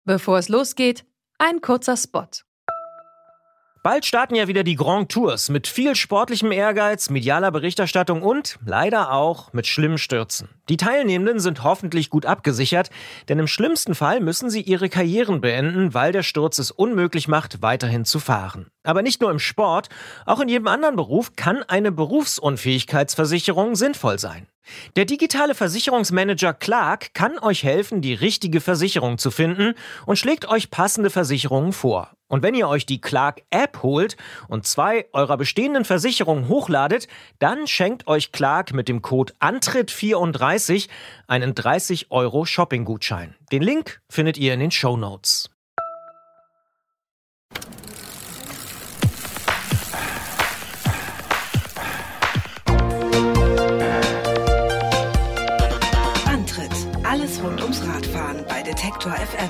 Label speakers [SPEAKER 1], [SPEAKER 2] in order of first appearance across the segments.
[SPEAKER 1] Bevor es losgeht, ein kurzer Spot.
[SPEAKER 2] Bald starten ja wieder die Grand Tours mit viel sportlichem Ehrgeiz, medialer Berichterstattung und leider auch mit schlimmen Stürzen. Die Teilnehmenden sind hoffentlich gut abgesichert, denn im schlimmsten Fall müssen sie ihre Karrieren beenden, weil der Sturz es unmöglich macht, weiterhin zu fahren. Aber nicht nur im Sport, auch in jedem anderen Beruf kann eine Berufsunfähigkeitsversicherung sinnvoll sein. Der digitale Versicherungsmanager Clark kann euch helfen, die richtige Versicherung zu finden und schlägt euch passende Versicherungen vor. Und wenn ihr euch die Clark-App holt und 2 eurer bestehenden Versicherungen hochladet, dann schenkt euch Clark mit dem Code Antritt34 einen 30 € Shopping-Gutschein. Den Link findet ihr in den Shownotes.
[SPEAKER 3] Alles rund ums Radfahren bei Detektor FM.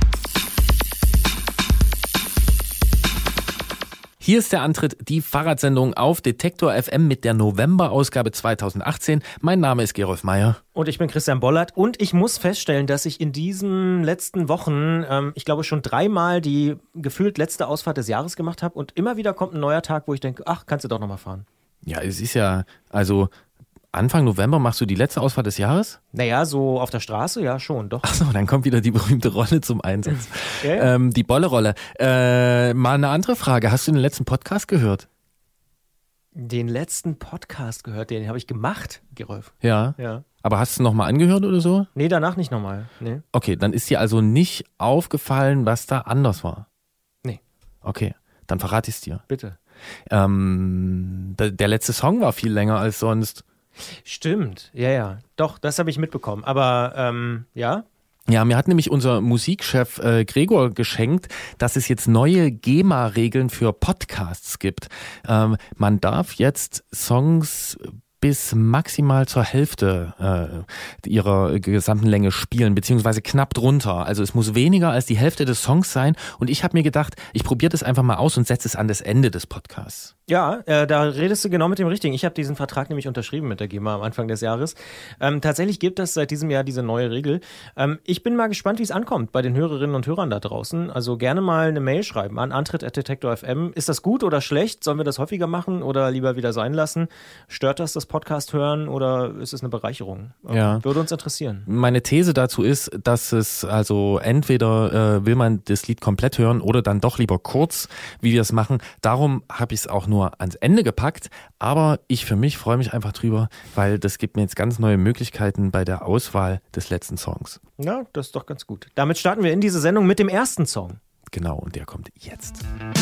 [SPEAKER 4] Hier ist der Antritt, die Fahrradsendung auf Detektor FM mit der November-Ausgabe 2018. Mein Name ist Gerolf Meyer.
[SPEAKER 2] Und ich bin Christian Bollert und ich muss feststellen, dass ich in diesen letzten Wochen, ich glaube schon 3-mal die gefühlt letzte Ausfahrt des Jahres gemacht habe und immer wieder kommt ein neuer Tag, wo ich denke, ach, kannst du doch nochmal fahren.
[SPEAKER 4] Ja, es ist ja, also Anfang November machst du die letzte Ausfahrt des Jahres?
[SPEAKER 2] Naja, so auf der Straße, ja schon, doch.
[SPEAKER 4] Achso, dann kommt wieder die berühmte Rolle zum Einsatz.
[SPEAKER 2] Ja.
[SPEAKER 4] Die Bolle-Rolle. Mal eine andere Frage. Hast du den letzten Podcast gehört?
[SPEAKER 2] Den letzten Podcast gehört, den habe ich gemacht, Gerolf.
[SPEAKER 4] Ja.
[SPEAKER 2] Ja.
[SPEAKER 4] Aber hast du nochmal angehört oder so?
[SPEAKER 2] Nee, danach nicht nochmal. Nee.
[SPEAKER 4] Okay, dann ist dir also nicht aufgefallen, was da anders war?
[SPEAKER 2] Nee.
[SPEAKER 4] Okay, dann verrate ich es dir.
[SPEAKER 2] Bitte.
[SPEAKER 4] Der letzte Song war viel länger als sonst.
[SPEAKER 2] Stimmt, ja. Doch, das habe ich mitbekommen. Aber, ja?
[SPEAKER 4] Ja, mir hat nämlich unser Musikchef Gregor geschenkt, dass es jetzt neue GEMA-Regeln für Podcasts gibt. Man darf jetzt Songs bis maximal zur Hälfte ihrer gesamten Länge spielen, beziehungsweise knapp drunter. Also es muss weniger als die Hälfte des Songs sein. Und ich habe mir gedacht, ich probiere das einfach mal aus und setze es an das Ende des Podcasts.
[SPEAKER 2] Ja, da redest du genau mit dem Richtigen. Ich habe diesen Vertrag nämlich unterschrieben mit der GEMA am Anfang des Jahres. Tatsächlich gibt es seit diesem Jahr diese neue Regel. Ich bin mal gespannt, wie es ankommt bei den Hörerinnen und Hörern da draußen. Also gerne mal eine Mail schreiben an antritt@detektor.fm. Ist das gut oder schlecht? Sollen wir das häufiger machen oder lieber wieder sein lassen? Stört das Podcast hören oder ist es eine Bereicherung?
[SPEAKER 4] Ja.
[SPEAKER 2] Würde uns interessieren.
[SPEAKER 4] Meine These dazu ist, dass es also entweder will man das Lied komplett hören oder dann doch lieber kurz, wie wir es machen. Darum habe ich es auch nur ans Ende gepackt, aber ich für mich freue mich einfach drüber, weil das gibt mir jetzt ganz neue Möglichkeiten bei der Auswahl des letzten Songs.
[SPEAKER 2] Ja, das ist doch ganz gut. Damit starten wir in diese Sendung mit dem ersten Song.
[SPEAKER 4] Genau, und der kommt jetzt.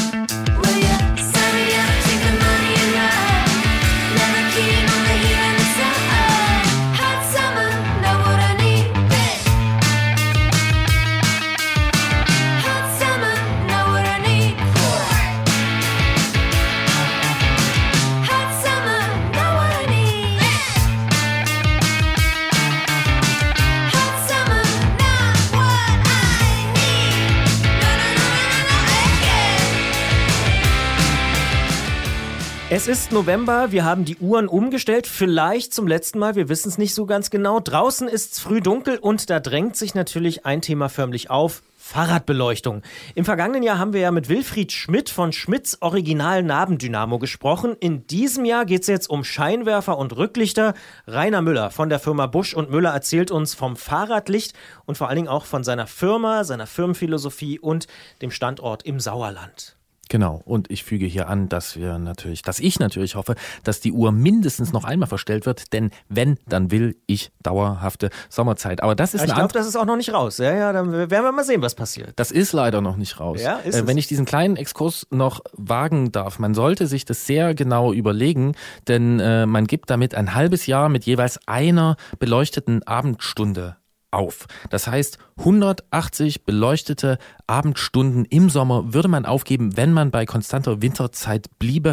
[SPEAKER 2] Es ist November, wir haben die Uhren umgestellt, vielleicht zum letzten Mal, wir wissen es nicht so ganz genau. Draußen ist es früh dunkel und da drängt sich natürlich ein Thema förmlich auf: Fahrradbeleuchtung. Im vergangenen Jahr haben wir ja mit Wilfried Schmidt von Schmidts Original Nabendynamo gesprochen. In diesem Jahr geht es jetzt um Scheinwerfer und Rücklichter. Rainer Müller von der Firma Busch und Müller erzählt uns vom Fahrradlicht und vor allen Dingen auch von seiner Firma, seiner Firmenphilosophie und dem Standort im Sauerland.
[SPEAKER 4] Genau, und ich füge hier an, dass ich natürlich hoffe, dass die Uhr mindestens noch einmal verstellt wird, denn wenn, dann will ich dauerhafte Sommerzeit. Aber das ist
[SPEAKER 2] ich glaube, das ist auch noch nicht raus. Ja, dann werden wir mal sehen, was passiert.
[SPEAKER 4] Das ist leider noch nicht raus.
[SPEAKER 2] Ja, ist es.
[SPEAKER 4] Wenn ich diesen kleinen Exkurs noch wagen darf, man sollte sich das sehr genau überlegen, denn man gibt damit ein halbes Jahr mit jeweils einer beleuchteten Abendstunde auf. Das heißt, 180 beleuchtete Abendstunden im Sommer würde man aufgeben, wenn man bei konstanter Winterzeit bliebe.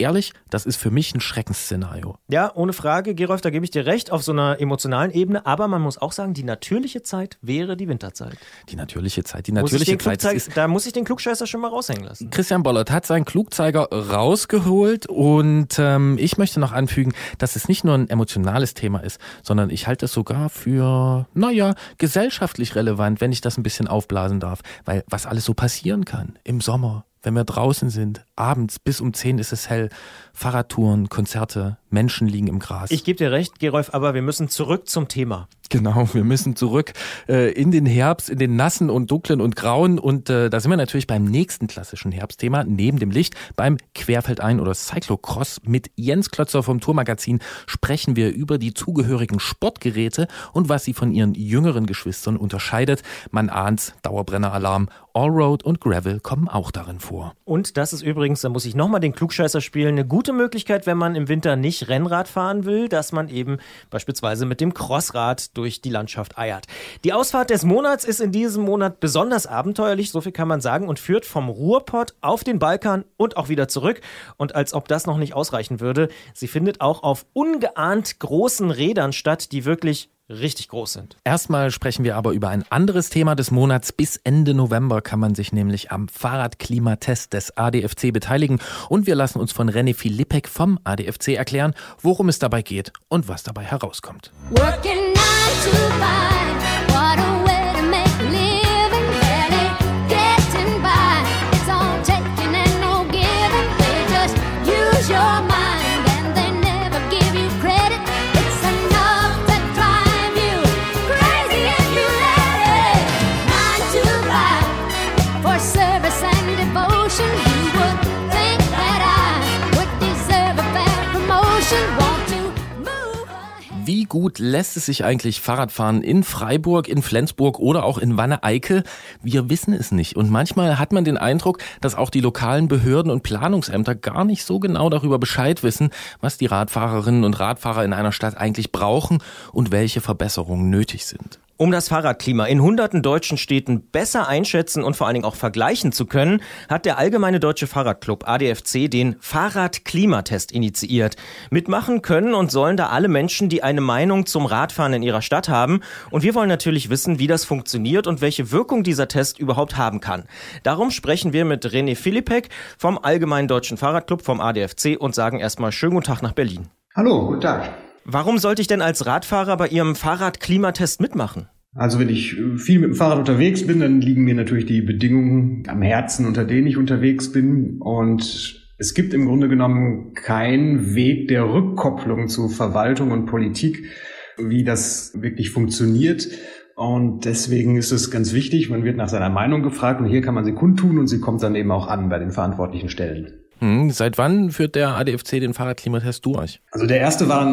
[SPEAKER 4] ehrlich, das ist für mich ein Schreckensszenario.
[SPEAKER 2] Ja, ohne Frage, Gerolf, da gebe ich dir recht, auf so einer emotionalen Ebene. Aber man muss auch sagen, die natürliche Zeit wäre die Winterzeit.
[SPEAKER 4] Die natürliche Zeit ist...
[SPEAKER 2] Da muss ich den Klugscheißer schon mal raushängen lassen.
[SPEAKER 4] Christian Bollert hat seinen Klugzeiger rausgeholt und ich möchte noch anfügen, dass es nicht nur ein emotionales Thema ist, sondern ich halte es sogar für, gesellschaftlich relevant, wenn ich das ein bisschen aufblasen darf. Weil was alles so passieren kann im Sommer, wenn wir draußen sind, abends bis um 10 ist es hell, Fahrradtouren, Konzerte, Menschen liegen im Gras.
[SPEAKER 2] Ich gebe dir recht, Gerolf, aber wir müssen zurück zum Thema.
[SPEAKER 4] Genau, wir müssen zurück in den Herbst, in den nassen und dunklen und grauen und da sind wir natürlich beim nächsten klassischen Herbstthema, neben dem Licht, beim Querfeldein oder Cyclocross. Mit Jens Klötzer vom Tourmagazin sprechen wir über die zugehörigen Sportgeräte und was sie von ihren jüngeren Geschwistern unterscheidet. Man ahnt's, Dauerbrenner-Alarm, Allroad und Gravel kommen auch darin vor.
[SPEAKER 2] Und das ist übrigens, da muss ich nochmal den Klugscheißer spielen, eine gute Möglichkeit, wenn man im Winter nicht Rennrad fahren will, dass man eben beispielsweise mit dem Crossrad durch die Landschaft eiert. Die Ausfahrt des Monats ist in diesem Monat besonders abenteuerlich, so viel kann man sagen, und führt vom Ruhrpott auf den Balkan und auch wieder zurück. Und als ob das noch nicht ausreichen würde, sie findet auch auf ungeahnt großen Rädern statt, die wirklich richtig groß sind.
[SPEAKER 4] Erstmal sprechen wir aber über ein anderes Thema des Monats. Bis Ende November kann man sich nämlich am Fahrradklimatest des ADFC beteiligen. Und wir lassen uns von René Philippek vom ADFC erklären, worum es dabei geht und was dabei herauskommt.
[SPEAKER 5] Working 9 to 5, what a way to make a living, barely getting by. It's all taking and no giving, they just use your mind and they never give you credit. It's enough to drive you crazy if you let it. 9 to 5, for service and devotion, you would think that I would deserve a fair promotion. Want to move ahead.
[SPEAKER 4] Wie gut lässt es sich eigentlich Fahrradfahren in Freiburg, in Flensburg oder auch in Wanne-Eickel? Wir wissen es nicht. Und manchmal hat man den Eindruck, dass auch die lokalen Behörden und Planungsämter gar nicht so genau darüber Bescheid wissen, was die Radfahrerinnen und Radfahrer in einer Stadt eigentlich brauchen und welche Verbesserungen nötig sind.
[SPEAKER 2] Um das Fahrradklima in hunderten deutschen Städten besser einschätzen und vor allen Dingen auch vergleichen zu können, hat der Allgemeine Deutsche Fahrradclub ADFC den Fahrradklimatest initiiert. Mitmachen können und sollen da alle Menschen, die eine Meinung zum Radfahren in ihrer Stadt haben. Und wir wollen natürlich wissen, wie das funktioniert und welche Wirkung dieser Test überhaupt haben kann. Darum sprechen wir mit René Philippek vom Allgemeinen Deutschen Fahrradclub, vom ADFC, und sagen erstmal schönen guten Tag nach Berlin.
[SPEAKER 6] Hallo, guten Tag.
[SPEAKER 2] Warum sollte ich denn als Radfahrer bei Ihrem Fahrradklimatest mitmachen?
[SPEAKER 6] Also wenn ich viel mit dem Fahrrad unterwegs bin, dann liegen mir natürlich die Bedingungen am Herzen, unter denen ich unterwegs bin. Und es gibt im Grunde genommen keinen Weg der Rückkopplung zu Verwaltung und Politik, wie das wirklich funktioniert. Und deswegen ist es ganz wichtig, man wird nach seiner Meinung gefragt und hier kann man sie kundtun und sie kommt dann eben auch an bei den verantwortlichen Stellen.
[SPEAKER 4] Seit wann führt der ADFC den Fahrradklimatest durch?
[SPEAKER 6] Also der erste war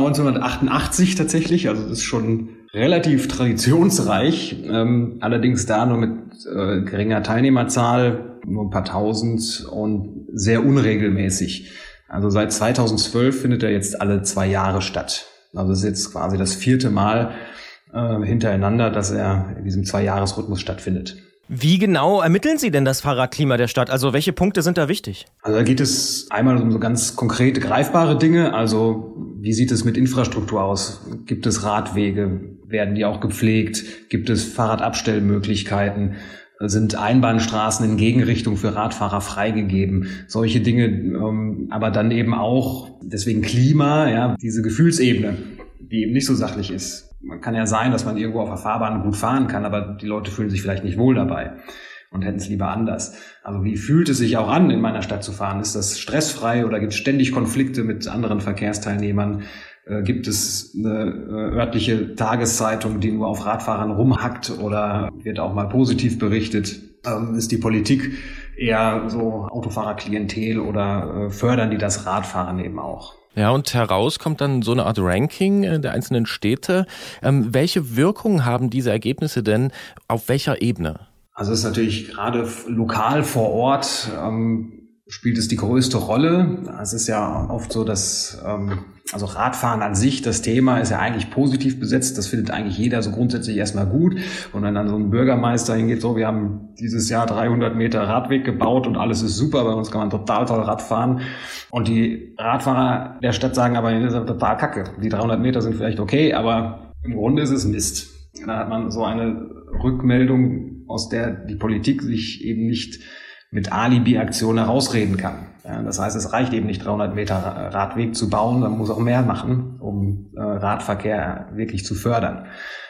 [SPEAKER 6] 1988 tatsächlich, also das ist schon relativ traditionsreich, allerdings da nur mit geringer Teilnehmerzahl, nur ein paar tausend und sehr unregelmäßig. Also seit 2012 findet er jetzt alle 2 Jahre statt. Also es ist jetzt quasi das 4. Mal hintereinander, dass er in diesem 2-Jahres-Rhythmus stattfindet.
[SPEAKER 2] Wie genau ermitteln Sie denn das Fahrradklima der Stadt? Also welche Punkte sind da wichtig?
[SPEAKER 6] Also da geht es einmal um so ganz konkrete, greifbare Dinge. Also wie sieht es mit Infrastruktur aus? Gibt es Radwege? Werden die auch gepflegt? Gibt es Fahrradabstellmöglichkeiten? Sind Einbahnstraßen in Gegenrichtung für Radfahrer freigegeben? Solche Dinge, aber dann eben auch, deswegen Klima, ja, diese Gefühlsebene, die eben nicht so sachlich ist. Man kann ja sein, dass man irgendwo auf der Fahrbahn gut fahren kann, aber die Leute fühlen sich vielleicht nicht wohl dabei und hätten es lieber anders. Also wie fühlt es sich auch an, in meiner Stadt zu fahren? Ist das stressfrei oder gibt es ständig Konflikte mit anderen Verkehrsteilnehmern? Gibt es eine örtliche Tageszeitung, die nur auf Radfahrern rumhackt oder wird auch mal positiv berichtet? Ist die Politik eher so Autofahrerklientel oder fördern die das Radfahren eben auch?
[SPEAKER 4] Ja, und heraus kommt dann so eine Art Ranking der einzelnen Städte. Welche Wirkung haben diese Ergebnisse denn auf welcher Ebene?
[SPEAKER 6] Also es ist natürlich gerade lokal vor Ort spielt es die größte Rolle. Es ist ja oft so, dass also Radfahren an sich, das Thema ist ja eigentlich positiv besetzt. Das findet eigentlich jeder so grundsätzlich erstmal gut. Und wenn dann so ein Bürgermeister hingeht, so, wir haben dieses Jahr 300 Meter Radweg gebaut und alles ist super, bei uns kann man total toll Rad fahren. Und die Radfahrer der Stadt sagen aber, das ist total kacke. Die 300 Meter sind vielleicht okay, aber im Grunde ist es Mist. Da hat man so eine Rückmeldung, aus der die Politik sich eben nicht mit Alibi-Aktionen herausreden kann. Ja, das heißt, es reicht eben nicht 300 Meter Radweg zu bauen, man muss auch mehr machen, um Radverkehr wirklich zu fördern.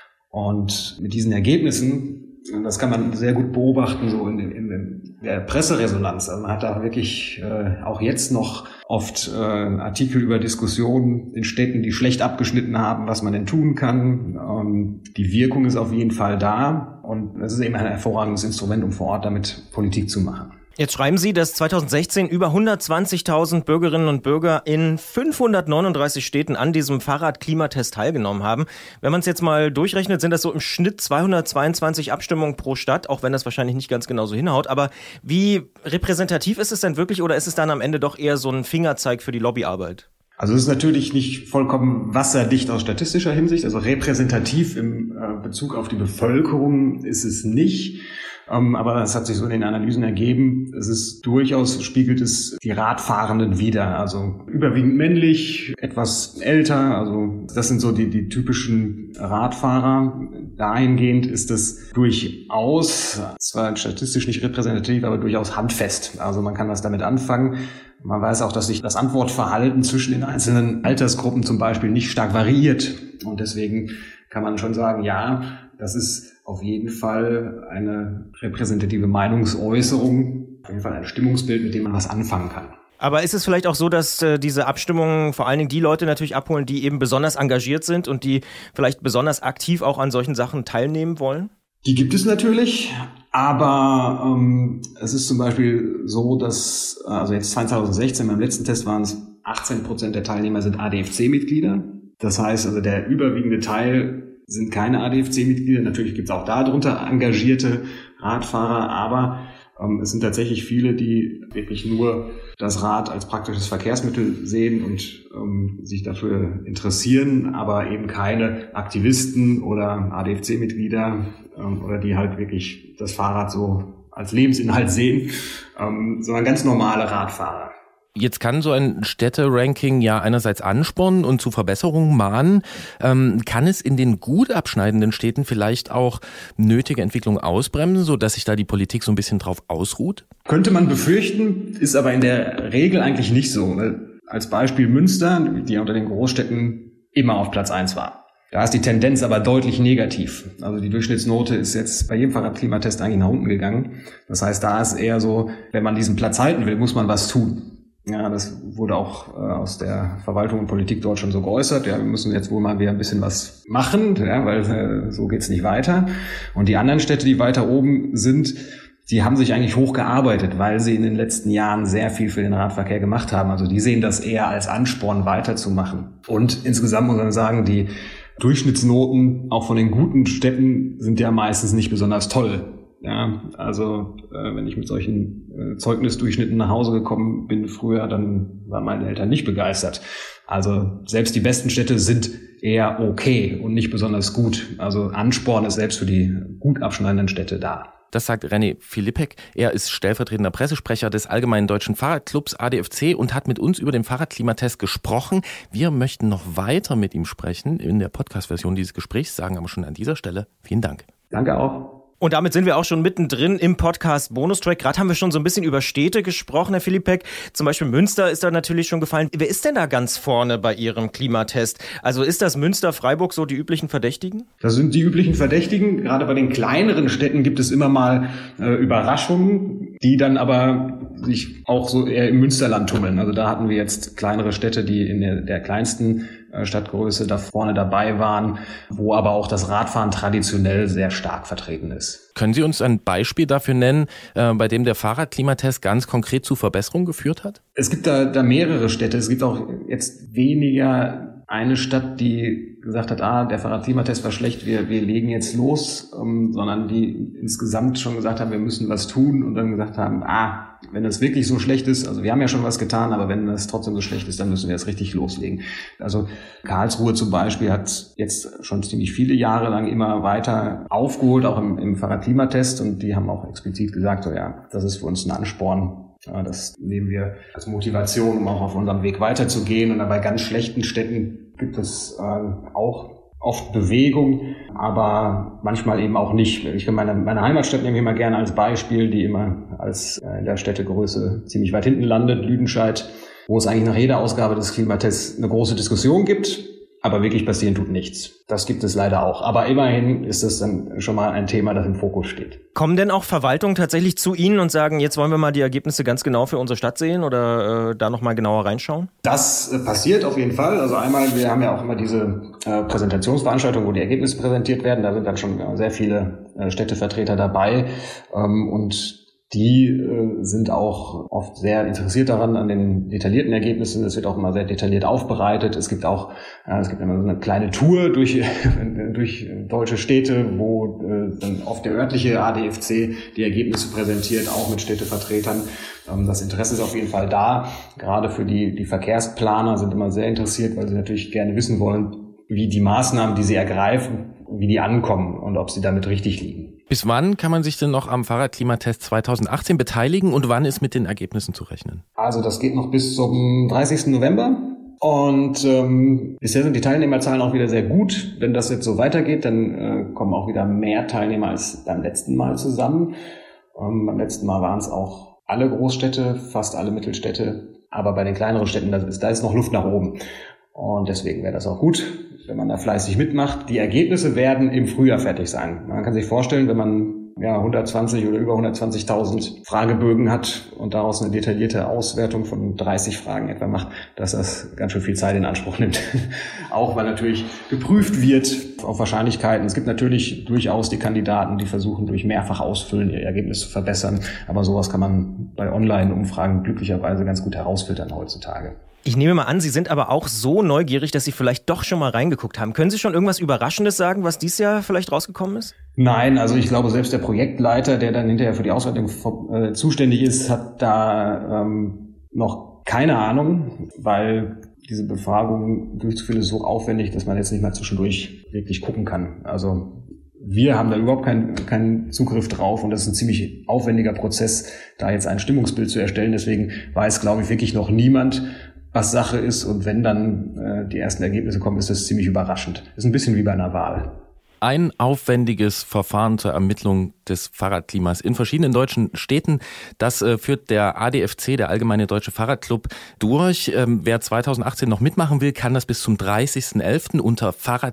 [SPEAKER 6] Und mit diesen Ergebnissen, das kann man sehr gut beobachten, so in der Presseresonanz. Also man hat da wirklich auch jetzt noch oft Artikel über Diskussionen in Städten, die schlecht abgeschnitten haben, was man denn tun kann. Die Wirkung ist auf jeden Fall da und es ist eben ein hervorragendes Instrument, um vor Ort damit Politik zu machen.
[SPEAKER 2] Jetzt schreiben Sie, dass 2016 über 120.000 Bürgerinnen und Bürger in 539 Städten an diesem Fahrradklimatest teilgenommen haben. Wenn man es jetzt mal durchrechnet, sind das so im Schnitt 222 Abstimmungen pro Stadt, auch wenn das wahrscheinlich nicht ganz genau so hinhaut. Aber wie repräsentativ ist es denn wirklich oder ist es dann am Ende doch eher so ein Fingerzeig für die Lobbyarbeit?
[SPEAKER 6] Also es ist natürlich nicht vollkommen wasserdicht aus statistischer Hinsicht, also repräsentativ im Bezug auf die Bevölkerung ist es nicht. Aber das hat sich so in den Analysen ergeben. Es ist durchaus, spiegelt es die Radfahrenden wider. Also überwiegend männlich, etwas älter. Also das sind so die typischen Radfahrer. Dahingehend ist es durchaus, zwar statistisch nicht repräsentativ, aber durchaus handfest. Also man kann was damit anfangen. Man weiß auch, dass sich das Antwortverhalten zwischen den einzelnen Altersgruppen zum Beispiel nicht stark variiert. Und deswegen kann man schon sagen, ja, das ist auf jeden Fall eine repräsentative Meinungsäußerung, auf jeden Fall ein Stimmungsbild, mit dem man was anfangen kann.
[SPEAKER 2] Aber ist es vielleicht auch so, dass diese Abstimmungen vor allen Dingen die Leute natürlich abholen, die eben besonders engagiert sind und die vielleicht besonders aktiv auch an solchen Sachen teilnehmen wollen?
[SPEAKER 6] Die gibt es natürlich, aber es ist zum Beispiel so, dass, also jetzt 2016 beim letzten Test waren es 18% der Teilnehmer sind ADFC-Mitglieder. Das heißt, also der überwiegende Teil sind keine ADFC-Mitglieder. Natürlich gibt es auch darunter engagierte Radfahrer, aber es sind tatsächlich viele, die wirklich nur das Rad als praktisches Verkehrsmittel sehen und sich dafür interessieren, aber eben keine Aktivisten oder ADFC-Mitglieder oder die halt wirklich das Fahrrad so als Lebensinhalt sehen, sondern ganz normale Radfahrer.
[SPEAKER 4] Jetzt kann so ein Städteranking ja einerseits anspornen und zu Verbesserungen mahnen. Kann es in den gut abschneidenden Städten vielleicht auch nötige Entwicklungen ausbremsen, sodass sich da die Politik so ein bisschen drauf ausruht?
[SPEAKER 6] Könnte man befürchten, ist aber in der Regel eigentlich nicht so. Als Beispiel Münster, die unter den Großstädten immer auf Platz 1 war. Da ist die Tendenz aber deutlich negativ. Also die Durchschnittsnote ist jetzt bei jedem Fahrradklimatest eigentlich nach unten gegangen. Das heißt, da ist eher so, wenn man diesen Platz halten will, muss man was tun. Ja, das wurde auch aus der Verwaltung und Politik dort schon so geäußert. Ja, wir müssen jetzt wohl mal wieder ein bisschen was machen, ja, weil so geht's nicht weiter. Und die anderen Städte, die weiter oben sind, die haben sich eigentlich hochgearbeitet, weil sie in den letzten Jahren sehr viel für den Radverkehr gemacht haben. Also die sehen das eher als Ansporn, weiterzumachen. Und insgesamt muss man sagen, die Durchschnittsnoten auch von den guten Städten sind ja meistens nicht besonders toll. Ja, also wenn ich mit solchen Zeugnisdurchschnitten nach Hause gekommen bin früher, dann waren meine Eltern nicht begeistert. Also selbst die besten Städte sind eher okay und nicht besonders gut. Also Ansporn ist selbst für die gut abschneidenden Städte da.
[SPEAKER 4] Das sagt René Philippek. Er ist stellvertretender Pressesprecher des Allgemeinen Deutschen Fahrradclubs ADFC und hat mit uns über den Fahrradklimatest gesprochen. Wir möchten noch weiter mit ihm sprechen in der Podcast-Version dieses Gesprächs, sagen aber schon an dieser Stelle vielen Dank.
[SPEAKER 6] Danke auch.
[SPEAKER 2] Und damit sind wir auch schon mittendrin im Podcast Bonustrack. Gerade haben wir schon so ein bisschen über Städte gesprochen, Herr Philippek. Zum Beispiel Münster ist da natürlich schon gefallen. Wer ist denn da ganz vorne bei Ihrem Klimatest? Also ist das Münster, Freiburg so die üblichen Verdächtigen?
[SPEAKER 6] Das sind die üblichen Verdächtigen. Gerade bei den kleineren Städten gibt es immer mal Überraschungen, die dann aber sich auch so eher im Münsterland tummeln. Also da hatten wir jetzt kleinere Städte, die in der kleinsten Stadtgröße da vorne dabei waren, wo aber auch das Radfahren traditionell sehr stark vertreten ist.
[SPEAKER 4] Können Sie uns ein Beispiel dafür nennen, bei dem der Fahrradklimatest ganz konkret zu Verbesserungen geführt hat?
[SPEAKER 6] Es gibt da mehrere Städte. Es gibt auch jetzt weniger eine Stadt, die gesagt hat, der Fahrradklimatest war schlecht, wir legen jetzt los, sondern die insgesamt schon gesagt haben, wir müssen was tun und dann gesagt haben, wenn das wirklich so schlecht ist, also wir haben ja schon was getan, aber wenn das trotzdem so schlecht ist, dann müssen wir jetzt richtig loslegen. Also Karlsruhe zum Beispiel hat jetzt schon ziemlich viele Jahre lang immer weiter aufgeholt, auch im Fahrradklimatest, und die haben auch explizit gesagt, das ist für uns ein Ansporn. Das nehmen wir als Motivation, um auch auf unserem Weg weiterzugehen. Und bei ganz schlechten Städten gibt es auch oft Bewegung, aber manchmal eben auch nicht. Ich kann meine Heimatstadt nehme ich immer gerne als Beispiel, die immer als in der Städtegröße ziemlich weit hinten landet, Lüdenscheid, wo es eigentlich nach jeder Ausgabe des Klimatests eine große Diskussion gibt. Aber wirklich passieren tut nichts. Das gibt es leider auch. Aber immerhin ist es dann schon mal ein Thema, das im Fokus steht.
[SPEAKER 2] Kommen denn auch Verwaltungen tatsächlich zu Ihnen und sagen, jetzt wollen wir mal die Ergebnisse ganz genau für unsere Stadt sehen oder da nochmal genauer reinschauen?
[SPEAKER 6] Das passiert auf jeden Fall. Also einmal, wir haben ja auch immer diese Präsentationsveranstaltung, wo die Ergebnisse präsentiert werden. Da sind dann schon sehr viele Städtevertreter dabei. Und die sind auch oft sehr interessiert daran, an den detaillierten Ergebnissen. Es wird auch immer sehr detailliert aufbereitet. Es gibt immer so eine kleine Tour durch deutsche Städte, wo dann oft der örtliche ADFC die Ergebnisse präsentiert, auch mit Städtevertretern. Das Interesse ist auf jeden Fall da. Gerade für die Verkehrsplaner sind immer sehr interessiert, weil sie natürlich gerne wissen wollen, wie die Maßnahmen, die sie ergreifen, wie die ankommen und ob sie damit richtig liegen.
[SPEAKER 4] Bis wann kann man sich denn noch am Fahrradklimatest 2018 beteiligen und wann ist mit den Ergebnissen zu rechnen?
[SPEAKER 6] Also das geht noch bis zum 30. November. Und bisher sind die Teilnehmerzahlen auch wieder sehr gut. Wenn das jetzt so weitergeht, dann kommen auch wieder mehr Teilnehmer als beim letzten Mal zusammen. Beim letzten Mal waren es auch alle Großstädte, fast alle Mittelstädte. Aber bei den kleineren Städten, da ist noch Luft nach oben. Und deswegen wäre das auch gut, wenn man da fleißig mitmacht. Die Ergebnisse werden im Frühjahr fertig sein. Man kann sich vorstellen, wenn man 120 oder über 120.000 Fragebögen hat und daraus eine detaillierte Auswertung von 30 Fragen etwa macht, dass das ganz schön viel Zeit in Anspruch nimmt. Auch weil natürlich geprüft wird auf Wahrscheinlichkeiten. Es gibt natürlich durchaus die Kandidaten, die versuchen durch mehrfach Ausfüllen ihr Ergebnis zu verbessern. Aber sowas kann man bei Online-Umfragen glücklicherweise ganz gut herausfiltern heutzutage.
[SPEAKER 2] Ich nehme mal an, Sie sind aber auch so neugierig, dass Sie vielleicht doch schon mal reingeguckt haben. Können Sie schon irgendwas Überraschendes sagen, was dieses Jahr vielleicht rausgekommen ist?
[SPEAKER 6] Nein, also ich glaube, selbst der Projektleiter, der dann hinterher für die Auswertung zuständig ist, hat da noch keine Ahnung, weil diese Befragung durchzuführen ist so aufwendig, dass man jetzt nicht mal zwischendurch wirklich gucken kann. Also wir haben da überhaupt keinen Zugriff drauf und das ist ein ziemlich aufwendiger Prozess, da jetzt ein Stimmungsbild zu erstellen. Deswegen weiß, glaube ich, wirklich noch niemand, was Sache ist, und wenn dann die ersten Ergebnisse kommen, ist das ziemlich überraschend. Das ist ein bisschen wie bei einer Wahl.
[SPEAKER 4] Ein aufwendiges Verfahren zur Ermittlung des Fahrradklimas in verschiedenen deutschen Städten. Das führt der ADFC, der Allgemeine Deutsche Fahrradclub, durch. Wer 2018 noch mitmachen will, kann das bis zum 30.11. unter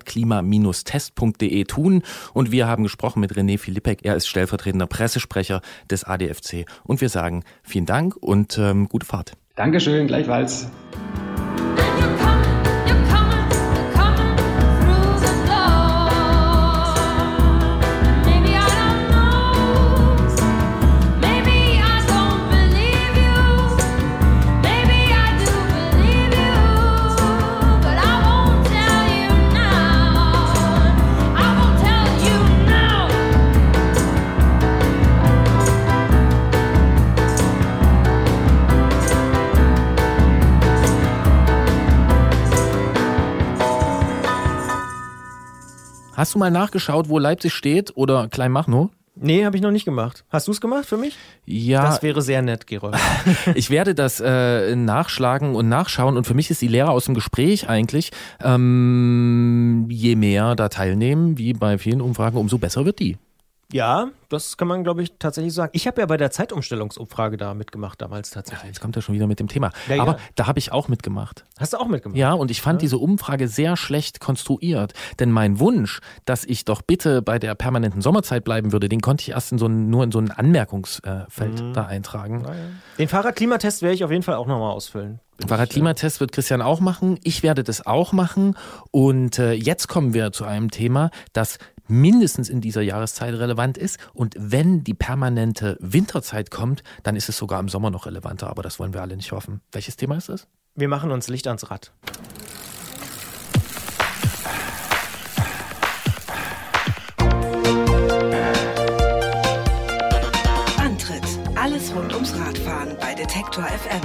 [SPEAKER 4] fahrradklima-test.de tun. Und wir haben gesprochen mit René Philippek. Er ist stellvertretender Pressesprecher des ADFC. Und wir sagen vielen Dank und gute Fahrt.
[SPEAKER 6] Dankeschön, gleichfalls.
[SPEAKER 4] Hast du mal nachgeschaut, wo Leipzig steht oder Kleinmachnow?
[SPEAKER 2] Nee, habe ich noch nicht gemacht. Hast du es gemacht für mich?
[SPEAKER 4] Ja.
[SPEAKER 2] Das wäre sehr nett, Gerold.
[SPEAKER 4] Ich werde das nachschlagen und nachschauen und für mich ist die Lehre aus dem Gespräch eigentlich, je mehr da teilnehmen, wie bei vielen Umfragen, umso besser wird die.
[SPEAKER 2] Ja, das kann man, glaube ich, tatsächlich sagen. Ich habe ja bei der Zeitumstellungsumfrage da mitgemacht damals tatsächlich.
[SPEAKER 4] Jetzt kommt er schon wieder mit dem Thema.
[SPEAKER 2] Ja,
[SPEAKER 4] aber
[SPEAKER 2] ja.
[SPEAKER 4] Da habe ich auch mitgemacht.
[SPEAKER 2] Hast du auch mitgemacht?
[SPEAKER 4] Ja, und ich fand diese Umfrage sehr schlecht konstruiert. Denn mein Wunsch, dass ich doch bitte bei der permanenten Sommerzeit bleiben würde, den konnte ich erst nur in so ein Anmerkungsfeld da eintragen.
[SPEAKER 2] Ja. Den Fahrradklimatest werde ich auf jeden Fall auch nochmal ausfüllen.
[SPEAKER 4] Fahrradklimatest wird Christian auch machen. Ich werde das auch machen. Und jetzt kommen wir zu einem Thema, das mindestens in dieser Jahreszeit relevant ist. Und wenn die permanente Winterzeit kommt, dann ist es sogar im Sommer noch relevanter. Aber das wollen wir alle nicht hoffen. Welches Thema ist das?
[SPEAKER 2] Wir machen uns Licht ans Rad.
[SPEAKER 3] Alles rund ums Radfahren bei Detektor FM.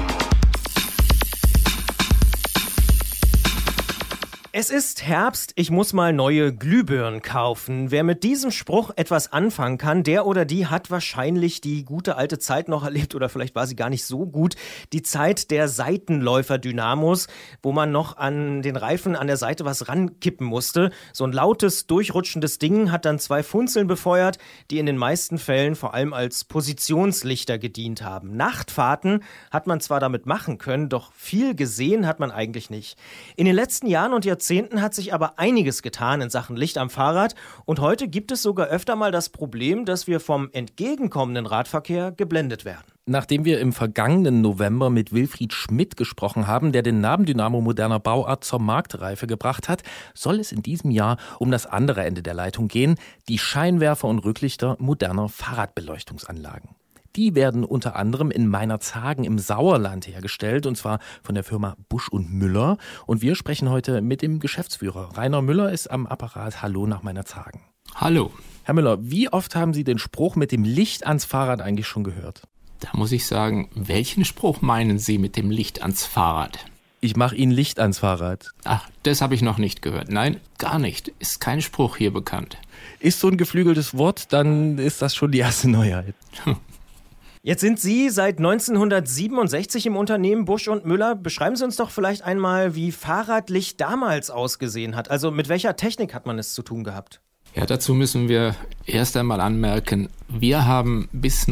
[SPEAKER 2] Es ist Herbst, ich muss mal neue Glühbirnen kaufen. Wer mit diesem Spruch etwas anfangen kann, der oder die hat wahrscheinlich die gute alte Zeit noch erlebt oder vielleicht war sie gar nicht so gut. Die Zeit der Seitenläufer-Dynamos, wo man noch an den Reifen an der Seite was rankippen musste. So ein lautes, durchrutschendes Ding hat dann 2 Funzeln befeuert, die in den meisten Fällen vor allem als Positionslichter gedient haben. Nachtfahrten hat man zwar damit machen können, doch viel gesehen hat man eigentlich nicht. In den letzten Jahren und Jahrzehnten hat sich aber einiges getan in Sachen Licht am Fahrrad und heute gibt es sogar öfter mal das Problem, dass wir vom entgegenkommenden Radverkehr geblendet werden.
[SPEAKER 4] Nachdem wir im vergangenen November mit Wilfried Schmidt gesprochen haben, der den Nabendynamo moderner Bauart zur Marktreife gebracht hat, soll es in diesem Jahr um das andere Ende der Leitung gehen, die Scheinwerfer und Rücklichter moderner Fahrradbeleuchtungsanlagen. Die werden unter anderem in Meinerzhagen im Sauerland hergestellt, und zwar von der Firma Busch und Müller. Und wir sprechen heute mit dem Geschäftsführer. Rainer Müller ist am Apparat. Hallo nach Meinerzhagen.
[SPEAKER 7] Hallo.
[SPEAKER 4] Herr Müller, wie oft haben Sie den Spruch mit dem Licht ans Fahrrad eigentlich schon gehört?
[SPEAKER 7] Da muss ich sagen, welchen Spruch meinen Sie mit dem Licht ans Fahrrad?
[SPEAKER 4] Ich mache Ihnen Licht ans Fahrrad.
[SPEAKER 7] Ach, das habe ich noch nicht gehört. Nein, gar nicht. Ist kein Spruch hier bekannt.
[SPEAKER 4] Ist so ein geflügeltes Wort, dann ist das schon die erste Neuheit.
[SPEAKER 2] Jetzt sind Sie seit 1967 im Unternehmen Busch und Müller. Beschreiben Sie uns doch vielleicht einmal, wie Fahrradlicht damals ausgesehen hat. Also mit welcher Technik hat man es zu tun gehabt?
[SPEAKER 7] Ja, dazu müssen wir erst einmal anmerken, wir haben bis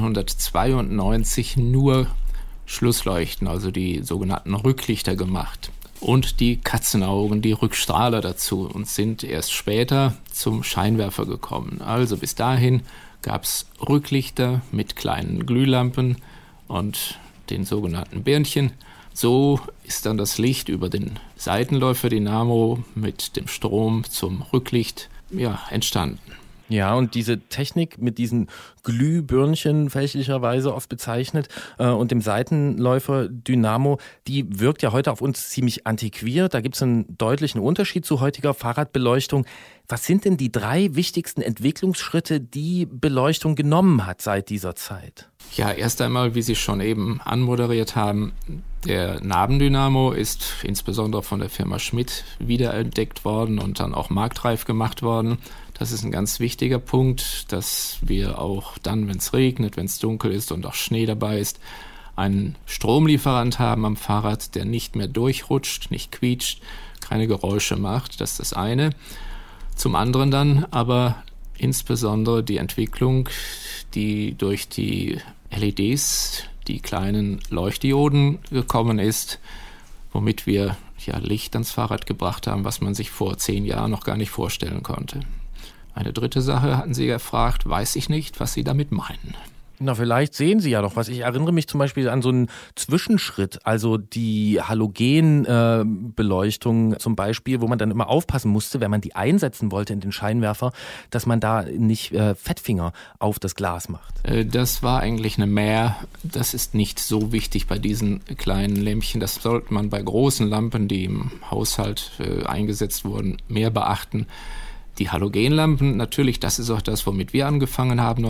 [SPEAKER 7] 1992 nur Schlussleuchten, also die sogenannten Rücklichter gemacht. Und die Katzenaugen, die Rückstrahler dazu und sind erst später zum Scheinwerfer gekommen. Also bis dahin gab es Rücklichter mit kleinen Glühlampen und den sogenannten Birnchen. So ist dann das Licht über den Seitenläufer-Dynamo mit dem Strom zum Rücklicht entstanden.
[SPEAKER 4] Ja, und diese Technik mit diesen Glühbirnchen, fälschlicherweise oft bezeichnet, und dem Seitenläufer-Dynamo, die wirkt ja heute auf uns ziemlich antiquiert. Da gibt es einen deutlichen Unterschied zu heutiger Fahrradbeleuchtung. Was sind denn die 3 wichtigsten Entwicklungsschritte, die Beleuchtung genommen hat seit dieser Zeit?
[SPEAKER 7] Ja, erst einmal, wie Sie schon eben anmoderiert haben, der Nabendynamo ist insbesondere von der Firma Schmidt wiederentdeckt worden und dann auch marktreif gemacht worden. Das ist ein ganz wichtiger Punkt, dass wir auch dann, wenn es regnet, wenn es dunkel ist und auch Schnee dabei ist, einen Stromlieferant haben am Fahrrad, der nicht mehr durchrutscht, nicht quietscht, keine Geräusche macht. Das ist das eine. Zum anderen dann aber insbesondere die Entwicklung, die durch die LEDs, die kleinen Leuchtdioden gekommen ist, womit wir Licht ans Fahrrad gebracht haben, was man sich vor 10 Jahren noch gar nicht vorstellen konnte. Eine dritte Sache hatten Sie gefragt, weiß ich nicht, was Sie damit meinen.
[SPEAKER 4] Na, vielleicht sehen Sie ja noch was. Ich erinnere mich zum Beispiel an so einen Zwischenschritt, also die Halogenbeleuchtung zum Beispiel, wo man dann immer aufpassen musste, wenn man die einsetzen wollte in den Scheinwerfer, dass man da nicht Fettfinger auf das Glas macht.
[SPEAKER 7] Das war eigentlich eine Mehr. Das ist nicht so wichtig bei diesen kleinen Lämpchen. Das sollte man bei großen Lampen, die im Haushalt eingesetzt wurden, mehr beachten. Die Halogenlampen, natürlich, das ist auch das, womit wir angefangen haben,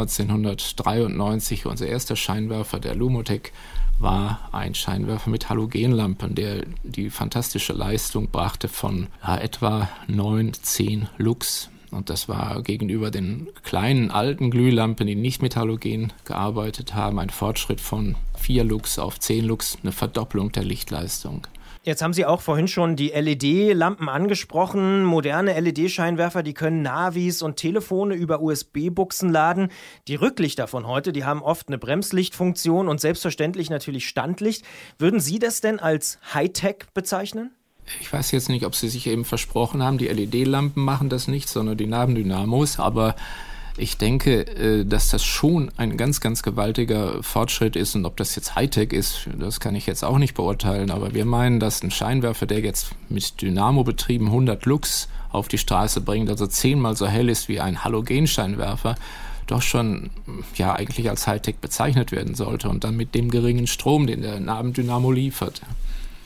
[SPEAKER 7] 1993. Unser erster Scheinwerfer, der Lumotec, war ein Scheinwerfer mit Halogenlampen, der die fantastische Leistung brachte von etwa 9-10 Lux. Und das war gegenüber den kleinen alten Glühlampen, die nicht mit Halogen gearbeitet haben, ein Fortschritt von 4 Lux auf 10 Lux, eine Verdopplung der Lichtleistung.
[SPEAKER 2] Jetzt haben Sie auch vorhin schon die LED-Lampen angesprochen. Moderne LED-Scheinwerfer, die können Navis und Telefone über USB-Buchsen laden. Die Rücklichter von heute, die haben oft eine Bremslichtfunktion und selbstverständlich natürlich Standlicht. Würden Sie das denn als Hightech bezeichnen?
[SPEAKER 7] Ich weiß jetzt nicht, ob Sie sich eben versprochen haben, die LED-Lampen machen das nicht, sondern die Nabendynamos, aber ich denke, dass das schon ein ganz, ganz gewaltiger Fortschritt ist, und ob das jetzt Hightech ist, das kann ich jetzt auch nicht beurteilen, aber wir meinen, dass ein Scheinwerfer, der jetzt mit Dynamo betrieben 100 Lux auf die Straße bringt, also 10-mal so hell ist wie ein Halogenscheinwerfer, doch schon eigentlich als Hightech bezeichnet werden sollte und dann mit dem geringen Strom, den der Nabendynamo liefert.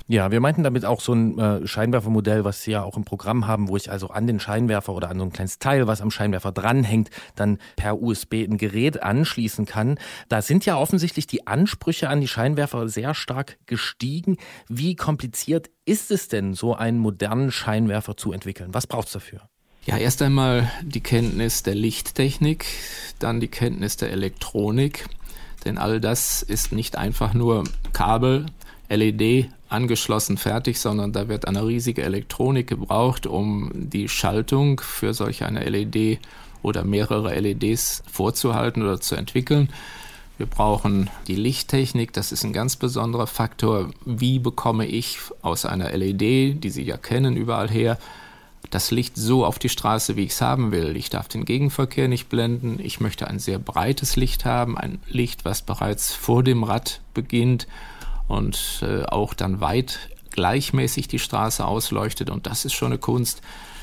[SPEAKER 4] Ja, wir meinten damit auch so ein Scheinwerfermodell, was Sie ja auch im Programm haben, wo ich also an den Scheinwerfer oder an so ein kleines Teil, was am Scheinwerfer dranhängt, dann per USB ein Gerät anschließen kann. Da sind ja offensichtlich die Ansprüche an die Scheinwerfer sehr stark gestiegen. Wie kompliziert ist es denn, so einen modernen Scheinwerfer zu entwickeln? Was braucht es dafür?
[SPEAKER 7] Ja, erst einmal die Kenntnis der Lichttechnik, dann die Kenntnis der Elektronik, denn all das ist nicht einfach nur Kabel, LED angeschlossen, fertig, sondern da wird eine riesige Elektronik gebraucht, um die Schaltung für solch eine LED oder mehrere LEDs vorzuhalten oder zu entwickeln. Wir brauchen die Lichttechnik, das ist ein ganz besonderer Faktor. Wie bekomme ich aus einer LED, die Sie ja kennen, überall her, das Licht so auf die Straße, wie ich es haben will. Ich darf den Gegenverkehr nicht blenden. Ich möchte ein sehr breites Licht haben, ein Licht, was bereits vor dem Rad beginnt und auch dann weit gleichmäßig die Straße ausleuchtet. Und das ist schon eine Kunst,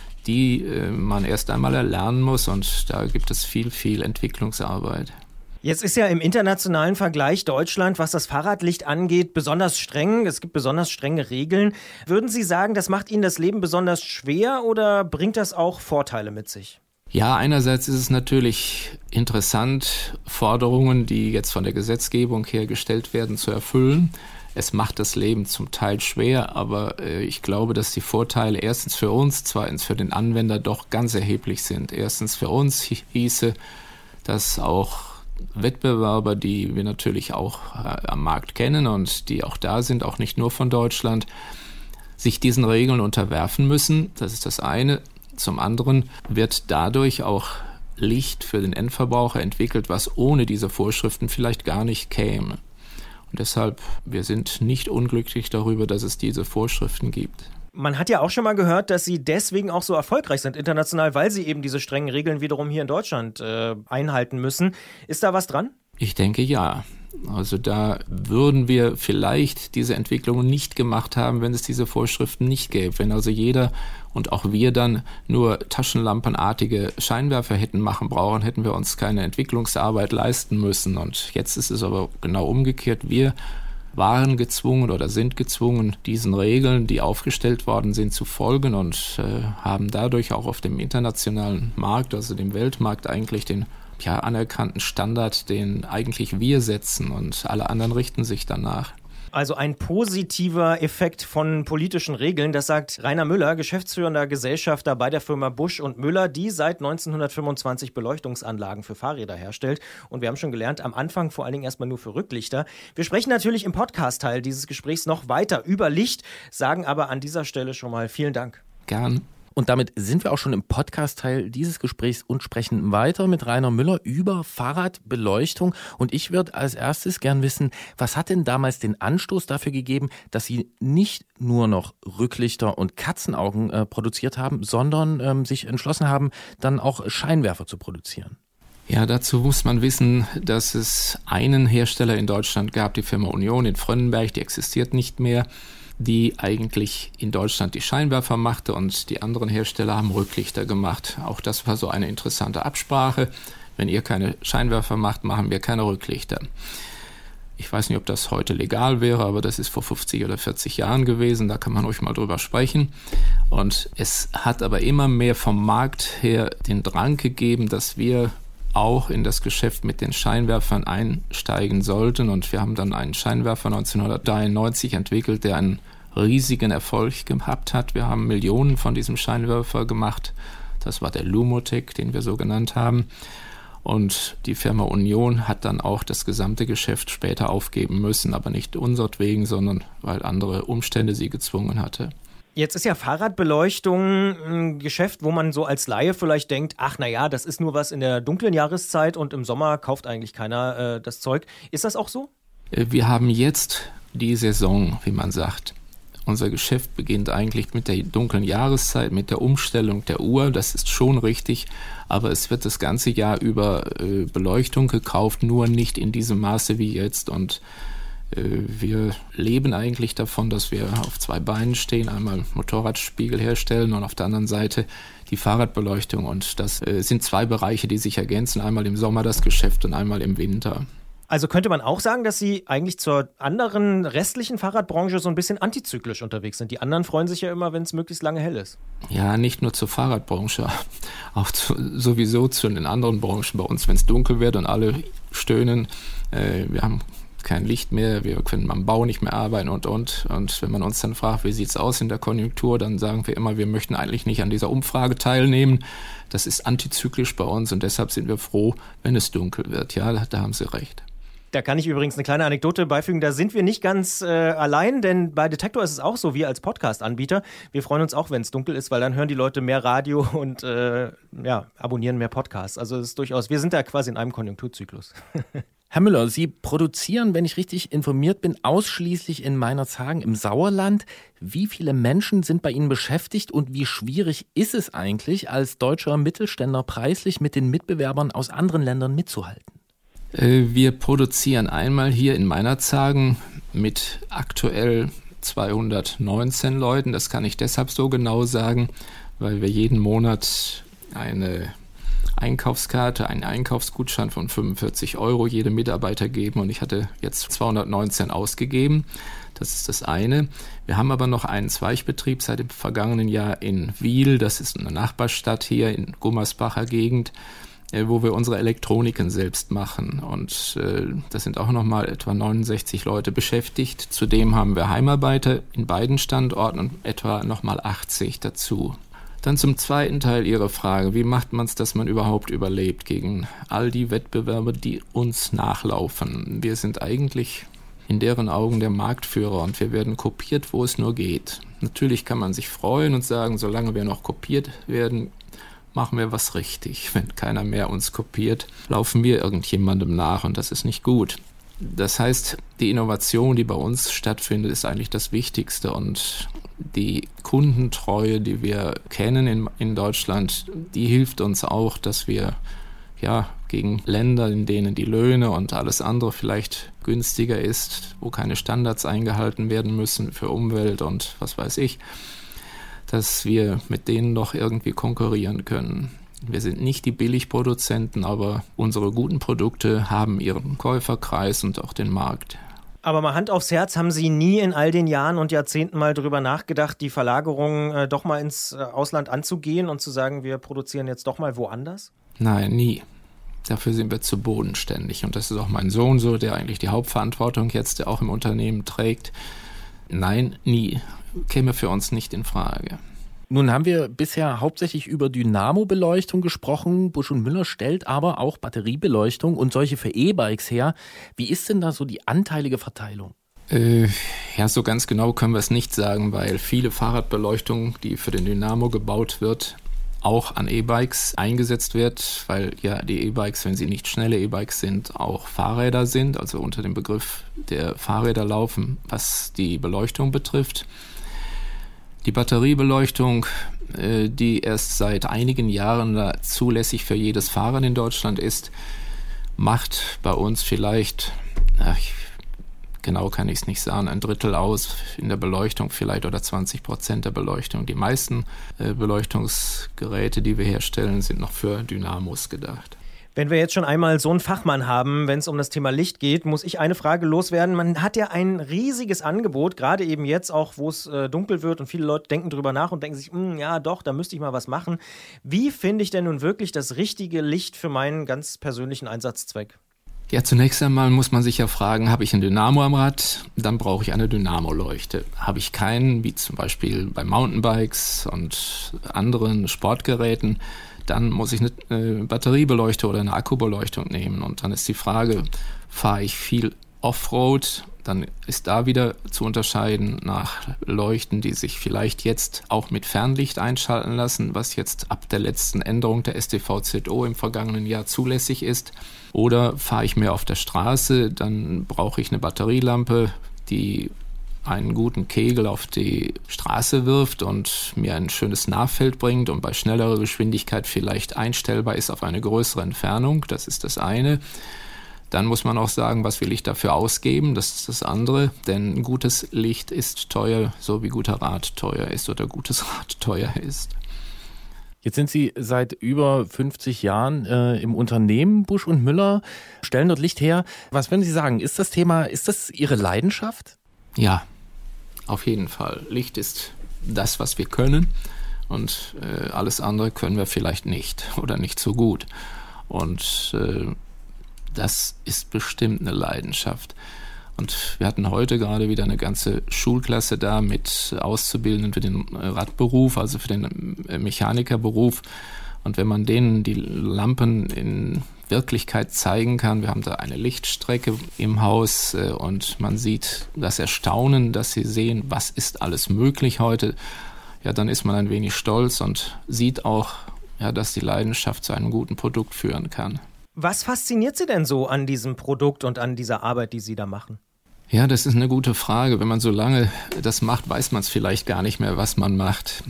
[SPEAKER 7] die man erst einmal erlernen muss. Und da gibt es viel Entwicklungsarbeit.
[SPEAKER 2] Jetzt ist ja im internationalen Vergleich Deutschland, was das Fahrradlicht angeht, besonders streng. Es gibt besonders strenge Regeln. Würden Sie sagen, das macht Ihnen das Leben besonders schwer oder bringt das auch Vorteile mit sich?
[SPEAKER 7] Ja, einerseits ist es natürlich interessant, Forderungen, die jetzt von der Gesetzgebung her gestellt werden, zu erfüllen. Es macht das Leben zum Teil schwer, aber ich glaube, dass die Vorteile erstens für uns, zweitens für den Anwender doch ganz erheblich sind. Erstens für uns hieße, dass auch Wettbewerber, die wir natürlich auch am Markt kennen und die auch da sind, auch nicht nur von Deutschland, sich diesen Regeln unterwerfen müssen. Das ist das eine. Zum anderen wird dadurch auch Licht für den Endverbraucher entwickelt, was ohne diese Vorschriften vielleicht gar nicht käme. Und deshalb, wir sind nicht unglücklich darüber, dass es diese Vorschriften gibt.
[SPEAKER 2] Man hat ja auch schon mal gehört, dass Sie deswegen auch so erfolgreich sind international, weil Sie eben diese strengen Regeln wiederum hier in Deutschland einhalten müssen. Ist da was dran?
[SPEAKER 7] Ich denke ja. Also da würden wir vielleicht diese Entwicklungen nicht gemacht haben, wenn es diese Vorschriften nicht gäbe. Wenn also jeder und auch wir dann nur taschenlampenartige Scheinwerfer hätten machen brauchen, hätten wir uns keine Entwicklungsarbeit leisten müssen. Und jetzt ist es aber genau umgekehrt. Wir waren gezwungen oder sind gezwungen, diesen Regeln, die aufgestellt worden sind, zu folgen und haben dadurch auch auf dem internationalen Markt, also dem Weltmarkt, eigentlich den anerkannten Standard, den eigentlich wir setzen und alle anderen richten sich danach.
[SPEAKER 2] Also ein positiver Effekt von politischen Regeln, das sagt Rainer Müller, geschäftsführender Gesellschafter bei der Firma Busch und Müller, die seit 1925 Beleuchtungsanlagen für Fahrräder herstellt. Und wir haben schon gelernt, am Anfang vor allen Dingen erstmal nur für Rücklichter. Wir sprechen natürlich im Podcast-Teil dieses Gesprächs noch weiter über Licht, sagen aber an dieser Stelle schon mal vielen Dank.
[SPEAKER 7] Gern.
[SPEAKER 4] Und damit sind wir auch schon im Podcast-Teil dieses Gesprächs und sprechen weiter mit Rainer Müller über Fahrradbeleuchtung. Und ich würde als erstes gern wissen, was hat denn damals den Anstoß dafür gegeben, dass Sie nicht nur noch Rücklichter und Katzenaugen produziert haben, sondern sich entschlossen haben, dann auch Scheinwerfer zu produzieren?
[SPEAKER 7] Ja, dazu muss man wissen, dass es einen Hersteller in Deutschland gab, die Firma Union in Frönnenberg, die existiert nicht mehr, die eigentlich in Deutschland die Scheinwerfer machte und die anderen Hersteller haben Rücklichter gemacht. Auch das war so eine interessante Absprache. Wenn ihr keine Scheinwerfer macht, machen wir keine Rücklichter. Ich weiß nicht, ob das heute legal wäre, aber das ist vor 50 oder 40 Jahren gewesen. Da kann man ruhig mal drüber sprechen. Und es hat aber immer mehr vom Markt her den Drang gegeben, dass wir auch in das Geschäft mit den Scheinwerfern einsteigen sollten. Und wir haben dann einen Scheinwerfer 1993 entwickelt, der einen riesigen Erfolg gehabt hat. Wir haben Millionen von diesem Scheinwerfer gemacht. Das war der Lumotec, den wir so genannt haben. Und die Firma Union hat dann auch das gesamte Geschäft später aufgeben müssen, aber nicht unseretwegen, sondern weil andere Umstände sie gezwungen hatte.
[SPEAKER 2] Jetzt ist ja Fahrradbeleuchtung ein Geschäft, wo man so als Laie vielleicht denkt, ach naja, das ist nur was in der dunklen Jahreszeit und im Sommer kauft eigentlich keiner das Zeug. Ist das auch so?
[SPEAKER 7] Wir haben jetzt die Saison, wie man sagt. Unser Geschäft beginnt eigentlich mit der dunklen Jahreszeit, mit der Umstellung der Uhr. Das ist schon richtig, aber es wird das ganze Jahr über Beleuchtung gekauft, nur nicht in diesem Maße wie jetzt. Und wir leben eigentlich davon, dass wir auf zwei Beinen stehen, einmal Motorradspiegel herstellen und auf der anderen Seite die Fahrradbeleuchtung. Und das sind zwei Bereiche, die sich ergänzen, einmal im Sommer das Geschäft und einmal im Winter.
[SPEAKER 2] Also könnte man auch sagen, dass Sie eigentlich zur anderen restlichen Fahrradbranche so ein bisschen antizyklisch unterwegs sind. Die anderen freuen sich ja immer, wenn es möglichst lange hell ist.
[SPEAKER 7] Ja, nicht nur zur Fahrradbranche, auch sowieso zu den anderen Branchen bei uns, wenn es dunkel wird und alle stöhnen. Wir haben kein Licht mehr, wir können am Bau nicht mehr arbeiten und. Und wenn man uns dann fragt, wie sieht's aus in der Konjunktur, dann sagen wir immer, wir möchten eigentlich nicht an dieser Umfrage teilnehmen. Das ist antizyklisch bei uns und deshalb sind wir froh, wenn es dunkel wird. Ja, da haben Sie recht.
[SPEAKER 2] Da kann ich übrigens eine kleine Anekdote beifügen. Da sind wir nicht ganz allein, denn bei Detektor ist es auch so, wir als Podcast-Anbieter, wir freuen uns auch, wenn es dunkel ist, weil dann hören die Leute mehr Radio und abonnieren mehr Podcasts. Also es ist durchaus, wir sind da quasi in einem Konjunkturzyklus.
[SPEAKER 4] Herr Müller, Sie produzieren, wenn ich richtig informiert bin, ausschließlich in Meinerzhagen im Sauerland. Wie viele Menschen sind bei Ihnen beschäftigt und wie schwierig ist es eigentlich, als deutscher Mittelständler preislich mit den Mitbewerbern aus anderen Ländern mitzuhalten?
[SPEAKER 7] Wir produzieren einmal hier in Meinerzhagen mit aktuell 219 Leuten. Das kann ich deshalb so genau sagen, weil wir jeden Monat eine Einkaufskarte, einen Einkaufsgutschein von 45 € jedem Mitarbeiter geben und ich hatte jetzt 219 ausgegeben. Das ist das eine. Wir haben aber noch einen Zweigbetrieb seit dem vergangenen Jahr in Wiel, das ist eine Nachbarstadt hier in Gummersbacher Gegend, wo wir unsere Elektroniken selbst machen und das sind auch nochmal etwa 69 Leute beschäftigt. Zudem haben wir Heimarbeiter in beiden Standorten und etwa nochmal 80 dazu. Dann zum zweiten Teil Ihrer Frage, wie macht man es, dass man überhaupt überlebt gegen all die Wettbewerber, die uns nachlaufen? Wir sind eigentlich in deren Augen der Marktführer und wir werden kopiert, wo es nur geht. Natürlich kann man sich freuen und sagen, solange wir noch kopiert werden, machen wir was richtig. Wenn keiner mehr uns kopiert, laufen wir irgendjemandem nach und das ist nicht gut. Das heißt, die Innovation, die bei uns stattfindet, ist eigentlich das Wichtigste und die Kundentreue, die wir kennen in Deutschland, die hilft uns auch, dass wir gegen Länder, in denen die Löhne und alles andere vielleicht günstiger ist, wo keine Standards eingehalten werden müssen für Umwelt und was weiß ich, dass wir mit denen doch irgendwie konkurrieren können. Wir sind nicht die Billigproduzenten, aber unsere guten Produkte haben ihren Käuferkreis und auch den Markt.
[SPEAKER 2] Aber mal Hand aufs Herz, haben Sie nie in all den Jahren und Jahrzehnten mal drüber nachgedacht, die Verlagerung doch mal ins Ausland anzugehen und zu sagen, wir produzieren jetzt doch mal woanders?
[SPEAKER 7] Nein, nie. Dafür sind wir zu bodenständig. Und das ist auch mein Sohn so, der eigentlich die Hauptverantwortung jetzt auch im Unternehmen trägt. Nein, nie. Käme für uns nicht in Frage.
[SPEAKER 4] Nun haben wir bisher hauptsächlich über Dynamo-Beleuchtung gesprochen. Busch & Müller stellt aber auch Batteriebeleuchtung und solche für E-Bikes her. Wie ist denn da so die anteilige Verteilung?
[SPEAKER 7] So ganz genau können wir es nicht sagen, weil viele Fahrradbeleuchtung, die für den Dynamo gebaut wird, auch an E-Bikes eingesetzt wird, weil ja die E-Bikes, wenn sie nicht schnelle E-Bikes sind, auch Fahrräder sind, also unter dem Begriff der Fahrräder laufen, was die Beleuchtung betrifft. Die Batteriebeleuchtung, die erst seit einigen Jahren zulässig für jedes Fahrrad in Deutschland ist, macht bei uns vielleicht, genau kann ich es nicht sagen, 1/3 aus in der Beleuchtung vielleicht oder 20% der Beleuchtung. Die meisten Beleuchtungsgeräte, die wir herstellen, sind noch für Dynamos gedacht.
[SPEAKER 2] Wenn wir jetzt schon einmal so einen Fachmann haben, wenn es um das Thema Licht geht, muss ich eine Frage loswerden. Man hat ja ein riesiges Angebot, gerade eben jetzt auch, wo es dunkel wird und viele Leute denken drüber nach und denken sich, ja doch, da müsste ich mal was machen. Wie finde ich denn nun wirklich das richtige Licht für meinen ganz persönlichen Einsatzzweck?
[SPEAKER 7] Ja, zunächst einmal muss man sich ja fragen, habe ich ein Dynamo am Rad, dann brauche ich eine Dynamo-Leuchte. Habe ich keinen, wie zum Beispiel bei Mountainbikes und anderen Sportgeräten, dann muss ich eine Batteriebeleuchtung oder eine Akkubeleuchtung nehmen. Und dann ist die Frage, fahre ich viel Offroad, dann ist da wieder zu unterscheiden nach Leuchten, die sich vielleicht jetzt auch mit Fernlicht einschalten lassen, was jetzt ab der letzten Änderung der StVZO im vergangenen Jahr zulässig ist. Oder fahre ich mehr auf der Straße, dann brauche ich eine Batterielampe, die einen guten Kegel auf die Straße wirft und mir ein schönes Nahfeld bringt und bei schnellerer Geschwindigkeit vielleicht einstellbar ist auf eine größere Entfernung. Das ist das eine. Dann muss man auch sagen, was will ich dafür ausgeben? Das ist das andere, denn gutes Licht ist teuer, so wie guter Rat teuer ist oder gutes Rad teuer ist.
[SPEAKER 4] Jetzt sind Sie seit über 50 Jahren im Unternehmen Busch und Müller, stellen dort Licht her. Was würden Sie sagen? Ist das Ihre Leidenschaft?
[SPEAKER 7] Ja, auf jeden Fall. Licht ist das, was wir können, und alles andere können wir vielleicht nicht oder nicht so gut. Und das ist bestimmt eine Leidenschaft. Und wir hatten heute gerade wieder eine ganze Schulklasse da mit Auszubildenden für den Radberuf, also für den Mechanikerberuf. Und wenn man denen die Lampen in Wirklichkeit zeigen kann, wir haben da eine Lichtstrecke im Haus und man sieht das Erstaunen, dass sie sehen, was ist alles möglich heute, ja, dann ist man ein wenig stolz und sieht auch, ja, dass die Leidenschaft zu einem guten Produkt führen kann.
[SPEAKER 2] Was fasziniert Sie denn so an diesem Produkt und an dieser Arbeit, die Sie da machen?
[SPEAKER 7] Ja, das ist eine gute Frage. Wenn man so lange das macht, weiß man es vielleicht gar nicht mehr, was man macht.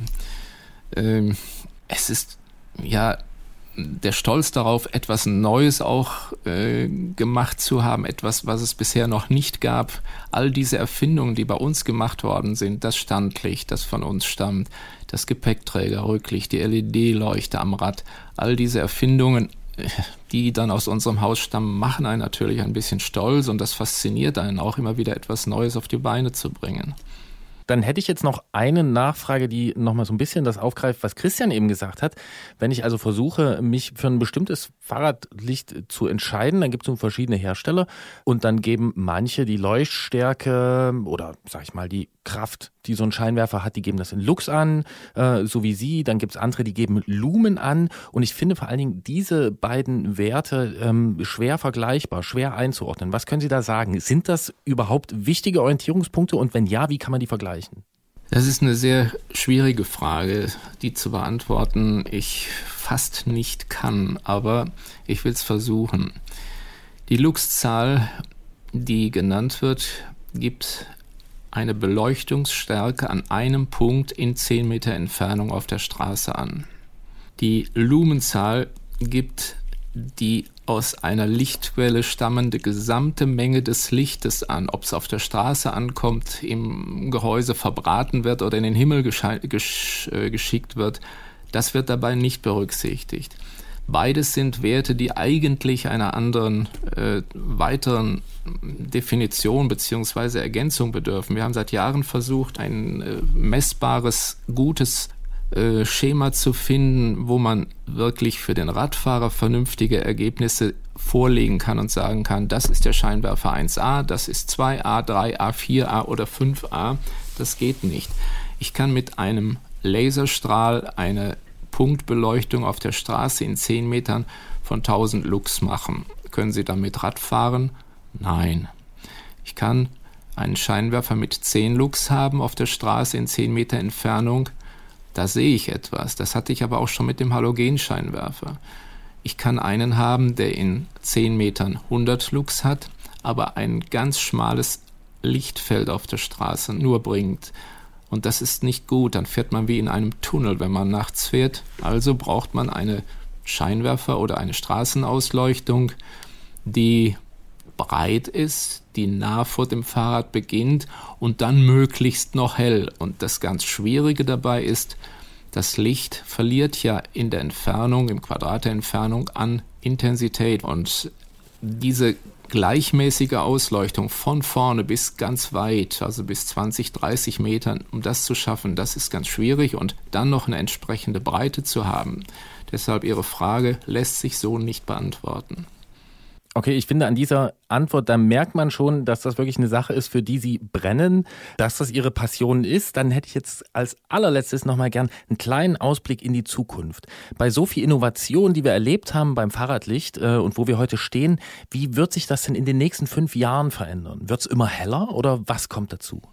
[SPEAKER 7] Es ist ja der Stolz darauf, etwas Neues auch gemacht zu haben, etwas, was es bisher noch nicht gab. All diese Erfindungen, die bei uns gemacht worden sind, das Standlicht, das von uns stammt, das Gepäckträgerrücklicht, die LED-Leuchte am Rad, all diese Erfindungen, die dann aus unserem Haus stammen, machen einen natürlich ein bisschen stolz, und das fasziniert einen auch immer wieder, etwas Neues auf die Beine zu bringen.
[SPEAKER 4] Dann hätte ich jetzt noch eine Nachfrage, die nochmal so ein bisschen das aufgreift, was Christian eben gesagt hat. Wenn ich also versuche, mich für ein bestimmtes Fahrradlicht zu entscheiden, dann gibt es verschiedene Hersteller und dann geben manche die Leuchtstärke oder, sag ich mal, die Kraft, die so ein Scheinwerfer hat, die geben das in Lux an, so wie Sie. Dann gibt es andere, die geben Lumen an. Und ich finde vor allen Dingen diese beiden Werte schwer vergleichbar, schwer einzuordnen. Was können Sie da sagen? Sind das überhaupt wichtige Orientierungspunkte? Und wenn ja, wie kann man die vergleichen?
[SPEAKER 7] Das ist eine sehr schwierige Frage, die zu beantworten ich fast nicht kann, aber ich will es versuchen. Die Lux-Zahl, die genannt wird, gibt eine Beleuchtungsstärke an einem Punkt in 10 Meter Entfernung auf der Straße an. Die Lumenzahl gibt die aus einer Lichtquelle stammende gesamte Menge des Lichtes an. Ob es auf der Straße ankommt, im Gehäuse verbraten wird oder in den Himmel geschickt wird, das wird dabei nicht berücksichtigt. Beides sind Werte, die eigentlich einer anderen weiteren Definition bzw. Ergänzung bedürfen. Wir haben seit Jahren versucht, ein messbares, gutes Schema zu finden, wo man wirklich für den Radfahrer vernünftige Ergebnisse vorlegen kann und sagen kann, das ist der Scheinwerfer 1A, das ist 2A, 3A, 4A oder 5A. Das geht nicht. Ich kann mit einem Laserstrahl eine Punktbeleuchtung auf der Straße in 10 Metern von 1000 Lux machen. Können Sie damit Rad fahren? Nein. Ich kann einen Scheinwerfer mit 10 Lux haben auf der Straße in 10 Meter Entfernung. Da sehe ich etwas. Das hatte ich aber auch schon mit dem Halogenscheinwerfer. Ich kann einen haben, der in 10 Metern 100 Lux hat, aber ein ganz schmales Lichtfeld auf der Straße nur bringt. Und das ist nicht gut. Dann fährt man wie in einem Tunnel, wenn man nachts fährt. Also braucht man eine Scheinwerfer oder eine Straßenausleuchtung, die breit ist, die nah vor dem Fahrrad beginnt und dann möglichst noch hell. Und das ganz Schwierige dabei ist, das Licht verliert ja in der Entfernung, im Quadrat der Entfernung an Intensität. Und diese gleichmäßige Ausleuchtung von vorne bis ganz weit, also bis 20, 30 Metern, um das zu schaffen, das ist ganz schwierig, und dann noch eine entsprechende Breite zu haben. Deshalb Ihre Frage lässt sich so nicht beantworten.
[SPEAKER 4] Okay, ich finde, an dieser Antwort, da merkt man schon, dass das wirklich eine Sache ist, für die Sie brennen, dass das Ihre Passion ist. Dann hätte ich jetzt als allerletztes nochmal gern einen kleinen Ausblick in die Zukunft. Bei so viel Innovation, die wir erlebt haben beim Fahrradlicht und wo wir heute stehen, wie wird sich das denn in den nächsten 5 Jahren verändern? Wird es immer heller oder was kommt dazu?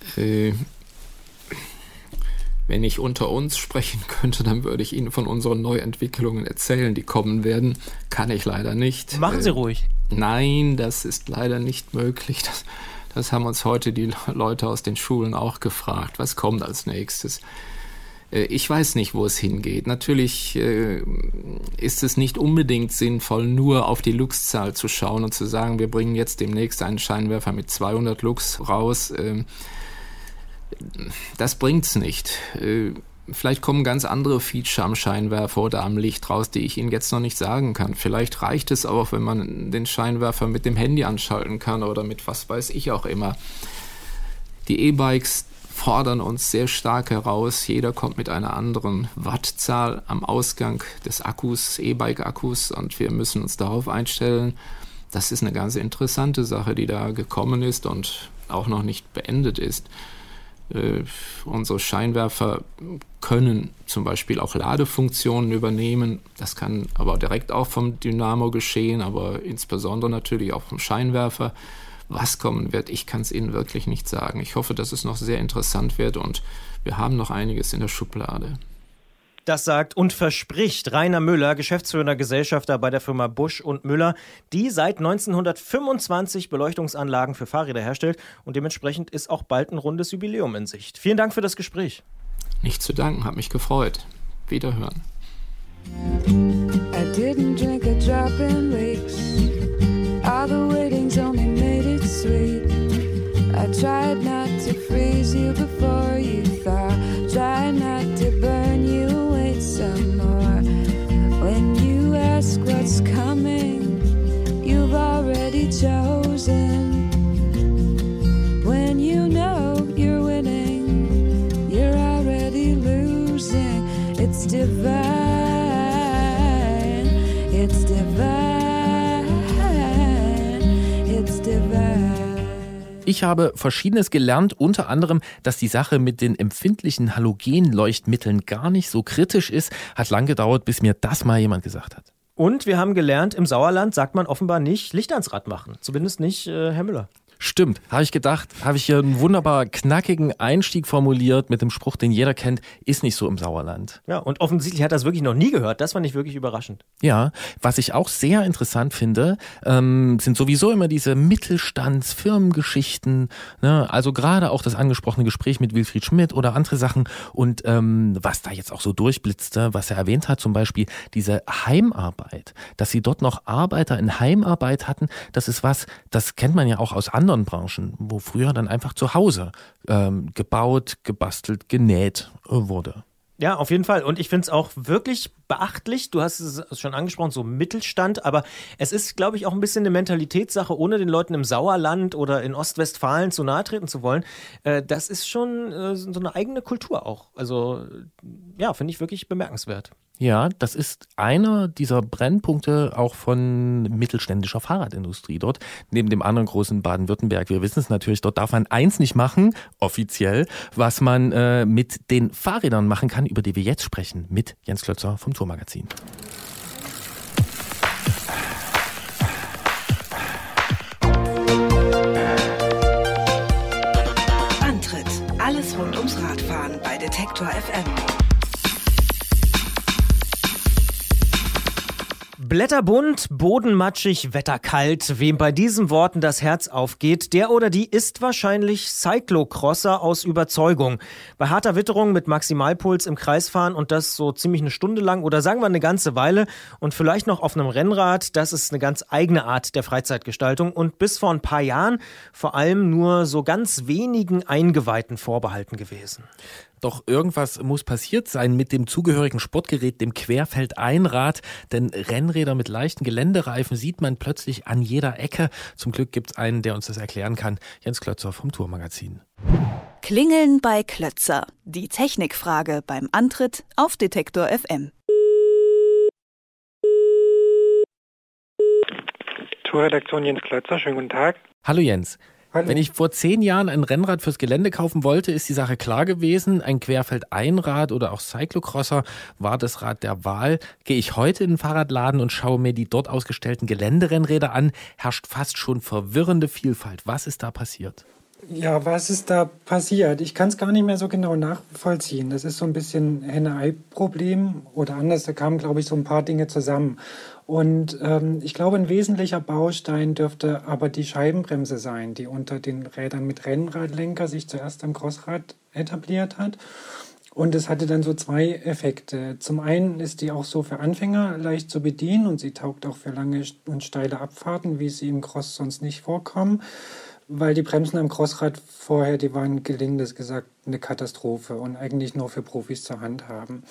[SPEAKER 7] Wenn ich unter uns sprechen könnte, dann würde ich Ihnen von unseren Neuentwicklungen erzählen, die kommen werden. Kann ich leider nicht.
[SPEAKER 2] Machen Sie ruhig.
[SPEAKER 7] Nein, das ist leider nicht möglich. Das haben uns heute die Leute aus den Schulen auch gefragt. Was kommt als nächstes? Ich weiß nicht, wo es hingeht. Natürlich ist es nicht unbedingt sinnvoll, nur auf die Lux-Zahl zu schauen und zu sagen, wir bringen jetzt demnächst einen Scheinwerfer mit 200 Lux raus. Das bringt's nicht. Vielleicht kommen ganz andere Feature am Scheinwerfer oder am Licht raus, die ich Ihnen jetzt noch nicht sagen kann. Vielleicht reicht es auch, wenn man den Scheinwerfer mit dem Handy anschalten kann oder mit was weiß ich auch immer. Die E-Bikes fordern uns sehr stark heraus. Jeder kommt mit einer anderen Wattzahl am Ausgang des Akkus, E-Bike-Akkus, und wir müssen uns darauf einstellen. Das ist eine ganz interessante Sache, die da gekommen ist und auch noch nicht beendet ist. Unsere Scheinwerfer können zum Beispiel auch Ladefunktionen übernehmen. Das kann aber direkt auch vom Dynamo geschehen, aber insbesondere natürlich auch vom Scheinwerfer. Was kommen wird, ich kann es Ihnen wirklich nicht sagen. Ich hoffe, dass es noch sehr interessant wird und wir haben noch einiges in der Schublade.
[SPEAKER 2] Das sagt und verspricht Rainer Müller, geschäftsführender Gesellschafter bei der Firma Busch und Müller, die seit 1925 Beleuchtungsanlagen für Fahrräder herstellt. Und dementsprechend ist auch bald ein rundes Jubiläum in Sicht. Vielen Dank für das Gespräch.
[SPEAKER 7] Nicht zu danken, hat mich gefreut. Wiederhören.
[SPEAKER 8] I didn't drink a drop in weeks. All the waiting's only made it sweet. I tried not to freeze you before you thaw. Tried not to burn you, wait some more. When you ask what's coming, you've already chosen. When you know you're winning, you're already losing. It's divine, it's divine, it's divine.
[SPEAKER 4] Ich habe Verschiedenes gelernt, unter anderem, dass die Sache mit den empfindlichen Halogenleuchtmitteln gar nicht so kritisch ist. Hat lang gedauert, bis mir das mal jemand gesagt hat.
[SPEAKER 2] Und wir haben gelernt, im Sauerland sagt man offenbar nicht Licht ans Rad machen. Zumindest nicht Herr Müller.
[SPEAKER 4] Stimmt, habe ich gedacht, habe ich hier einen wunderbar knackigen Einstieg formuliert mit dem Spruch, den jeder kennt, ist nicht so im Sauerland.
[SPEAKER 2] Ja, und offensichtlich hat er das wirklich noch nie gehört. Das fand ich wirklich überraschend.
[SPEAKER 4] Ja, was ich auch sehr interessant finde, sind sowieso immer diese Mittelstandsfirmengeschichten, ne? Also gerade auch das angesprochene Gespräch mit Wilfried Schmidt oder andere Sachen und was da jetzt auch so durchblitzte, was er erwähnt hat, zum Beispiel diese Heimarbeit, dass sie dort noch Arbeiter in Heimarbeit hatten, das ist was, das kennt man ja auch aus anderen Branchen, wo früher dann einfach zu Hause gebaut, gebastelt, genäht wurde.
[SPEAKER 2] Ja, auf jeden Fall. Und ich finde es auch wirklich beachtlich. Du hast es schon angesprochen, so Mittelstand. Aber es ist, glaube ich, auch ein bisschen eine Mentalitätssache, ohne den Leuten im Sauerland oder in Ostwestfalen zu nahe treten zu wollen. Das ist schon so eine eigene Kultur auch. Also ja, finde ich wirklich bemerkenswert.
[SPEAKER 4] Ja, das ist einer dieser Brennpunkte auch von mittelständischer Fahrradindustrie dort, neben dem anderen großen Baden-Württemberg. Wir wissen es natürlich, dort darf man eins nicht machen, offiziell, was man mit den Fahrrädern machen kann, über die wir jetzt sprechen, mit Jens Klötzer vom Tourmagazin.
[SPEAKER 3] Antritt: Alles rund ums Radfahren bei Detektor FM.
[SPEAKER 2] Blätterbunt, bodenmatschig, wetterkalt. Wem bei diesen Worten das Herz aufgeht, der oder die ist wahrscheinlich Cyclocrosser aus Überzeugung. Bei harter Witterung mit Maximalpuls im Kreis fahren und das so ziemlich eine Stunde lang oder sagen wir eine ganze Weile und vielleicht noch auf einem Rennrad, das ist eine ganz eigene Art der Freizeitgestaltung und bis vor ein paar Jahren vor allem nur so ganz wenigen Eingeweihten vorbehalten gewesen.
[SPEAKER 4] Doch irgendwas muss passiert sein mit dem zugehörigen Sportgerät, dem Querfeldeinrad, denn Rennräder mit leichten Geländereifen sieht man plötzlich an jeder Ecke. Zum Glück gibt's einen, der uns das erklären kann, Jens Klötzer vom Tourmagazin.
[SPEAKER 9] Klingeln bei Klötzer. Die Technikfrage beim Antritt auf Detektor FM.
[SPEAKER 10] Tourredaktion Jens Klötzer, schönen guten Tag.
[SPEAKER 4] Hallo Jens.
[SPEAKER 10] Hallo.
[SPEAKER 4] Wenn ich vor 10 Jahren ein Rennrad fürs Gelände kaufen wollte, ist die Sache klar gewesen. Ein Querfeldeinrad oder auch Cyclocrosser war das Rad der Wahl. Gehe ich heute in den Fahrradladen und schaue mir die dort ausgestellten Geländerennräder an, herrscht fast schon verwirrende Vielfalt. Was ist da passiert?
[SPEAKER 10] Ja, was ist da passiert? Ich kann es gar nicht mehr so genau nachvollziehen. Das ist so ein bisschen Henne-Ei-Problem oder anders, da kamen, glaube ich, so ein paar Dinge zusammen. Und ich glaube, ein wesentlicher Baustein dürfte aber die Scheibenbremse sein, die unter den Rädern mit Rennradlenker sich zuerst am Crossrad etabliert hat. Und es hatte dann so 2 Effekte. Zum einen ist die auch so für Anfänger leicht zu bedienen und sie taugt auch für lange und steile Abfahrten, wie sie im Cross sonst nicht vorkommen. weil die Bremsen am Crossrad vorher, die waren gelindes gesagt eine Katastrophe und eigentlich nur für Profis zur Hand haben.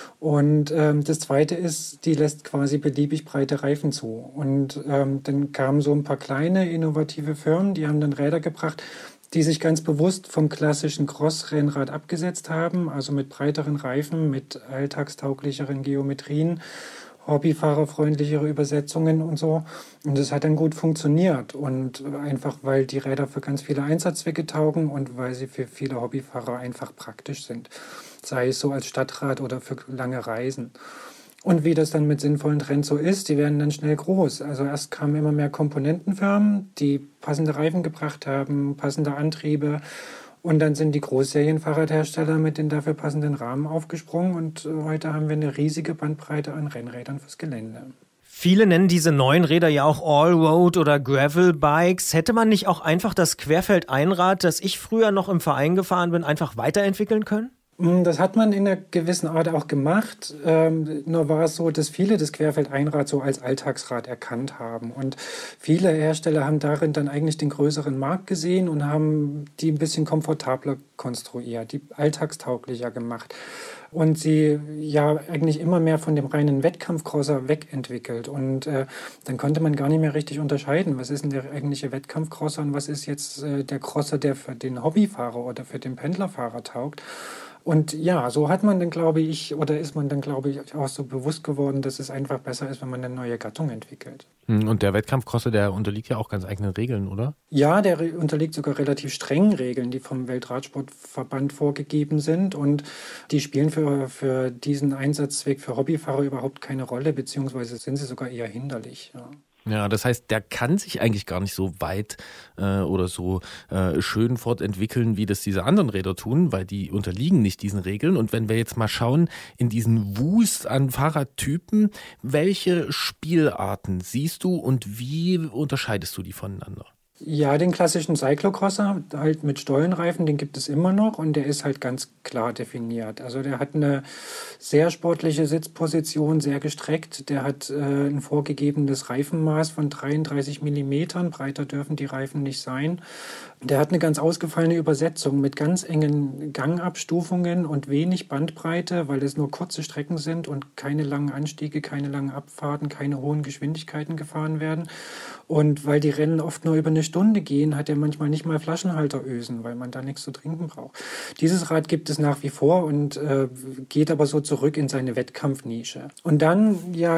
[SPEAKER 10] Und das Zweite ist, die lässt quasi beliebig breite Reifen zu. Und dann kamen so ein paar kleine, innovative Firmen, die haben dann Räder gebracht, die sich ganz bewusst vom klassischen Cross-Rennrad abgesetzt haben, also mit breiteren Reifen, mit alltagstauglicheren Geometrien, hobbyfahrerfreundlichere Übersetzungen und so. Und das hat dann gut funktioniert. Und einfach, weil die Räder für ganz viele Einsatzzwecke taugen und weil sie für viele Hobbyfahrer einfach praktisch sind. Sei es so als Stadtrad oder für lange Reisen. Und wie das dann mit sinnvollen Trends so ist, die werden dann schnell groß. Also erst kamen immer mehr Komponentenfirmen, die passende Reifen gebracht haben, passende Antriebe. Und dann sind die Großserienfahrradhersteller mit den dafür passenden Rahmen aufgesprungen. Und heute haben wir eine riesige Bandbreite an Rennrädern fürs Gelände.
[SPEAKER 2] Viele nennen diese neuen Räder ja auch Allroad oder Gravel-Bikes. Hätte man nicht auch einfach das Querfeldeinrad, das ich früher noch im Verein gefahren bin, einfach weiterentwickeln können?
[SPEAKER 10] Das hat man in einer gewissen Art auch gemacht. Nur war es so, dass viele das Querfeldeinrad so als Alltagsrad erkannt haben. Und viele Hersteller haben darin dann eigentlich den größeren Markt gesehen und haben die ein bisschen komfortabler konstruiert, die alltagstauglicher gemacht. Und sie ja eigentlich immer mehr von dem reinen Wettkampfcrosser wegentwickelt. Und dann konnte man gar nicht mehr richtig unterscheiden, was ist denn der eigentliche Wettkampfcrosser und was ist jetzt der Crosser, der für den Hobbyfahrer oder für den Pendlerfahrer taugt. Und ja, so hat man dann, glaube ich, oder ist man dann, glaube ich, auch so bewusst geworden, dass es einfach besser ist, wenn man eine neue Gattung entwickelt.
[SPEAKER 4] Und der Wettkampfcrosser, der unterliegt ja auch ganz eigenen Regeln, oder?
[SPEAKER 10] Ja, der unterliegt sogar relativ strengen Regeln, die vom Weltradsportverband vorgegeben sind. Und die spielen für diesen Einsatzzweck für Hobbyfahrer überhaupt keine Rolle, beziehungsweise sind sie sogar eher hinderlich. Ja.
[SPEAKER 4] Ja, das heißt, der kann sich eigentlich gar nicht so weit oder so schön fortentwickeln, wie das diese anderen Räder tun, weil die unterliegen nicht diesen Regeln. Und wenn wir jetzt mal schauen, in diesen Wust an Fahrradtypen, welche Spielarten siehst du und wie unterscheidest du die voneinander?
[SPEAKER 10] Ja, den klassischen Cyclocrosser, halt mit Stollenreifen, den gibt es immer noch und der ist halt ganz klar definiert. Also der hat eine sehr sportliche Sitzposition, sehr gestreckt. Der hat ein vorgegebenes Reifenmaß von 33 Millimetern. Breiter dürfen die Reifen nicht sein. Der hat eine ganz ausgefallene Übersetzung mit ganz engen Gangabstufungen und wenig Bandbreite, weil es nur kurze Strecken sind und keine langen Anstiege, keine langen Abfahrten, keine hohen Geschwindigkeiten gefahren werden. Und weil die Rennen oft nur über eine Stunde gehen, hat er manchmal nicht mal Flaschenhalterösen, weil man da nichts zu trinken braucht. Dieses Rad gibt es nach wie vor und geht aber so zurück in seine Wettkampfnische. Und dann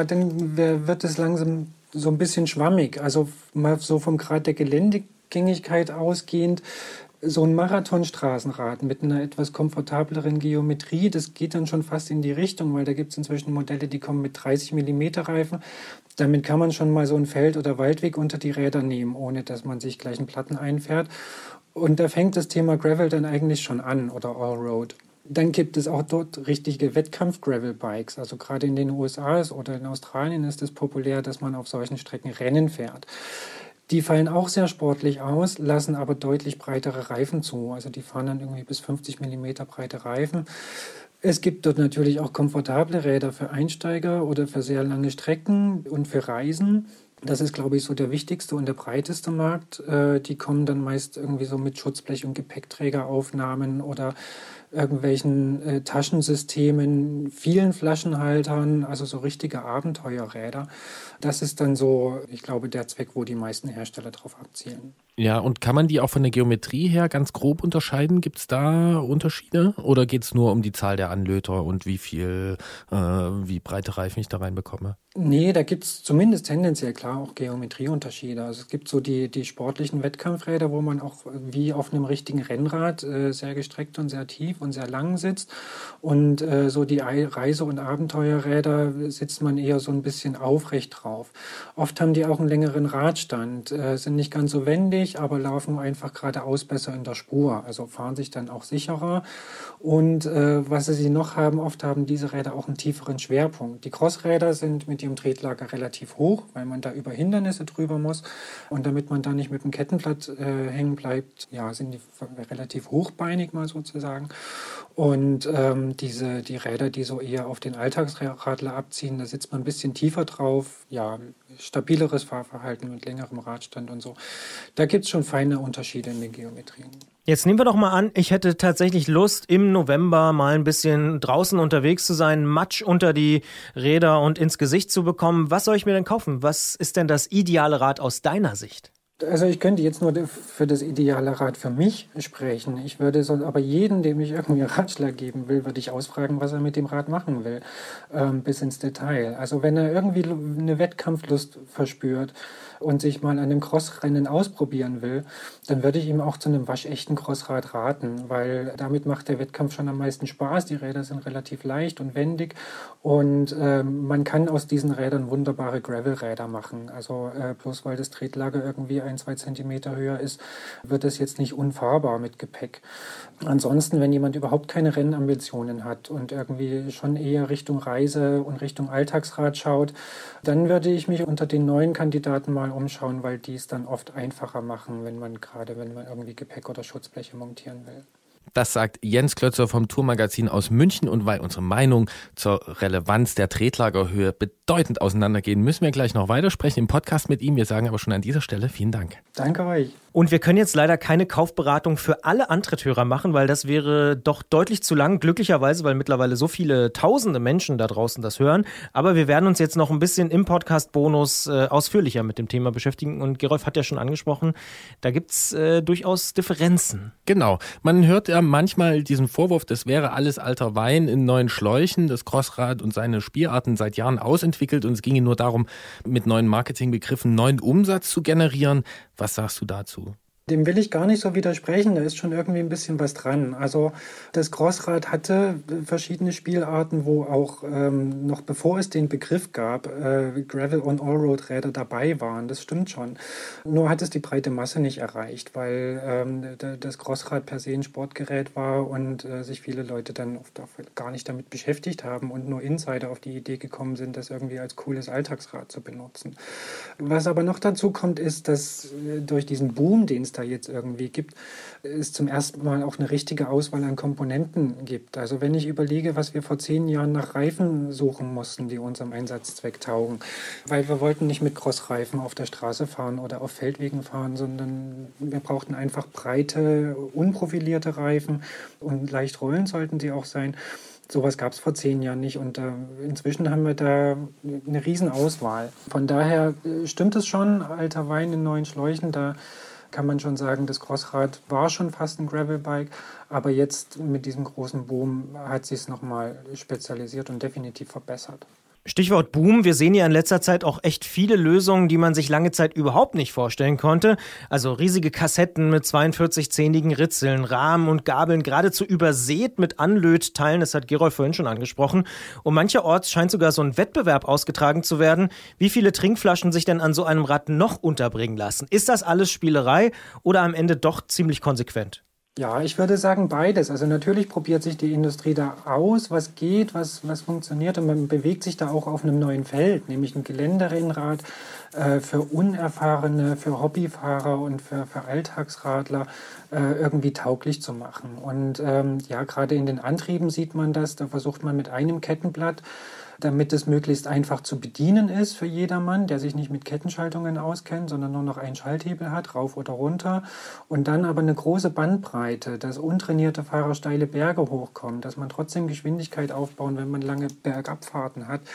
[SPEAKER 10] wird es langsam so ein bisschen schwammig. Also mal so vom Grad der Geländegängigkeit ausgehend, so ein Marathonstraßenrad mit einer etwas komfortableren Geometrie, das geht dann schon fast in die Richtung, weil da gibt es inzwischen Modelle, die kommen mit 30 mm Reifen. Damit kann man schon mal so einen Feld- oder Waldweg unter die Räder nehmen, ohne dass man sich gleich einen Platten einfährt. Und da fängt das Thema Gravel dann eigentlich schon an oder Allroad. Dann gibt es auch dort richtige Wettkampf-Gravel-Bikes. Also gerade in den USA oder in Australien ist es populär, dass man auf solchen Strecken Rennen fährt. Die fallen auch sehr sportlich aus, lassen aber deutlich breitere Reifen zu. Also die fahren dann irgendwie bis 50 mm breite Reifen. Es gibt dort natürlich auch komfortable Räder für Einsteiger oder für sehr lange Strecken und für Reisen. Das ist, glaube ich, so der wichtigste und der breiteste Markt. Die kommen dann meist irgendwie so mit Schutzblech- und Gepäckträgeraufnahmen oder irgendwelchen Taschensystemen, vielen Flaschenhaltern, also so richtige Abenteuerräder. Das ist dann so, ich glaube, der Zweck, wo die meisten Hersteller drauf abzielen.
[SPEAKER 4] Ja, und kann man die auch von der Geometrie her ganz grob unterscheiden? Gibt es da Unterschiede? Oder geht es nur um die Zahl der Anlöter und wie breite Reifen ich da reinbekomme?
[SPEAKER 10] Nee, da gibt es zumindest tendenziell klar auch Geometrieunterschiede. Also es gibt so die sportlichen Wettkampfräder, wo man auch wie auf einem richtigen Rennrad sehr gestreckt und sehr tief und sehr lang sitzt. Und so die Reise- und Abenteuerräder sitzt man eher so ein bisschen aufrecht drauf. Oft haben die auch einen längeren Radstand, sind nicht ganz so wendig, aber laufen einfach geradeaus besser in der Spur. Also fahren sich dann auch sicherer. Und was sie noch haben, oft haben diese Räder auch einen tieferen Schwerpunkt. Die Crossräder sind mit ihrem Tretlager relativ hoch, weil man da über Hindernisse drüber muss. Und damit man da nicht mit dem Kettenblatt hängen bleibt, ja, sind die relativ hochbeinig mal sozusagen. Und die Räder, die so eher auf den Alltagsradler abziehen, da sitzt man ein bisschen tiefer drauf, ja, stabileres Fahrverhalten mit längerem Radstand und so. Da gibt es schon feine Unterschiede in den Geometrien.
[SPEAKER 2] Jetzt nehmen wir doch mal an, ich hätte tatsächlich Lust, im November mal ein bisschen draußen unterwegs zu sein, Matsch unter die Räder und ins Gesicht zu bekommen. Was soll ich mir denn kaufen? Was ist denn das ideale Rad aus deiner Sicht?
[SPEAKER 10] Also ich könnte jetzt nur für das ideale Rad für mich sprechen. Ich würde aber jeden, dem ich irgendwie einen Ratschlag geben will, würde ich ausfragen, was er mit dem Rad machen will, bis ins Detail. Also wenn er irgendwie eine Wettkampflust verspürt und sich mal an einem Crossrennen ausprobieren will, dann würde ich ihm auch zu einem waschechten Crossrad raten, weil damit macht der Wettkampf schon am meisten Spaß. Die Räder sind relativ leicht und wendig und man kann aus diesen Rädern wunderbare Gravel-Räder machen. Also bloß weil das Tretlager irgendwie 1-2 Zentimeter höher ist, wird es jetzt nicht unfahrbar mit Gepäck. Ansonsten, wenn jemand überhaupt keine Rennambitionen hat und irgendwie schon eher Richtung Reise und Richtung Alltagsrad schaut, dann würde ich mich unter den neuen Kandidaten mal umschauen, weil die es dann oft einfacher machen, wenn man irgendwie Gepäck oder Schutzbleche montieren will.
[SPEAKER 4] Das sagt Jens Klötzer vom Tourmagazin aus München. Und weil unsere Meinung zur Relevanz der Tretlagerhöhe bedeutend auseinandergehen, müssen wir gleich noch weitersprechen im Podcast mit ihm. Wir sagen aber schon an dieser Stelle vielen Dank.
[SPEAKER 10] Danke euch.
[SPEAKER 2] Und wir können jetzt leider keine Kaufberatung für alle Antritthörer machen, weil das wäre doch deutlich zu lang. Glücklicherweise, weil mittlerweile so viele tausende Menschen da draußen das hören. Aber wir werden uns jetzt noch ein bisschen im Podcast-Bonus ausführlicher mit dem Thema beschäftigen. Und Gerolf hat ja schon angesprochen, da gibt es durchaus Differenzen.
[SPEAKER 4] Genau. Man hört ja manchmal diesen Vorwurf, das wäre alles alter Wein in neuen Schläuchen, das Crossrad und seine Spielarten seit Jahren ausentwickelt und es ginge nur darum, mit neuen Marketingbegriffen neuen Umsatz zu generieren. Was sagst du dazu?
[SPEAKER 10] Dem will ich gar nicht so widersprechen, da ist schon irgendwie ein bisschen was dran. Also das Crossrad hatte verschiedene Spielarten, wo auch noch bevor es den Begriff gab, Gravel- und Allroad-Räder dabei waren. Das stimmt schon. Nur hat es die breite Masse nicht erreicht, weil das Crossrad per se ein Sportgerät war und sich viele Leute dann oft auch gar nicht damit beschäftigt haben und nur Insider auf die Idee gekommen sind, das irgendwie als cooles Alltagsrad zu benutzen. Was aber noch dazu kommt, ist, dass durch diesen Boom, den es da jetzt irgendwie gibt, es zum ersten Mal auch eine richtige Auswahl an Komponenten gibt. Also wenn ich überlege, was wir vor 10 Jahren nach Reifen suchen mussten, die unserem Einsatzzweck taugen, weil wir wollten nicht mit Crossreifen auf der Straße fahren oder auf Feldwegen fahren, sondern wir brauchten einfach breite, unprofilierte Reifen und leicht rollend sollten sie auch sein. Sowas gab es vor 10 Jahren nicht und inzwischen haben wir da eine Riesenauswahl. Von daher stimmt es schon, alter Wein in neuen Schläuchen, da kann man schon sagen, das Crossrad war schon fast ein Gravelbike, aber jetzt mit diesem großen Boom hat sich es nochmal spezialisiert und definitiv verbessert.
[SPEAKER 2] Stichwort Boom. Wir sehen ja in letzter Zeit auch echt viele Lösungen, die man sich lange Zeit überhaupt nicht vorstellen konnte. Also riesige Kassetten mit 42-zähnigen Ritzeln, Rahmen und Gabeln, geradezu übersät mit Anlötteilen, das hat Gerolf vorhin schon angesprochen. Und mancherorts scheint sogar so ein Wettbewerb ausgetragen zu werden, wie viele Trinkflaschen sich denn an so einem Rad noch unterbringen lassen. Ist das alles Spielerei oder am Ende doch ziemlich konsequent?
[SPEAKER 10] Ja, ich würde sagen beides. Also natürlich probiert sich die Industrie da aus, was geht, was funktioniert und man bewegt sich da auch auf einem neuen Feld, nämlich ein Geländerennrad für Unerfahrene, für Hobbyfahrer und für Alltagsradler irgendwie tauglich zu machen. Und ja, gerade in den Antrieben sieht man das, da versucht man mit einem Kettenblatt, damit es möglichst einfach zu bedienen ist für jedermann, der sich nicht mit Kettenschaltungen auskennt, sondern nur noch einen Schalthebel hat, rauf oder runter. Und dann aber eine große Bandbreite, dass untrainierte Fahrer steile Berge hochkommen, dass man trotzdem Geschwindigkeit aufbauen, wenn man lange Bergabfahrten hat.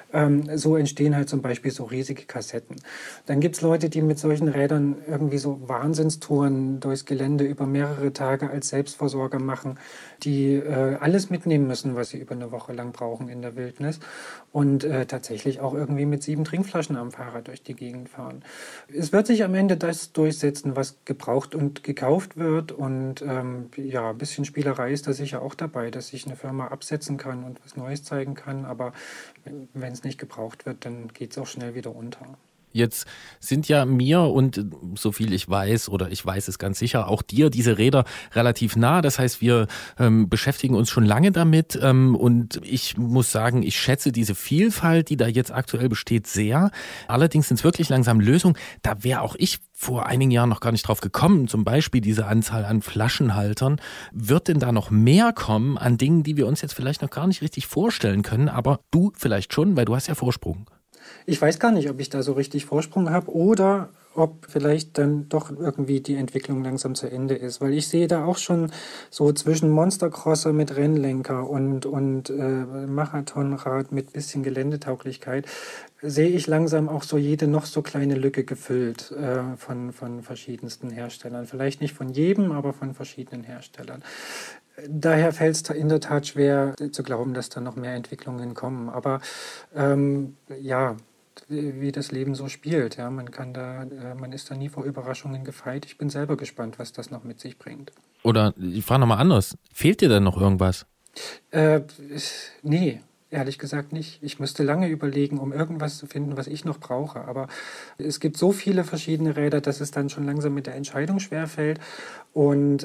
[SPEAKER 10] So entstehen halt zum Beispiel so riesige Kassetten. Dann gibt es Leute, die mit solchen Rädern irgendwie so Wahnsinnstouren durchs Gelände über mehrere Tage als Selbstversorger machen, die alles mitnehmen müssen, was sie über eine Woche lang brauchen in der Wildnis und tatsächlich auch irgendwie mit 7 Trinkflaschen am Fahrrad durch die Gegend fahren. Es wird sich am Ende das durchsetzen, was gebraucht und gekauft wird und ja, ein bisschen Spielerei ist da sicher auch dabei, dass sich eine Firma absetzen kann und was Neues zeigen kann, aber wenn es nicht gebraucht wird, dann geht es auch schnell wieder unter.
[SPEAKER 4] Jetzt sind ja mir und so viel ich weiß, oder ich weiß es ganz sicher, auch dir diese Räder relativ nah. Das heißt, wir beschäftigen uns schon lange damit und ich muss sagen, ich schätze diese Vielfalt, die da jetzt aktuell besteht, sehr. Allerdings sind es wirklich langsam Lösungen. Da wäre auch ich vor einigen Jahren noch gar nicht drauf gekommen, zum Beispiel diese Anzahl an Flaschenhaltern. Wird denn da noch mehr kommen an Dingen, die wir uns jetzt vielleicht noch gar nicht richtig vorstellen können, aber du vielleicht schon, weil du hast ja Vorsprung.
[SPEAKER 10] Ich weiß gar nicht, ob ich da so richtig Vorsprung habe oder ob vielleicht dann doch irgendwie die Entwicklung langsam zu Ende ist. Weil ich sehe da auch schon so zwischen Monstercrosser mit Rennlenker und Marathonrad mit bisschen Geländetauglichkeit, sehe ich langsam auch so jede noch so kleine Lücke gefüllt von verschiedensten Herstellern. Vielleicht nicht von jedem, aber von verschiedenen Herstellern. Daher fällt es in der Tat schwer zu glauben, dass da noch mehr Entwicklungen kommen. Aber wie das Leben so spielt. Ja, man ist da nie vor Überraschungen gefeit. Ich bin selber gespannt, was das noch mit sich bringt.
[SPEAKER 4] Oder ich frage nochmal anders. Fehlt dir denn noch irgendwas?
[SPEAKER 10] Nee. Ehrlich gesagt nicht. Ich müsste lange überlegen, um irgendwas zu finden, was ich noch brauche. Aber es gibt so viele verschiedene Räder, dass es dann schon langsam mit der Entscheidung schwerfällt. Und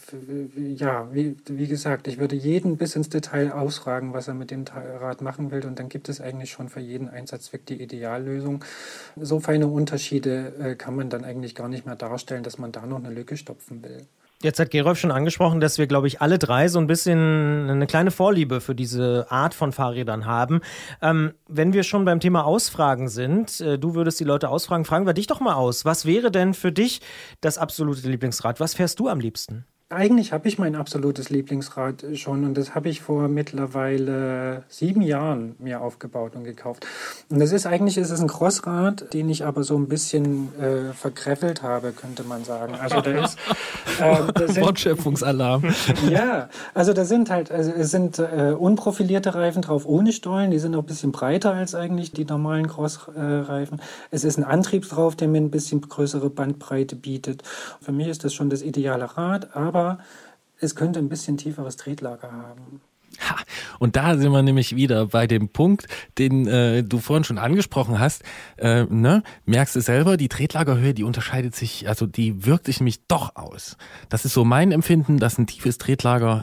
[SPEAKER 10] wie gesagt, ich würde jeden bis ins Detail ausfragen, was er mit dem Rad machen will. Und dann gibt es eigentlich schon für jeden Einsatzzweck die Ideallösung. So feine Unterschiede kann man dann eigentlich gar nicht mehr darstellen, dass man da noch eine Lücke stopfen will.
[SPEAKER 2] Jetzt hat Gerolf schon angesprochen, dass wir, glaube ich, alle drei so ein bisschen eine kleine Vorliebe für diese Art von Fahrrädern haben. Wenn wir schon beim Thema Ausfragen sind, du würdest die Leute ausfragen, fragen wir dich doch mal aus. Was wäre denn für dich das absolute Lieblingsrad? Was fährst du am liebsten?
[SPEAKER 10] Eigentlich habe ich mein absolutes Lieblingsrad schon und das habe ich vor mittlerweile 7 Jahren mir aufgebaut und gekauft. Und es ist ein Crossrad, den ich aber so ein bisschen verkreffelt habe, könnte man sagen. Also da ist
[SPEAKER 4] Wortschöpfungsalarm.
[SPEAKER 10] Ja, also es sind unprofilierte Reifen drauf ohne Stollen, die sind auch ein bisschen breiter als eigentlich die normalen Crossreifen. Es ist ein Antrieb drauf, der mir ein bisschen größere Bandbreite bietet. Für mich ist das schon das ideale Rad, aber es könnte ein bisschen tieferes Tretlager haben.
[SPEAKER 4] Ha, und da sind wir nämlich wieder bei dem Punkt, den du vorhin schon angesprochen hast. Merkst du selber, die Tretlagerhöhe, die unterscheidet sich, also die wirkt sich nämlich doch aus. Das ist so mein Empfinden, dass ein tiefes Tretlager,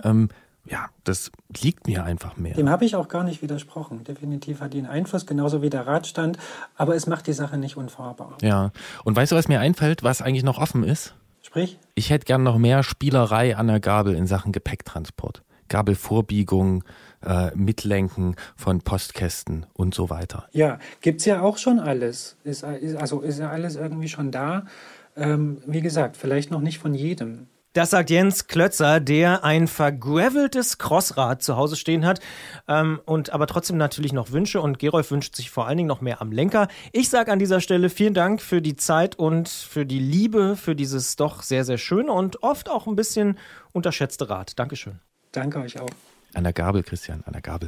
[SPEAKER 4] das liegt mir einfach mehr.
[SPEAKER 10] Dem habe ich auch gar nicht widersprochen. Definitiv hat die einen Einfluss, genauso wie der Radstand, aber es macht die Sache nicht unfahrbar.
[SPEAKER 4] Ja, und weißt du, was mir einfällt, was eigentlich noch offen ist?
[SPEAKER 10] Sprich?
[SPEAKER 4] Ich hätte gern noch mehr Spielerei an der Gabel in Sachen Gepäcktransport. Gabelvorbiegung, Mitlenken von Postkästen und so weiter.
[SPEAKER 10] Ja, gibt's ja auch schon alles. Ist ja alles irgendwie schon da. Wie gesagt, vielleicht noch nicht von jedem.
[SPEAKER 2] Das sagt Jens Klötzer, der ein vergraveltes Crossrad zu Hause stehen hat und aber trotzdem natürlich noch Wünsche. Und Gerolf wünscht sich vor allen Dingen noch mehr am Lenker. Ich sage an dieser Stelle vielen Dank für die Zeit und für die Liebe, für dieses doch sehr, sehr schöne und oft auch ein bisschen unterschätzte Rad. Dankeschön.
[SPEAKER 10] Danke euch auch.
[SPEAKER 4] An der Gabel, Christian, an der Gabel.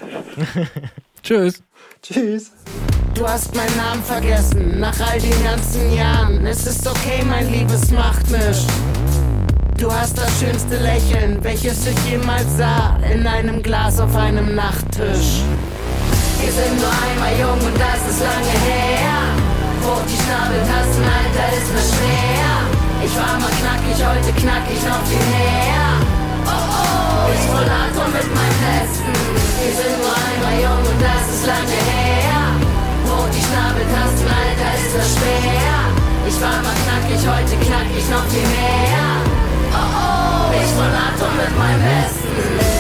[SPEAKER 4] Tschüss.
[SPEAKER 10] Tschüss.
[SPEAKER 11] Du hast meinen Namen vergessen, nach all den ganzen Jahren. Es ist okay, mein Liebes, macht nichts. Du hast das schönste Lächeln, welches ich jemals sah, in einem Glas auf einem Nachttisch. Wir sind nur einmal jung und das ist lange her. Hoch die Schnabeltassen, Alter, ist mir schwer. Ich war mal knackig, heute knack ich noch viel mehr. Oh oh, ich Rollator mit meinem Besten. Wir sind nur einmal jung und das ist lange her. Hoch die Schnabeltasten, Alter, ist mir schwer. Ich war mal knackig, heute knack ich noch viel mehr. Oh oh, ich Rollator mit meinem Besten.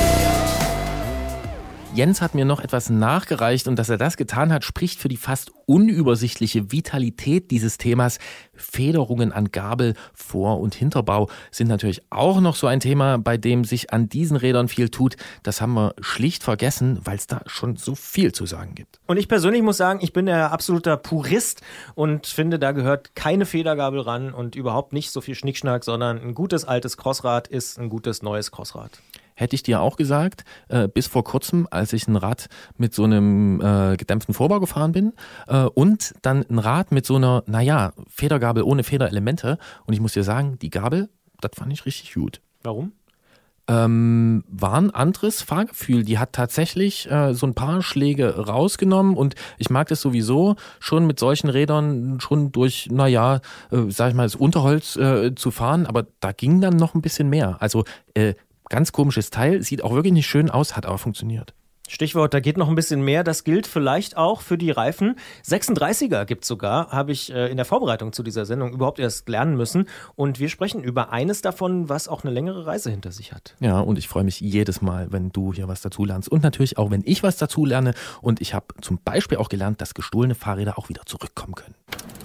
[SPEAKER 4] Jens hat mir noch etwas nachgereicht und dass er das getan hat, spricht für die fast unübersichtliche Vitalität dieses Themas. Federungen an Gabel, Vor- und Hinterbau sind natürlich auch noch so ein Thema, bei dem sich an diesen Rädern viel tut. Das haben wir schlicht vergessen, weil es da schon so viel zu sagen gibt.
[SPEAKER 2] Und ich persönlich muss sagen, ich bin der absoluter Purist und finde, da gehört keine Federgabel ran und überhaupt nicht so viel Schnickschnack, sondern ein gutes altes Crossrad ist ein gutes neues Crossrad.
[SPEAKER 4] Hätte ich dir auch gesagt, bis vor kurzem, als ich ein Rad mit so einem gedämpften Vorbau gefahren bin und dann ein Rad mit so einer, Federgabel ohne Federelemente. Und ich muss dir sagen, die Gabel, das fand ich richtig gut.
[SPEAKER 2] Warum?
[SPEAKER 4] War ein anderes Fahrgefühl. Die hat tatsächlich so ein paar Schläge rausgenommen und ich mag das sowieso schon mit solchen Rädern schon durch, sag ich mal, das Unterholz zu fahren, aber da ging dann noch ein bisschen mehr. Also ganz komisches Teil, sieht auch wirklich nicht schön aus, hat aber funktioniert.
[SPEAKER 2] Stichwort, da geht noch ein bisschen mehr. Das gilt vielleicht auch für die Reifen. 36er gibt's sogar, habe ich in der Vorbereitung zu dieser Sendung überhaupt erst lernen müssen. Und wir sprechen über eines davon, was auch eine längere Reise hinter sich hat.
[SPEAKER 4] Ja, und ich freue mich jedes Mal, wenn du hier was dazu lernst. Und natürlich auch, wenn ich was dazu lerne. Und ich habe zum Beispiel auch gelernt, dass gestohlene Fahrräder auch wieder zurückkommen können.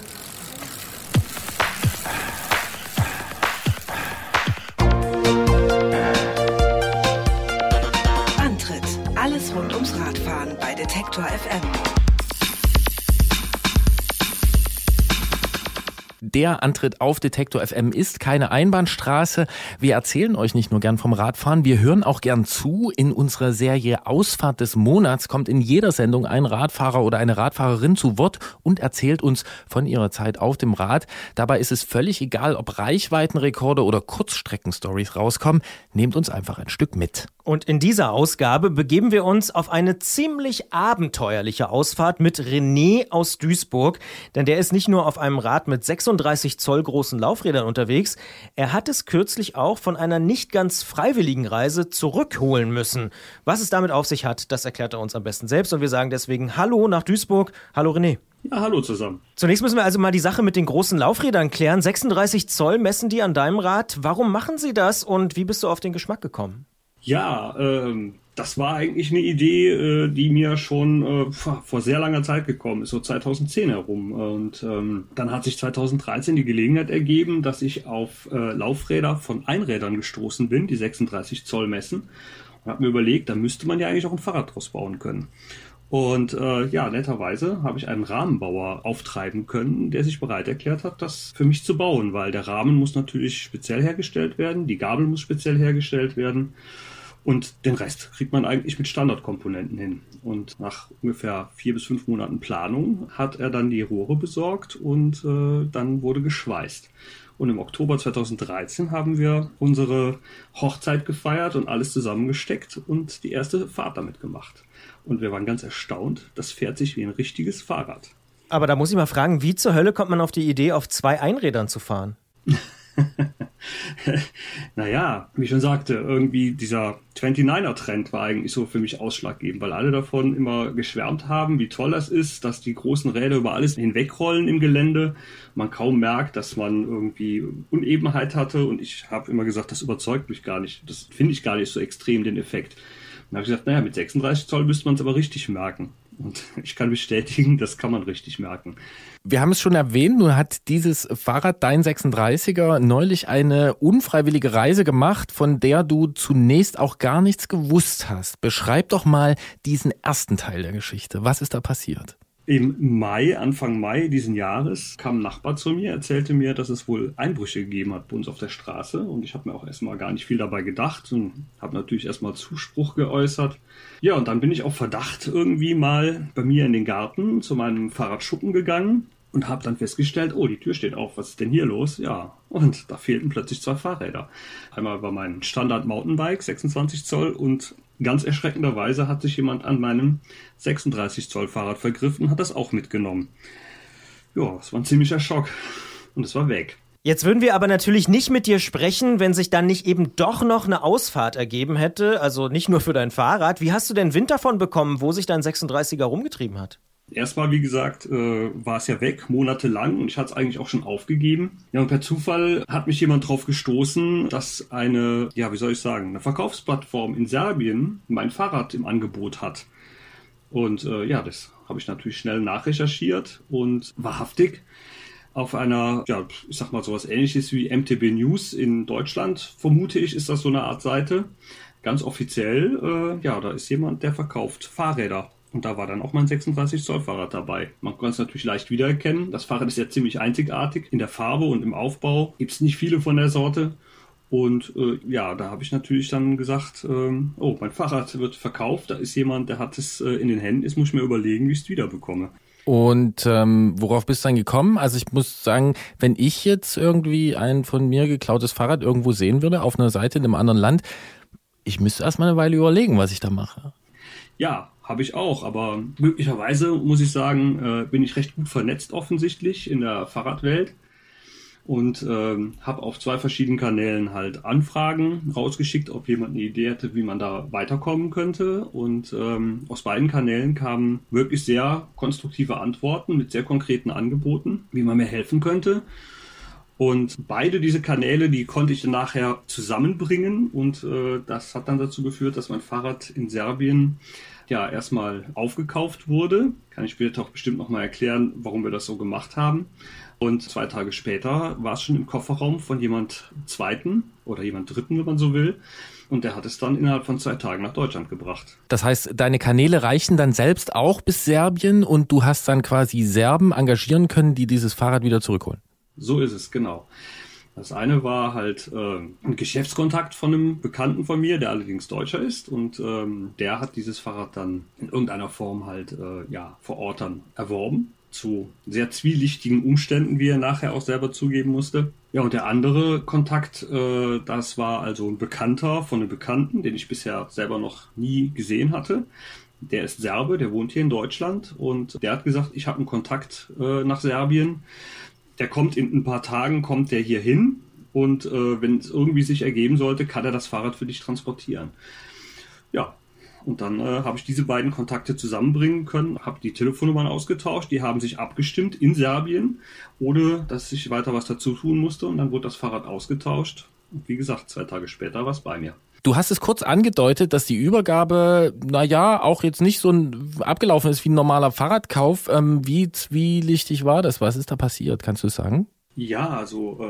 [SPEAKER 3] Alles rund ums Radfahren bei Detektor FM.
[SPEAKER 4] Der Antritt auf Detektor FM ist keine Einbahnstraße. Wir erzählen euch nicht nur gern vom Radfahren, wir hören auch gern zu. In unserer Serie Ausfahrt des Monats kommt in jeder Sendung ein Radfahrer oder eine Radfahrerin zu Wort und erzählt uns von ihrer Zeit auf dem Rad. Dabei ist es völlig egal, ob Reichweitenrekorde oder Kurzstreckenstories rauskommen. Nehmt uns einfach ein Stück mit.
[SPEAKER 2] Und in dieser Ausgabe begeben wir uns auf eine ziemlich abenteuerliche Ausfahrt mit René aus Duisburg. Denn der ist nicht nur auf einem Rad mit 36 Zoll großen Laufrädern unterwegs, er hat es kürzlich auch von einer nicht ganz freiwilligen Reise zurückholen müssen. Was es damit auf sich hat, das erklärt er uns am besten selbst. Und wir sagen deswegen Hallo nach Duisburg. Hallo René.
[SPEAKER 12] Ja, hallo zusammen.
[SPEAKER 2] Zunächst müssen wir also mal die Sache mit den großen Laufrädern klären. 36 Zoll messen die an deinem Rad. Warum machen sie das und wie bist du auf den Geschmack gekommen?
[SPEAKER 12] Ja, das war eigentlich eine Idee, die mir schon vor sehr langer Zeit gekommen ist, so 2010 herum. Und dann hat sich 2013 die Gelegenheit ergeben, dass ich auf Laufräder von Einrädern gestoßen bin, die 36 Zoll messen. Und habe mir überlegt, da müsste man ja eigentlich auch ein Fahrrad draus bauen können. Und netterweise habe ich einen Rahmenbauer auftreiben können, der sich bereit erklärt hat, das für mich zu bauen, weil der Rahmen muss natürlich speziell hergestellt werden, die Gabel muss speziell hergestellt werden und den Rest kriegt man eigentlich mit Standardkomponenten hin. Und nach ungefähr 4 bis 5 Monaten Planung hat er dann die Rohre besorgt und dann wurde geschweißt. Und im Oktober 2013 haben wir unsere Hochzeit gefeiert und alles zusammengesteckt und die erste Fahrt damit gemacht. Und wir waren ganz erstaunt, das fährt sich wie ein richtiges Fahrrad.
[SPEAKER 2] Aber da muss ich mal fragen, wie zur Hölle kommt man auf die Idee, auf 2 Einrädern zu fahren?
[SPEAKER 12] Naja, wie ich schon sagte, irgendwie dieser 29er-Trend war eigentlich so für mich ausschlaggebend, weil alle davon immer geschwärmt haben, wie toll das ist, dass die großen Räder über alles hinwegrollen im Gelände, man kaum merkt, dass man irgendwie Unebenheit hatte und ich habe immer gesagt, das überzeugt mich gar nicht, das finde ich gar nicht so extrem, den Effekt. Dann habe ich gesagt, naja, mit 36 Zoll müsste man es aber richtig merken. Und ich kann bestätigen, das kann man richtig merken.
[SPEAKER 4] Wir haben es schon erwähnt, nun hat dieses Fahrrad, dein 36er, neulich eine unfreiwillige Reise gemacht, von der du zunächst auch gar nichts gewusst hast. Beschreib doch mal diesen ersten Teil der Geschichte. Was ist da passiert?
[SPEAKER 12] Im Mai, Anfang Mai diesen Jahres, kam ein Nachbar zu mir, erzählte mir, dass es wohl Einbrüche gegeben hat bei uns auf der Straße. Und ich habe mir auch erstmal gar nicht viel dabei gedacht und habe natürlich erstmal Zuspruch geäußert. Ja, und dann bin ich auf Verdacht irgendwie mal bei mir in den Garten zu meinem Fahrradschuppen gegangen und habe dann festgestellt, oh, die Tür steht auf, was ist denn hier los? Ja, und da fehlten plötzlich 2 Fahrräder. Einmal bei meinem Standard-Mountainbike, 26 Zoll und ganz erschreckenderweise hat sich jemand an meinem 36 Zoll Fahrrad vergriffen und hat das auch mitgenommen. Ja, es war ein ziemlicher Schock und es war weg.
[SPEAKER 2] Jetzt würden wir aber natürlich nicht mit dir sprechen, wenn sich dann nicht eben doch noch eine Ausfahrt ergeben hätte, also nicht nur für dein Fahrrad. Wie hast du denn Wind davon bekommen, wo sich dein 36er rumgetrieben hat?
[SPEAKER 12] Erstmal, wie gesagt, war es ja weg, monatelang, und ich hatte es eigentlich auch schon aufgegeben. Ja, und per Zufall hat mich jemand drauf gestoßen, dass eine Verkaufsplattform in Serbien mein Fahrrad im Angebot hat. Und das habe ich natürlich schnell nachrecherchiert und wahrhaftig auf einer, sowas Ähnliches wie MTB News in Deutschland, vermute ich, ist das so eine Art Seite. Ganz offiziell, da ist jemand, der verkauft Fahrräder. Und da war dann auch mein 36 Zoll Fahrrad dabei. Man kann es natürlich leicht wiedererkennen. Das Fahrrad ist ja ziemlich einzigartig. In der Farbe und im Aufbau gibt es nicht viele von der Sorte. Und da habe ich natürlich dann gesagt, mein Fahrrad wird verkauft. Da ist jemand, der hat es in den Händen. Jetzt muss ich mir überlegen, wie ich es wiederbekomme.
[SPEAKER 4] Und worauf bist du dann gekommen? Also ich muss sagen, wenn ich jetzt irgendwie ein von mir geklautes Fahrrad irgendwo sehen würde, auf einer Seite in einem anderen Land, ich müsste erstmal eine Weile überlegen, was ich da mache.
[SPEAKER 12] Ja, habe ich auch, aber möglicherweise, muss ich sagen, bin ich recht gut vernetzt offensichtlich in der Fahrradwelt. und habe auf 2 verschiedenen Kanälen halt Anfragen rausgeschickt, ob jemand eine Idee hatte, wie man da weiterkommen könnte. Und aus beiden Kanälen kamen wirklich sehr konstruktive Antworten mit sehr konkreten Angeboten, wie man mir helfen könnte. Und beide diese Kanäle, die konnte ich dann nachher zusammenbringen und das hat dann dazu geführt, dass mein Fahrrad in Serbien ja erstmal aufgekauft wurde. Kann ich später auch bestimmt nochmal erklären, warum wir das so gemacht haben. Und 2 Tage später war es schon im Kofferraum von jemand Zweiten oder jemand Dritten, wenn man so will. Und der hat es dann innerhalb von 2 Tagen nach Deutschland gebracht.
[SPEAKER 4] Das heißt, deine Kanäle reichen dann selbst auch bis Serbien und du hast dann quasi Serben engagieren können, die dieses Fahrrad wieder zurückholen.
[SPEAKER 12] So ist es, genau. Das eine war halt ein Geschäftskontakt von einem Bekannten von mir, der allerdings Deutscher ist. Und der hat dieses Fahrrad dann in irgendeiner Form halt vor Ort dann erworben. Zu sehr zwielichtigen Umständen, wie er nachher auch selber zugeben musste. Ja, und der andere Kontakt, das war also ein Bekannter von einem Bekannten, den ich bisher selber noch nie gesehen hatte. Der ist Serbe, der wohnt hier in Deutschland und der hat gesagt, ich habe einen Kontakt nach Serbien. Der kommt in ein paar Tagen, kommt der hier hin und wenn es irgendwie sich ergeben sollte, kann er das Fahrrad für dich transportieren. Ja, und dann habe ich diese beiden Kontakte zusammenbringen können, habe die Telefonnummern ausgetauscht, die haben sich abgestimmt in Serbien, ohne dass ich weiter was dazu tun musste und dann wurde das Fahrrad ausgetauscht. Und wie gesagt, 2 Tage später war es bei mir.
[SPEAKER 4] Du hast es kurz angedeutet, dass die Übergabe, auch jetzt nicht so abgelaufen ist wie ein normaler Fahrradkauf. Wie zwielichtig war das? Was ist da passiert? Kannst du es sagen?
[SPEAKER 12] Ja, also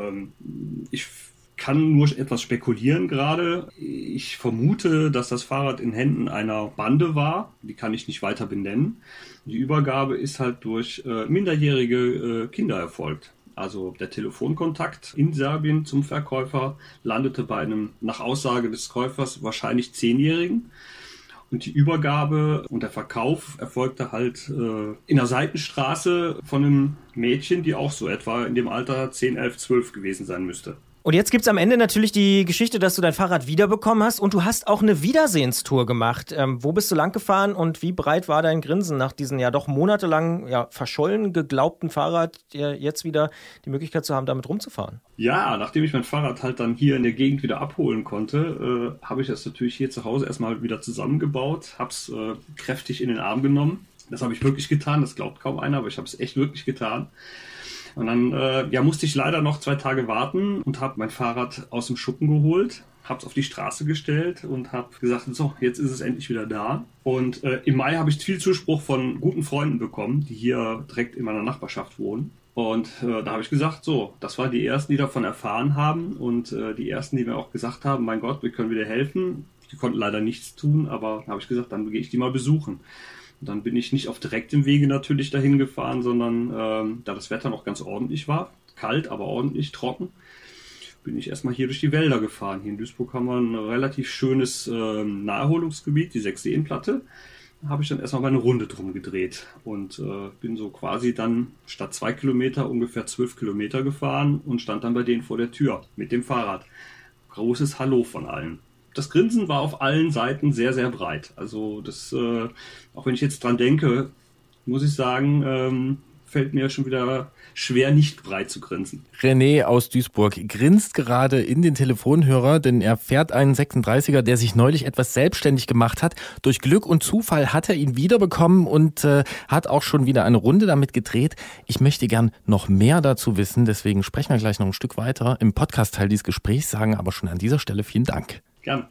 [SPEAKER 12] ich kann nur etwas spekulieren gerade. Ich vermute, dass das Fahrrad in Händen einer Bande war. Die kann ich nicht weiter benennen. Die Übergabe ist halt durch minderjährige Kinder erfolgt. Also der Telefonkontakt in Serbien zum Verkäufer landete bei einem, nach Aussage des Käufers, wahrscheinlich 10-Jährigen. Und die Übergabe und der Verkauf erfolgte halt in einer Seitenstraße von einem Mädchen, die auch so etwa in dem Alter 10, 11, 12 gewesen sein müsste.
[SPEAKER 2] Und jetzt gibt's am Ende natürlich die Geschichte, dass du dein Fahrrad wiederbekommen hast und du hast auch eine Wiedersehenstour gemacht. Wo bist du lang gefahren und wie breit war dein Grinsen nach diesem ja doch monatelang verschollen geglaubten Fahrrad, jetzt wieder die Möglichkeit zu haben, damit rumzufahren?
[SPEAKER 12] Ja, nachdem ich mein Fahrrad halt dann hier in der Gegend wieder abholen konnte, habe ich das natürlich hier zu Hause erstmal wieder zusammengebaut, habe es kräftig in den Arm genommen. Das habe ich wirklich getan, das glaubt kaum einer, aber ich habe es echt wirklich getan. Und dann musste ich leider noch 2 Tage warten und habe mein Fahrrad aus dem Schuppen geholt, habe es auf die Straße gestellt und habe gesagt, so, jetzt ist es endlich wieder da. Und im Mai habe ich viel Zuspruch von guten Freunden bekommen, die hier direkt in meiner Nachbarschaft wohnen. Und da habe ich gesagt, so, das waren die Ersten, die davon erfahren haben und die Ersten, die mir auch gesagt haben, mein Gott, wir können wieder helfen. Die konnten leider nichts tun, aber da habe ich gesagt, dann gehe ich die mal besuchen. Und dann bin ich nicht auf direktem Wege natürlich dahin gefahren, sondern da das Wetter noch ganz ordentlich war, kalt, aber ordentlich trocken, bin ich erstmal hier durch die Wälder gefahren. Hier in Duisburg haben wir ein relativ schönes Naherholungsgebiet, die Sechseenplatte. Da habe ich dann erstmal meine Runde drum gedreht und bin so quasi dann statt 2 Kilometer ungefähr 12 Kilometer gefahren und stand dann bei denen vor der Tür mit dem Fahrrad. Großes Hallo von allen. Das Grinsen war auf allen Seiten sehr, sehr breit. Also das, auch wenn ich jetzt dran denke, muss ich sagen, fällt mir schon wieder schwer, nicht breit zu grinsen.
[SPEAKER 4] René aus Duisburg grinst gerade in den Telefonhörer, denn er fährt einen 36er, der sich neulich etwas selbstständig gemacht hat. Durch Glück und Zufall hat er ihn wiederbekommen und hat auch schon wieder eine Runde damit gedreht. Ich möchte gern noch mehr dazu wissen, deswegen sprechen wir gleich noch ein Stück weiter im Podcast-Teil dieses Gesprächs, sagen aber schon an dieser Stelle vielen Dank.
[SPEAKER 12] Gern.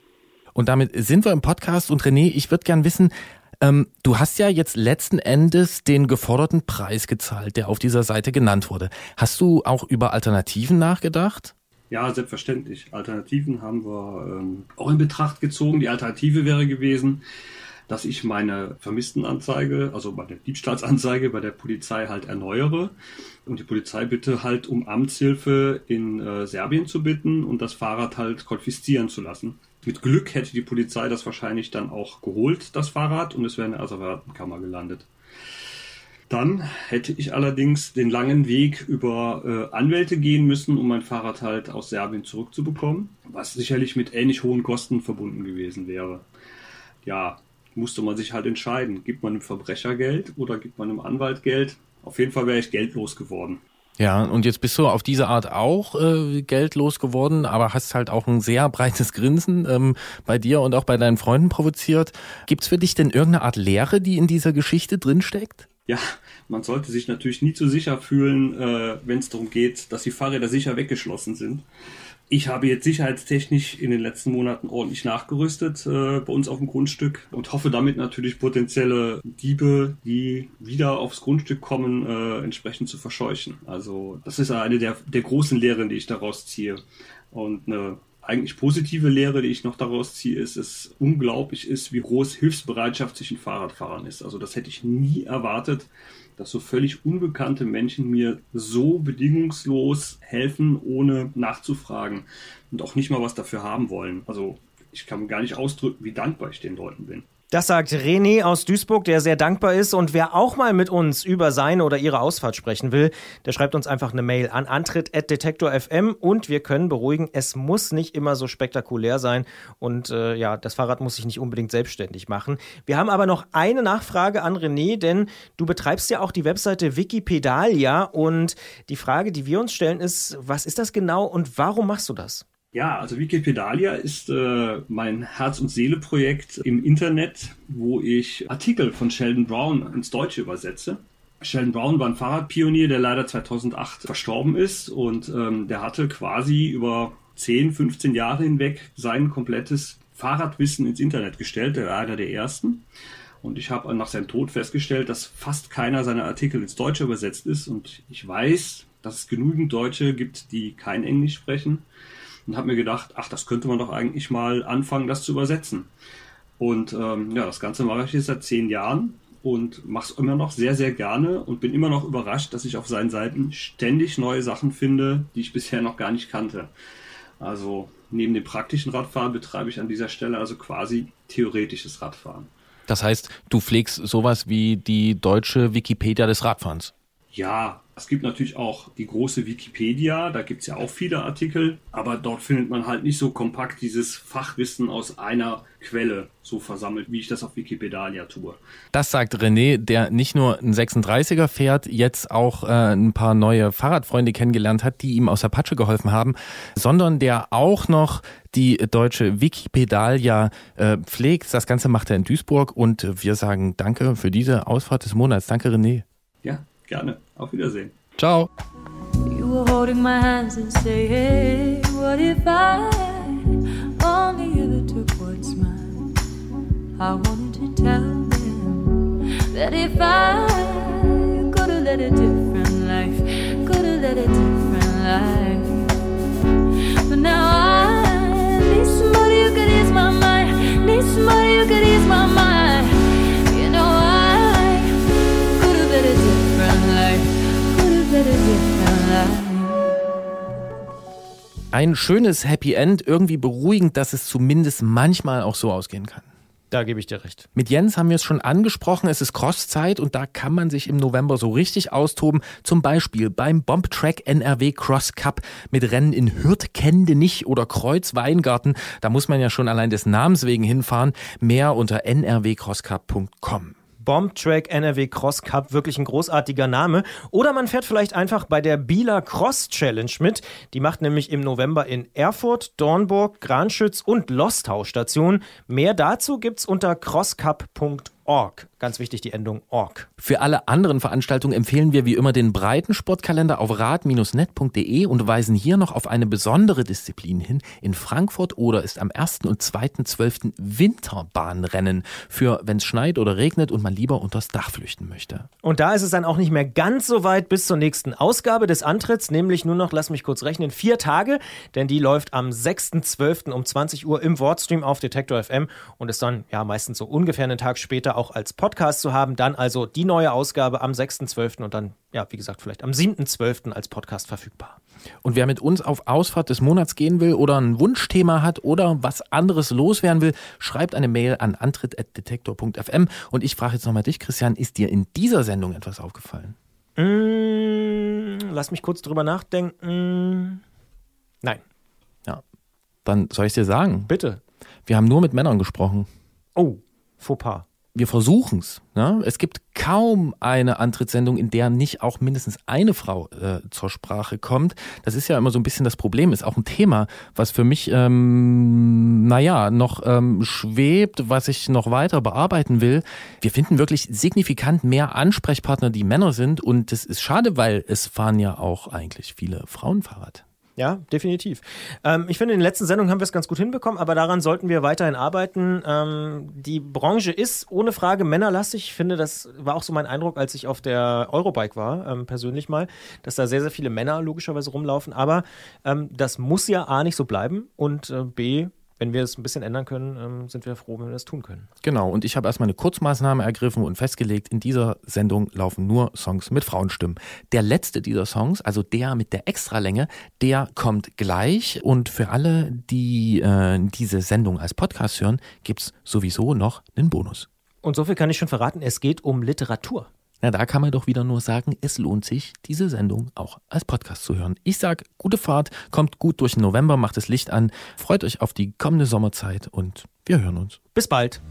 [SPEAKER 4] Und damit sind wir im Podcast und René, ich würde gern wissen, du hast ja jetzt letzten Endes den geforderten Preis gezahlt, der auf dieser Seite genannt wurde. Hast du auch über Alternativen nachgedacht?
[SPEAKER 12] Ja, selbstverständlich. Alternativen haben wir auch in Betracht gezogen. Die Alternative wäre gewesen, dass ich meine Vermisstenanzeige, also meine Diebstahlsanzeige bei der Polizei halt erneuere und die Polizei bitte halt um Amtshilfe in Serbien zu bitten und das Fahrrad halt konfiszieren zu lassen. Mit Glück hätte die Polizei das wahrscheinlich dann auch geholt, das Fahrrad, und es wäre in der Asservatenkammer gelandet. Dann hätte ich allerdings den langen Weg über Anwälte gehen müssen, um mein Fahrrad halt aus Serbien zurückzubekommen, was sicherlich mit ähnlich hohen Kosten verbunden gewesen wäre. Ja, musste man sich halt entscheiden. Gibt man einem Verbrecher Geld oder gibt man einem Anwalt Geld? Auf jeden Fall wäre ich geldlos geworden.
[SPEAKER 4] Ja, und jetzt bist du auf diese Art auch geldlos geworden, aber hast halt auch ein sehr breites Grinsen bei dir und auch bei deinen Freunden provoziert. Gibt's für dich denn irgendeine Art Lehre, die in dieser Geschichte drinsteckt?
[SPEAKER 12] Ja, man sollte sich natürlich nie zu sicher fühlen, wenn es darum geht, dass die Fahrräder sicher weggeschlossen sind. Ich habe jetzt sicherheitstechnisch in den letzten Monaten ordentlich nachgerüstet bei uns auf dem Grundstück und hoffe damit natürlich potenzielle Diebe, die wieder aufs Grundstück kommen, entsprechend zu verscheuchen. Also das ist eine der großen Lehren, die ich daraus ziehe. Und eine eigentlich positive Lehre, die ich noch daraus ziehe, ist, dass es unglaublich ist, wie groß Hilfsbereitschaft zwischen Fahrradfahrern ist. Also das hätte ich nie erwartet, dass so völlig unbekannte Menschen mir so bedingungslos helfen, ohne nachzufragen und auch nicht mal was dafür haben wollen. Also ich kann gar nicht ausdrücken, wie dankbar ich den Leuten bin.
[SPEAKER 2] Das sagt René aus Duisburg, der sehr dankbar ist. Und wer auch mal mit uns über seine oder ihre Ausfahrt sprechen will, der schreibt uns einfach eine Mail an antritt@detektor.fm und wir können beruhigen, es muss nicht immer so spektakulär sein und das Fahrrad muss sich nicht unbedingt selbstständig machen. Wir haben aber noch eine Nachfrage an René, denn du betreibst ja auch die Webseite Wikipedalia und die Frage, die wir uns stellen ist, was ist das genau und warum machst du das?
[SPEAKER 12] Ja, also Wikipedalia ist mein Herz- und Seele-Projekt im Internet, wo ich Artikel von Sheldon Brown ins Deutsche übersetze. Sheldon Brown war ein Fahrradpionier, der leider 2008 verstorben ist und der hatte quasi über 10, 15 Jahre hinweg sein komplettes Fahrradwissen ins Internet gestellt. Er war einer der ersten. Und ich habe nach seinem Tod festgestellt, dass fast keiner seiner Artikel ins Deutsche übersetzt ist. Und ich weiß, dass es genügend Deutsche gibt, die kein Englisch sprechen. Und habe mir gedacht, das könnte man doch eigentlich mal anfangen, das zu übersetzen. Und das Ganze mache ich jetzt seit 10 Jahren und mache es immer noch sehr, sehr gerne und bin immer noch überrascht, dass ich auf seinen Seiten ständig neue Sachen finde, die ich bisher noch gar nicht kannte. Also neben dem praktischen Radfahren betreibe ich an dieser Stelle also quasi theoretisches Radfahren.
[SPEAKER 4] Das heißt, du pflegst sowas wie die deutsche Wikipedia des Radfahrens?
[SPEAKER 12] Ja, es gibt natürlich auch die große Wikipedia, da gibt es ja auch viele Artikel, aber dort findet man halt nicht so kompakt dieses Fachwissen aus einer Quelle so versammelt, wie ich das auf Wikipedia tue.
[SPEAKER 4] Das sagt René, der nicht nur einen 36er fährt, jetzt auch ein paar neue Fahrradfreunde kennengelernt hat, die ihm aus der Patsche geholfen haben, sondern der auch noch die deutsche Wikipedalia pflegt. Das Ganze macht er in Duisburg und wir sagen danke für diese Ausfahrt des Monats. Danke, René.
[SPEAKER 12] Ja, gerne. Auf Wiedersehen.
[SPEAKER 4] Ciao.
[SPEAKER 8] You were holding my hands and say, hey, what if I only ever took what's mine? I wanted to tell them that if I could have led a different life, could have led a different life. But now I need somebody who could ease my mind, need somebody who could ease my mind. You know I could have led a different life.
[SPEAKER 4] Ein schönes Happy End, irgendwie beruhigend, dass es zumindest manchmal auch so ausgehen kann.
[SPEAKER 2] Da gebe ich dir recht.
[SPEAKER 4] Mit Jens haben wir es schon angesprochen, es ist Crosszeit und da kann man sich im November so richtig austoben. Zum Beispiel beim Bombtrack NRW Cross Cup mit Rennen in Hürth, Kendenich oder Kreuz-Weingarten. Da muss man ja schon allein des Namens wegen hinfahren. Mehr unter nrwcrosscup.com.
[SPEAKER 2] Bombtrack NRW Cross Cup, wirklich ein großartiger Name. Oder man fährt vielleicht einfach bei der Bieler Cross Challenge mit. Die macht nämlich im November in Erfurt, Dornburg, Granschütz und Lostau Station. Mehr dazu gibt's unter crosscup.org. Ganz wichtig, die Endung org.
[SPEAKER 4] Für alle anderen Veranstaltungen empfehlen wir wie immer den Breitensportkalender auf rad-net.de und weisen hier noch auf eine besondere Disziplin hin. In Frankfurt oder ist am 1. und 2.12. Winterbahnrennen für, wenn es schneit oder regnet und man lieber unters Dach flüchten möchte.
[SPEAKER 2] Und da ist es dann auch nicht mehr ganz so weit bis zur nächsten Ausgabe des Antritts, nämlich nur noch, lass mich kurz rechnen, 4 Tage, denn die läuft am 6.12. um 20 Uhr im Wordstream auf Detektor FM und ist dann ja meistens so ungefähr einen Tag später auch als Podcast zu haben. Dann also die neue Ausgabe am 6.12. und dann, ja, wie gesagt, vielleicht am 7.12. als Podcast verfügbar.
[SPEAKER 4] Und wer mit uns auf Ausfahrt des Monats gehen will oder ein Wunschthema hat oder was anderes loswerden will, schreibt eine Mail an antritt@detektor.fm. Und ich frage jetzt nochmal dich, Christian, ist dir in dieser Sendung etwas aufgefallen?
[SPEAKER 2] Lass mich kurz drüber nachdenken. Nein.
[SPEAKER 4] Ja, dann soll ich dir sagen.
[SPEAKER 2] Bitte.
[SPEAKER 4] Wir haben nur mit Männern gesprochen.
[SPEAKER 2] Oh, Fauxpas.
[SPEAKER 4] wir versuchen's. Ne? Es gibt kaum eine Antrittsendung, in der nicht auch mindestens eine Frau zur Sprache kommt. Das ist ja immer so ein bisschen das Problem, ist auch ein Thema, was für mich noch schwebt, was ich noch weiter bearbeiten will. Wir finden wirklich signifikant mehr Ansprechpartner, die Männer sind, und das ist schade, weil es fahren ja auch eigentlich viele Frauen Fahrrad.
[SPEAKER 2] Ja, definitiv. Ich finde, in den letzten Sendungen haben wir es ganz gut hinbekommen, aber daran sollten wir weiterhin arbeiten. Die Branche ist ohne Frage männerlastig. Ich finde, das war auch so mein Eindruck, als ich auf der Eurobike war, persönlich mal, dass da sehr, sehr viele Männer logischerweise rumlaufen. Aber das muss ja A nicht so bleiben und B, wenn wir es ein bisschen ändern können, sind wir froh, wenn wir das tun können.
[SPEAKER 4] Genau, und ich habe erstmal eine Kurzmaßnahme ergriffen und festgelegt, in dieser Sendung laufen nur Songs mit Frauenstimmen. Der letzte dieser Songs, also der mit der Extralänge, der kommt gleich. Und für alle, die diese Sendung als Podcast hören, gibt es sowieso noch einen Bonus.
[SPEAKER 2] Und so viel kann ich schon verraten, es geht um Literatur.
[SPEAKER 4] Na, da kann man doch wieder nur sagen, es lohnt sich, diese Sendung auch als Podcast zu hören. Ich sag, gute Fahrt, kommt gut durch den November, macht das Licht an, freut euch auf die kommende Sommerzeit und wir hören uns.
[SPEAKER 2] Bis bald.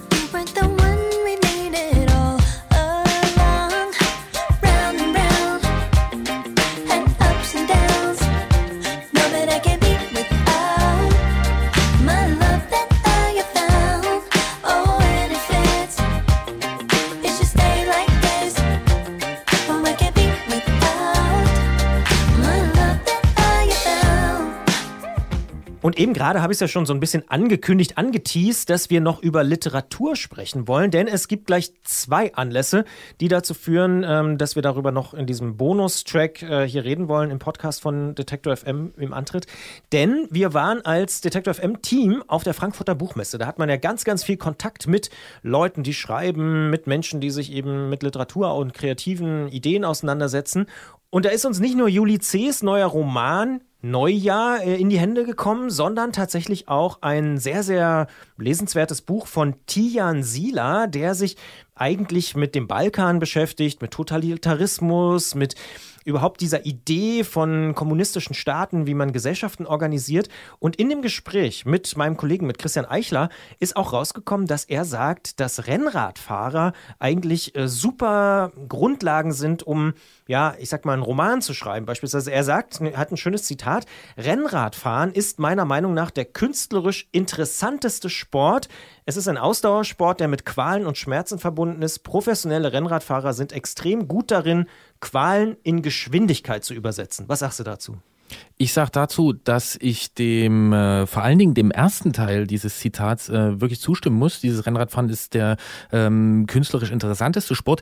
[SPEAKER 2] Und eben gerade habe ich es ja schon so ein bisschen angekündigt, angeteast, dass wir noch über Literatur sprechen wollen, denn es gibt gleich 2 Anlässe, die dazu führen, dass wir darüber noch in diesem Bonustrack hier reden wollen im Podcast von Detektor FM im Antritt. Denn wir waren als Detektor FM Team auf der Frankfurter Buchmesse. Da hat man ja ganz, ganz viel Kontakt mit Leuten, die schreiben, mit Menschen, die sich eben mit Literatur und kreativen Ideen auseinandersetzen. Und da ist uns nicht nur Juli C.'s neuer Roman Neujahr in die Hände gekommen, sondern tatsächlich auch ein sehr, sehr lesenswertes Buch von Tijan Sila, der sich eigentlich mit dem Balkan beschäftigt, mit Totalitarismus, mit überhaupt dieser Idee von kommunistischen Staaten, wie man Gesellschaften organisiert. Und in dem Gespräch mit meinem Kollegen, mit Christian Eichler, ist auch rausgekommen, dass er sagt, dass Rennradfahrer eigentlich super Grundlagen sind, um, ja, ich sag mal, einen Roman zu schreiben. Beispielsweise, er sagt, er hat ein schönes Zitat: Rennradfahren ist meiner Meinung nach der künstlerisch interessanteste Sport. Es ist ein Ausdauersport, der mit Qualen und Schmerzen verbunden ist. Professionelle Rennradfahrer sind extrem gut darin, Qualen in Geschwindigkeit zu übersetzen. Was sagst du dazu?
[SPEAKER 4] Ich sage dazu, dass ich vor allen Dingen dem ersten Teil dieses Zitats wirklich zustimmen muss. Dieses Rennradfahren ist der künstlerisch interessanteste Sport.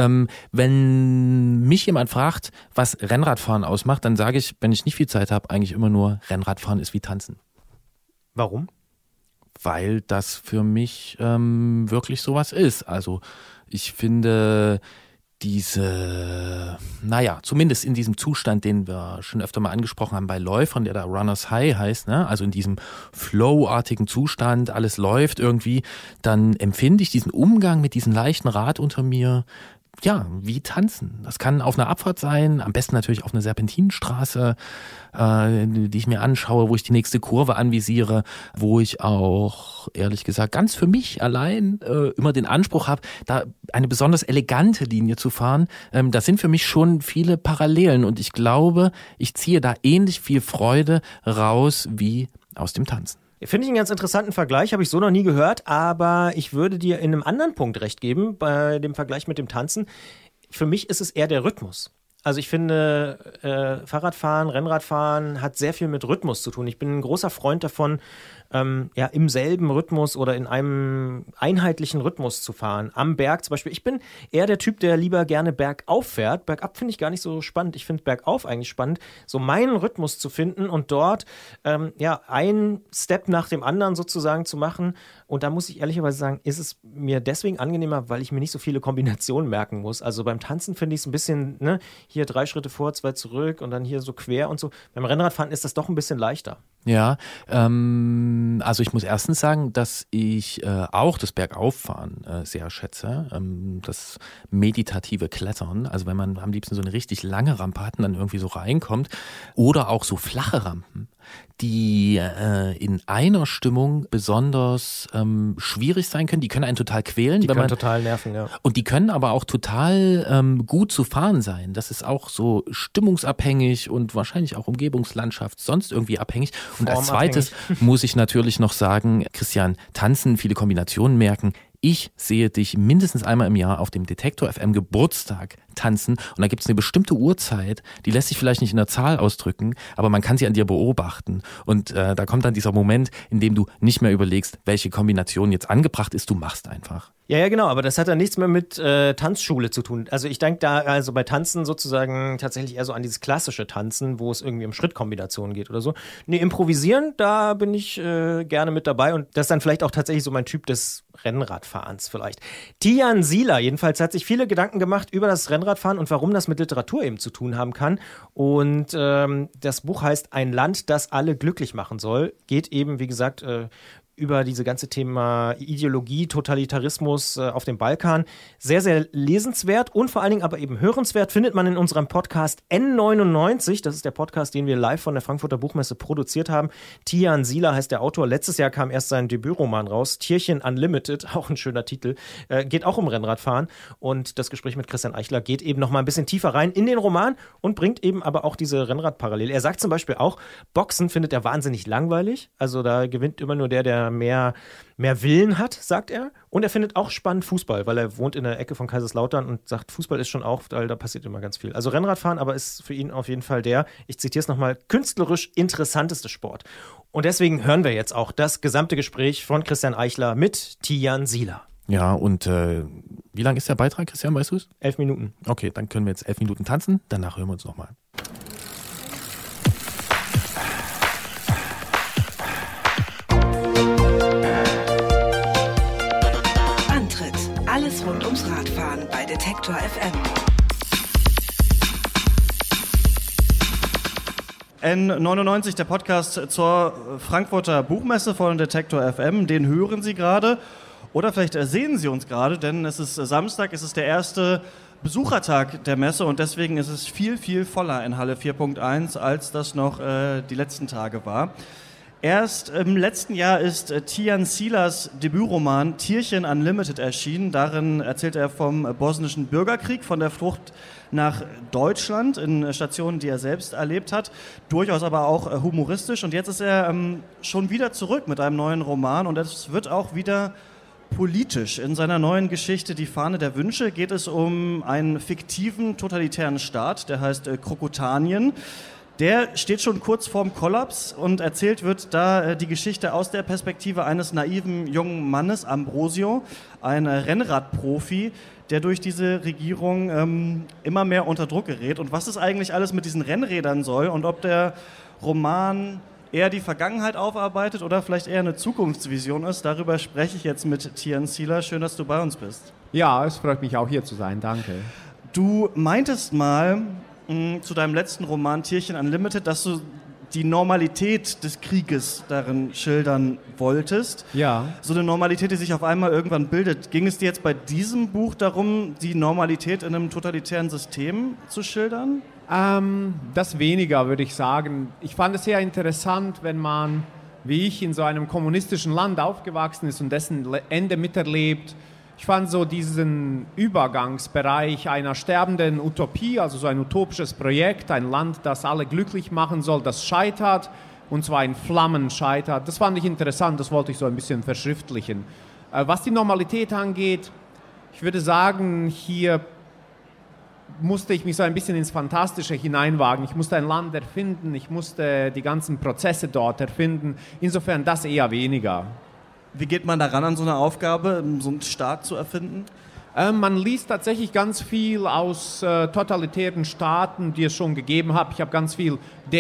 [SPEAKER 4] Wenn mich jemand fragt, was Rennradfahren ausmacht, dann sage ich, wenn ich nicht viel Zeit habe, eigentlich immer nur, Rennradfahren ist wie Tanzen.
[SPEAKER 2] Warum?
[SPEAKER 4] Weil das für mich wirklich sowas ist. Also ich finde zumindest in diesem Zustand, den wir schon öfter mal angesprochen haben bei Läufern, der da Runners High heißt, ne? Also in diesem Flow-artigen Zustand, alles läuft irgendwie, dann empfinde ich diesen Umgang mit diesem leichten Rad unter mir, ja, wie tanzen. Das kann auf einer Abfahrt sein, am besten natürlich auf einer Serpentinenstraße, die ich mir anschaue, wo ich die nächste Kurve anvisiere, wo ich auch, ehrlich gesagt, ganz für mich allein immer den Anspruch habe, da eine besonders elegante Linie zu fahren. Da sind für mich schon viele Parallelen und ich glaube, ich ziehe da ähnlich viel Freude raus wie aus dem Tanzen.
[SPEAKER 2] Finde ich einen ganz interessanten Vergleich, habe ich so noch nie gehört, aber ich würde dir in einem anderen Punkt recht geben, bei dem Vergleich mit dem Tanzen. Für mich ist es eher der Rhythmus. Also ich finde, Fahrradfahren, Rennradfahren hat sehr viel mit Rhythmus zu tun. Ich bin ein großer Freund davon, im selben Rhythmus oder in einem einheitlichen Rhythmus zu fahren. Am Berg zum Beispiel. Ich bin eher der Typ, der lieber gerne bergauf fährt. Bergab finde ich gar nicht so spannend. Ich finde bergauf eigentlich spannend, so meinen Rhythmus zu finden und dort einen Step nach dem anderen sozusagen zu machen. Und da muss ich ehrlicherweise sagen, ist es mir deswegen angenehmer, weil ich mir nicht so viele Kombinationen merken muss. Also beim Tanzen finde ich es ein bisschen, hier 3 Schritte vor, 2 zurück und dann hier so quer und so. Beim Rennradfahren ist das doch ein bisschen leichter.
[SPEAKER 4] Ja, also ich muss erstens sagen, dass ich auch das Bergauffahren sehr schätze, das meditative Klettern, also wenn man am liebsten so eine richtig lange Rampe hat und dann irgendwie so reinkommt, oder auch so flache Rampen, die in einer Stimmung besonders schwierig sein können. Die können einen total quälen.
[SPEAKER 2] Die können total nerven, ja.
[SPEAKER 4] Und die können aber auch total gut zu fahren sein. Das ist auch so stimmungsabhängig und wahrscheinlich auch Umgebungslandschaft sonst irgendwie abhängig. Und als zweites muss ich natürlich noch sagen, Christian, tanzen, viele Kombinationen merken. Ich sehe dich mindestens einmal im Jahr auf dem Detektor FM Geburtstag tanzen und da gibt es eine bestimmte Uhrzeit, die lässt sich vielleicht nicht in der Zahl ausdrücken, aber man kann sie an dir beobachten und da kommt dann dieser Moment, in dem du nicht mehr überlegst, welche Kombination jetzt angebracht ist, du machst einfach.
[SPEAKER 2] Ja, genau, aber das hat dann nichts mehr mit Tanzschule zu tun. Also ich denke da also bei Tanzen sozusagen tatsächlich eher so an dieses klassische Tanzen, wo es irgendwie um Schrittkombinationen geht oder so. Nee, improvisieren, da bin ich gerne mit dabei und das ist dann vielleicht auch tatsächlich so mein Typ des Rennradfahrens vielleicht. Tijan Sila jedenfalls hat sich viele Gedanken gemacht über das Rennradfahren und warum das mit Literatur eben zu tun haben kann. Und das Buch heißt Ein Land, das alle glücklich machen soll. Geht eben, wie gesagt, über diese ganze Thema Ideologie, Totalitarismus auf dem Balkan. Sehr, sehr lesenswert und vor allen Dingen aber eben hörenswert findet man in unserem Podcast N99. Das ist der Podcast, den wir live von der Frankfurter Buchmesse produziert haben. Tijan Sila heißt der Autor. Letztes Jahr kam erst sein Debütroman raus, Tierchen Unlimited, auch ein schöner Titel. Geht auch um Rennradfahren und das Gespräch mit Christian Eichler geht eben noch mal ein bisschen tiefer rein in den Roman und bringt eben aber auch diese Rennradparallele. Er sagt zum Beispiel auch, Boxen findet er wahnsinnig langweilig. Also da gewinnt immer nur der mehr Willen hat, sagt er. Und er findet auch spannend Fußball, weil er wohnt in der Ecke von Kaiserslautern und sagt, Fußball ist schon auch, weil da passiert immer ganz viel. Also Rennradfahren aber ist für ihn auf jeden Fall der, ich zitiere es nochmal, künstlerisch interessanteste Sport. Und deswegen hören wir jetzt auch das gesamte Gespräch von Christian Eichler mit Tijan Sila.
[SPEAKER 4] Ja, und wie lang ist der Beitrag, Christian, weißt du es?
[SPEAKER 2] 11 Minuten.
[SPEAKER 4] Okay, dann können wir jetzt 11 Minuten tanzen, danach hören wir uns nochmal.
[SPEAKER 3] Alles rund ums Radfahren bei Detektor FM.
[SPEAKER 13] N99, der Podcast zur Frankfurter Buchmesse von Detektor FM, den hören Sie gerade oder vielleicht sehen Sie uns gerade, denn es ist Samstag, es ist der erste Besuchertag der Messe und deswegen ist es viel, viel voller in Halle 4.1, als das noch die letzten Tage war. Erst im letzten Jahr ist Tijan Silas Debütroman Tierchen Unlimited erschienen. Darin erzählt er vom bosnischen Bürgerkrieg, von der Flucht nach Deutschland in Stationen, die er selbst erlebt hat. Durchaus aber auch humoristisch. Und jetzt ist er schon wieder zurück mit einem neuen Roman und es wird auch wieder politisch. In seiner neuen Geschichte Die Fahne der Wünsche geht es um einen fiktiven totalitären Staat, der heißt Krokotanien. Der steht schon kurz vorm Kollaps und erzählt wird da die Geschichte aus der Perspektive eines naiven jungen Mannes, Ambrosio, ein Rennradprofi, der durch diese Regierung immer mehr unter Druck gerät. Und was es eigentlich alles mit diesen Rennrädern soll und ob der Roman eher die Vergangenheit aufarbeitet oder vielleicht eher eine Zukunftsvision ist, darüber spreche ich jetzt mit Tijan Sila. Schön, dass du bei uns bist.
[SPEAKER 14] Ja, es freut mich auch hier zu sein, danke.
[SPEAKER 13] Du meintest mal zu deinem letzten Roman Tierchen Unlimited, dass du die Normalität des Krieges darin schildern wolltest.
[SPEAKER 14] Ja.
[SPEAKER 13] So eine Normalität, die sich auf einmal irgendwann bildet. Ging es dir jetzt bei diesem Buch darum, die Normalität in einem totalitären System zu schildern?
[SPEAKER 14] Das weniger, würde ich sagen. Ich fand es sehr interessant, wenn man, wie ich, in so einem kommunistischen Land aufgewachsen ist und dessen Ende miterlebt. Ich fand so diesen Übergangsbereich einer sterbenden Utopie, also so ein utopisches Projekt, ein Land, das alle glücklich machen soll, das scheitert, und zwar in Flammen scheitert. Das fand ich interessant, das wollte ich so ein bisschen verschriftlichen. Was die Normalität angeht, ich würde sagen, hier musste ich mich so ein bisschen ins Fantastische hineinwagen. Ich musste ein Land erfinden, ich musste die ganzen Prozesse dort erfinden. Insofern das eher weniger.
[SPEAKER 13] Wie geht man daran an so eine Aufgabe, so einen Staat zu erfinden?
[SPEAKER 14] Man liest tatsächlich ganz viel aus totalitären Staaten, die es schon gegeben hat. Ich habe ganz viel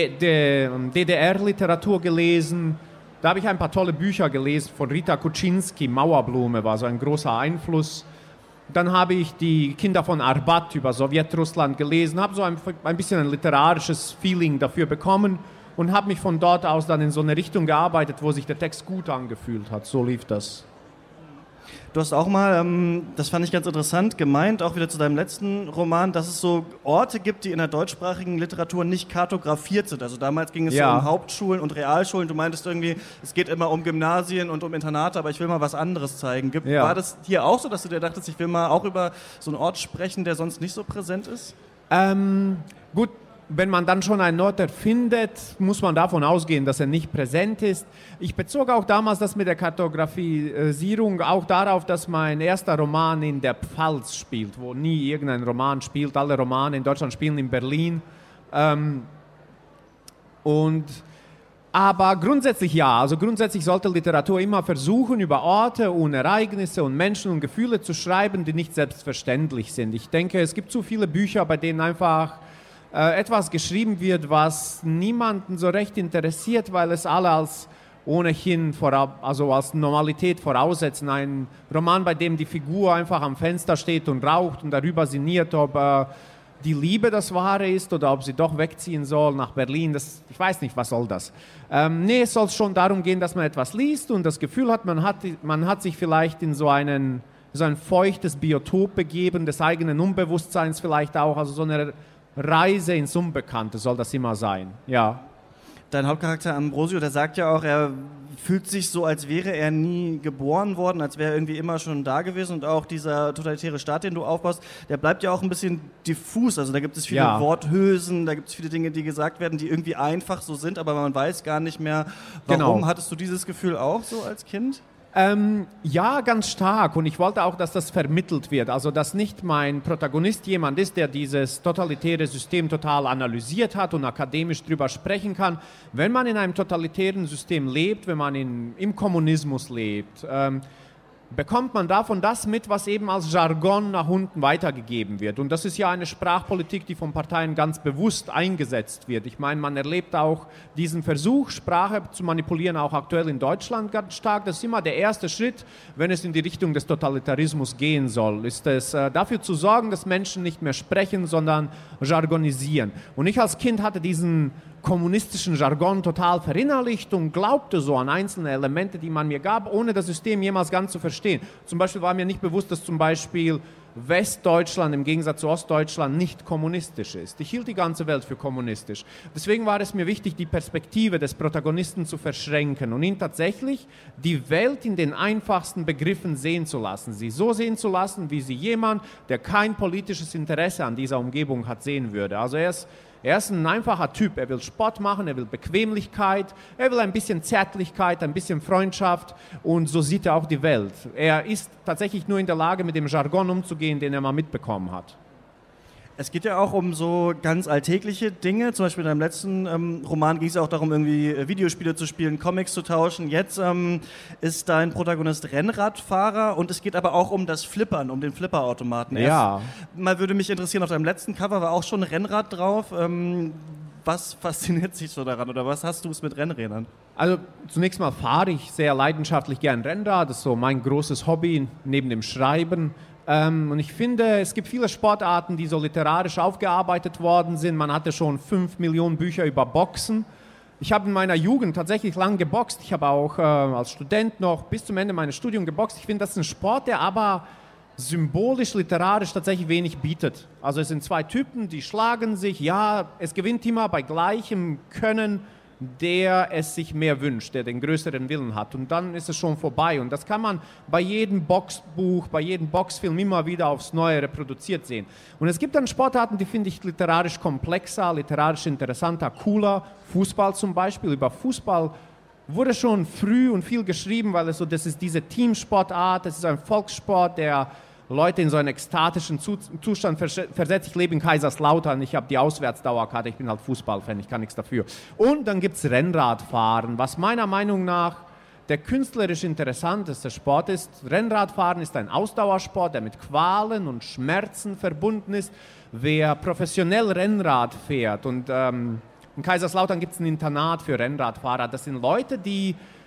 [SPEAKER 14] DDR-Literatur gelesen. Da habe ich ein paar tolle Bücher gelesen von Rita Kuczynski. Mauerblume war so ein großer Einfluss. Dann habe ich die Kinder von Arbat über Sowjetrussland gelesen, habe so ein bisschen ein literarisches Feeling dafür bekommen. und habe mich von dort aus dann in so eine Richtung gearbeitet, wo sich der Text gut angefühlt hat. So lief das.
[SPEAKER 13] Du hast auch mal, das fand ich ganz interessant, gemeint, auch wieder zu deinem letzten Roman, dass es so Orte gibt, die in der deutschsprachigen Literatur nicht kartografiert sind. Also damals ging es so um Hauptschulen und Realschulen. Du meintest irgendwie, es geht immer um Gymnasien und um Internate, aber ich will mal was anderes zeigen. War das hier auch so, dass du dir dachtest, ich will mal auch über so einen Ort sprechen, der sonst nicht so präsent ist?
[SPEAKER 14] Gut. Wenn man dann schon einen Ort erfindet, muss man davon ausgehen, dass er nicht präsent ist. Ich bezog auch damals das mit der Kartografisierung auch darauf, dass mein erster Roman in der Pfalz spielt, wo nie irgendein Roman spielt. Alle Romane in Deutschland spielen in Berlin. Aber grundsätzlich ja, also grundsätzlich sollte Literatur immer versuchen, über Orte und Ereignisse und Menschen und Gefühle zu schreiben, die nicht selbstverständlich sind. Ich denke, es gibt zu viele Bücher, bei denen einfach etwas geschrieben wird, was niemanden so recht interessiert, weil es alle als ohnehin als Normalität voraussetzen. Ein Roman, bei dem die Figur einfach am Fenster steht und raucht und darüber sinniert, ob die Liebe das Wahre ist oder ob sie doch wegziehen soll nach Berlin. Ich weiß nicht, was soll das? Es soll schon darum gehen, dass man etwas liest und das Gefühl hat, man hat sich vielleicht in so ein feuchtes Biotop begeben, des eigenen Unbewusstseins vielleicht auch, also so eine Reise ins Unbekannte soll das immer sein, ja.
[SPEAKER 13] Dein Hauptcharakter Ambrosio, der sagt ja auch, er fühlt sich so, als wäre er nie geboren worden, als wäre er irgendwie immer schon da gewesen und auch dieser totalitäre Staat, den du aufbaust, der bleibt ja auch ein bisschen diffus, also da gibt es viele Worthülsen, da gibt es viele Dinge, die gesagt werden, die irgendwie einfach so sind, aber man weiß gar nicht mehr, warum. Genau. Hattest du dieses Gefühl auch so als Kind?
[SPEAKER 14] Ja, ganz stark. Und ich wollte auch, dass das vermittelt wird. Also, dass nicht mein Protagonist jemand ist, der dieses totalitäre System total analysiert hat und akademisch drüber sprechen kann. Wenn man in einem totalitären System lebt, wenn man im Kommunismus lebt, bekommt man davon das mit, was eben als Jargon nach unten weitergegeben wird. Und das ist ja eine Sprachpolitik, die von Parteien ganz bewusst eingesetzt wird. Ich meine, man erlebt auch diesen Versuch, Sprache zu manipulieren, auch aktuell in Deutschland ganz stark. Das ist immer der erste Schritt, wenn es in die Richtung des Totalitarismus gehen soll. Ist es dafür zu sorgen, dass Menschen nicht mehr sprechen, sondern jargonisieren. Und ich als Kind hatte diesen kommunistischen Jargon total verinnerlicht und glaubte so an einzelne Elemente, die man mir gab, ohne das System jemals ganz zu verstehen. Zum Beispiel war mir nicht bewusst, dass zum Beispiel Westdeutschland im Gegensatz zu Ostdeutschland nicht kommunistisch ist. Ich hielt die ganze Welt für kommunistisch. Deswegen war es mir wichtig, die Perspektive des Protagonisten zu verschränken und ihn tatsächlich die Welt in den einfachsten Begriffen sehen zu lassen. Sie so sehen zu lassen, wie sie jemand, der kein politisches Interesse an dieser Umgebung hat, sehen würde. Also er ist ein einfacher Typ. Er will Sport machen, er will Bequemlichkeit, er will ein bisschen Zärtlichkeit, ein bisschen Freundschaft und so sieht er auch die Welt. Er ist tatsächlich nur in der Lage, mit dem Jargon umzugehen, den er mal mitbekommen hat.
[SPEAKER 13] Es geht ja auch um so ganz alltägliche Dinge. Zum Beispiel in deinem letzten Roman ging es auch darum, irgendwie Videospiele zu spielen, Comics zu tauschen. Jetzt ist dein Protagonist Rennradfahrer und es geht aber auch um das Flippern, um den Flipperautomaten.
[SPEAKER 14] Ja.
[SPEAKER 13] Mal würde mich interessieren, auf deinem letzten Cover war auch schon ein Rennrad drauf. Was fasziniert sich so daran oder was hast du es mit Rennrädern?
[SPEAKER 14] Also zunächst mal fahre ich sehr leidenschaftlich gern Rennrad. Das ist so mein großes Hobby neben dem Schreiben. Und ich finde, es gibt viele Sportarten, die so literarisch aufgearbeitet worden sind. Man hatte schon 5 Millionen Bücher über Boxen. Ich habe in meiner Jugend tatsächlich lang geboxt. Ich habe auch als Student noch bis zum Ende meines Studiums geboxt. Ich finde, das ist ein Sport, der aber symbolisch, literarisch tatsächlich wenig bietet. Also es sind zwei Typen, die schlagen sich. Ja, es gewinnt immer bei gleichem Können der es sich mehr wünscht, der den größeren Willen hat. Und dann ist es schon vorbei. Und das kann man bei jedem Boxbuch, bei jedem Boxfilm immer wieder aufs Neue reproduziert sehen. Und es gibt dann Sportarten, die finde ich literarisch komplexer, literarisch interessanter, cooler. Fußball zum Beispiel. Über Fußball wurde schon früh und viel geschrieben, weil das ist diese Teamsportart, das ist ein Volkssport, der Leute in so einen ekstatischen Zustand versetzt. Ich lebe in Kaiserslautern, ich habe die Auswärtsdauerkarte, ich bin halt Fußballfan, ich kann nichts dafür. Und dann gibt es Rennradfahren, was meiner Meinung nach der künstlerisch interessanteste Sport ist. Rennradfahren ist ein Ausdauersport, der mit Qualen und Schmerzen verbunden ist. Wer professionell Rennrad fährt, und in Kaiserslautern gibt es ein Internat für Rennradfahrer, das sind Leute, die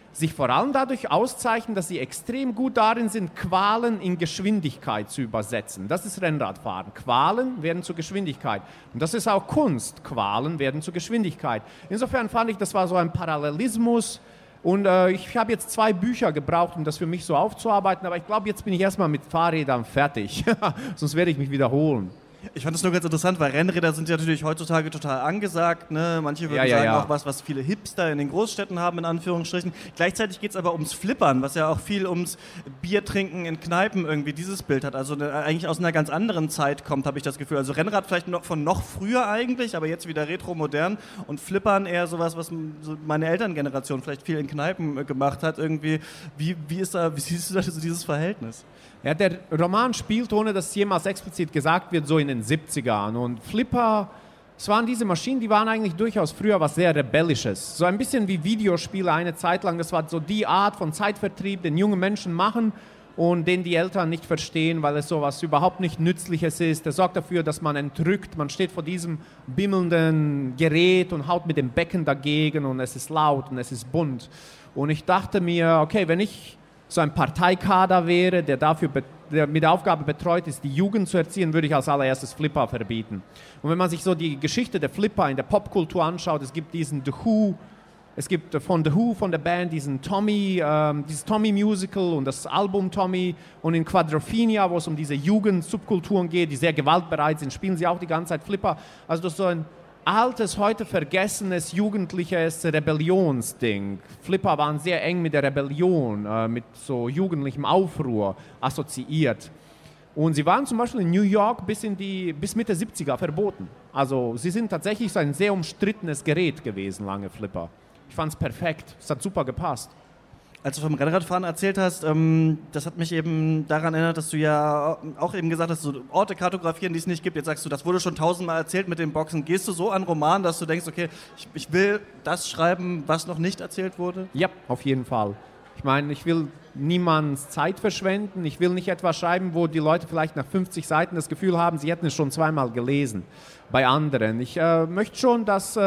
[SPEAKER 14] sich vor allem dadurch auszeichnen, dass sie extrem gut darin sind, Qualen in Geschwindigkeit zu übersetzen. Das ist Rennradfahren. Qualen werden zur Geschwindigkeit. Und das ist auch Kunst. Qualen werden zur Geschwindigkeit. Insofern fand ich, das war so ein Parallelismus. Und ich habe jetzt 2 Bücher gebraucht, um das für mich so aufzuarbeiten. Aber ich glaube, jetzt bin ich erstmal mit Fahrrädern fertig. Sonst werde ich mich wiederholen.
[SPEAKER 13] Ich fand das nur ganz interessant, weil Rennräder sind ja natürlich heutzutage total angesagt. Ne? Manche würden sagen, auch was viele Hipster in den Großstädten haben, in Anführungsstrichen. Gleichzeitig geht es aber ums Flippern, was ja auch viel ums Biertrinken in Kneipen irgendwie dieses Bild hat. Also eigentlich aus einer ganz anderen Zeit kommt, habe ich das Gefühl. Also Rennrad vielleicht noch von noch früher eigentlich, aber jetzt wieder retro-modern. Und Flippern eher sowas, was so meine Elterngeneration vielleicht viel in Kneipen gemacht hat. Irgendwie. Wie siehst du da so dieses Verhältnis?
[SPEAKER 14] Ja, der Roman spielt, ohne dass es jemals explizit gesagt wird, so in den 70ern. Und Flipper, es waren diese Maschinen, die waren eigentlich durchaus früher was sehr Rebellisches. So ein bisschen wie Videospiele eine Zeit lang. Das war so die Art von Zeitvertrieb, den junge Menschen machen und den die Eltern nicht verstehen, weil es sowas überhaupt nicht Nützliches ist. Der sorgt dafür, dass man entrückt. Man steht vor diesem bimmelnden Gerät und haut mit dem Becken dagegen und es ist laut und es ist bunt. Und ich dachte mir, okay, wenn ich so ein Parteikader wäre, der mit der Aufgabe betreut ist, die Jugend zu erziehen, würde ich als allererstes Flipper verbieten. Und wenn man sich so die Geschichte der Flipper in der Popkultur anschaut, es gibt diesen The Who, es gibt von The Who, von der Band, diesen dieses Tommy-Musical und das Album Tommy, und in Quadrophenia, wo es um diese Jugend-Subkulturen geht, die sehr gewaltbereit sind, spielen sie auch die ganze Zeit Flipper. Also das ist so ein altes, heute vergessenes, jugendliches Rebellionsding. Flipper waren sehr eng mit der Rebellion, mit so jugendlichem Aufruhr assoziiert. Und sie waren zum Beispiel in New York bis Mitte 70er verboten. Also sie sind tatsächlich so ein sehr umstrittenes Gerät gewesen, lange Flipper. Ich fand es perfekt, es hat super gepasst.
[SPEAKER 13] Als du vom Rennradfahren erzählt hast, das hat mich eben daran erinnert, dass du ja auch eben gesagt hast, so Orte kartografieren, die es nicht gibt. Jetzt sagst du, das wurde schon 1000-mal erzählt mit den Boxen. Gehst du so an Roman, dass du denkst, okay, ich will das schreiben, was noch nicht erzählt wurde?
[SPEAKER 14] Ja, auf jeden Fall. Ich meine, ich will niemands Zeit verschwenden. Ich will nicht etwas schreiben, wo die Leute vielleicht nach 50 Seiten das Gefühl haben, sie hätten es schon 2-mal gelesen bei anderen. Ich möchte schon, dass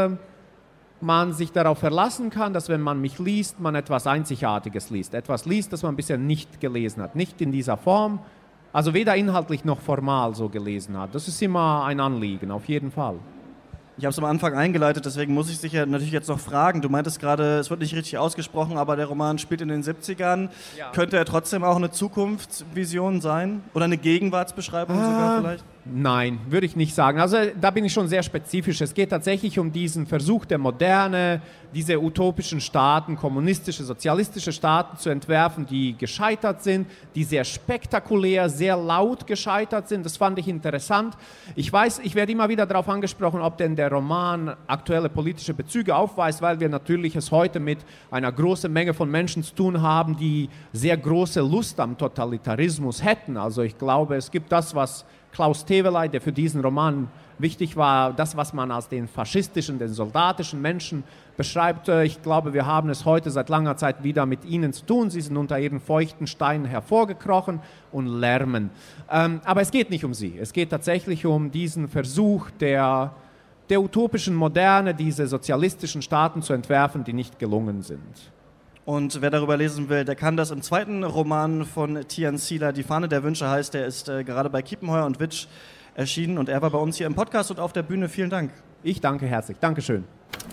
[SPEAKER 14] man sich darauf verlassen kann, dass wenn man mich liest, man etwas Einzigartiges liest. Etwas liest, das man bisher nicht gelesen hat. Nicht in dieser Form, also weder inhaltlich noch formal so gelesen hat. Das ist immer ein Anliegen, auf jeden Fall.
[SPEAKER 13] Ich habe es am Anfang eingeleitet, deswegen muss ich dich ja natürlich jetzt noch fragen. Du meintest gerade, es wird nicht richtig ausgesprochen, aber der Roman spielt in den 70ern. Ja. Könnte er trotzdem auch eine Zukunftsvision sein? Oder eine Gegenwartsbeschreibung sogar vielleicht?
[SPEAKER 14] Nein, würde ich nicht sagen. Also da bin ich schon sehr spezifisch. Es geht tatsächlich um diesen Versuch der Moderne, diese utopischen Staaten, kommunistische, sozialistische Staaten zu entwerfen, die gescheitert sind, die sehr spektakulär, sehr laut gescheitert sind. Das fand ich interessant. Ich weiß, ich werde immer wieder darauf angesprochen, ob denn der Roman aktuelle politische Bezüge aufweist, weil wir natürlich es heute mit einer großen Menge von Menschen zu tun haben, die sehr große Lust am Totalitarismus hätten. Also ich glaube, es gibt das, was Klaus Teweley, der für diesen Roman wichtig war, das, was man als den faschistischen, den soldatischen Menschen beschreibt. Ich glaube, wir haben es heute seit langer Zeit wieder mit ihnen zu tun. Sie sind unter ihren feuchten Steinen hervorgekrochen und lärmen. Aber es geht nicht um sie. Es geht tatsächlich um diesen Versuch der utopischen Moderne, diese sozialistischen Staaten zu entwerfen, die nicht gelungen sind.
[SPEAKER 13] Und wer darüber lesen will, der kann das im zweiten Roman von Tian Sila, Die Fahne der Wünsche heißt, der ist gerade bei Kiepenheuer und Witsch erschienen und er war bei uns hier im Podcast und auf der Bühne. Vielen Dank.
[SPEAKER 14] Ich danke herzlich. Dankeschön.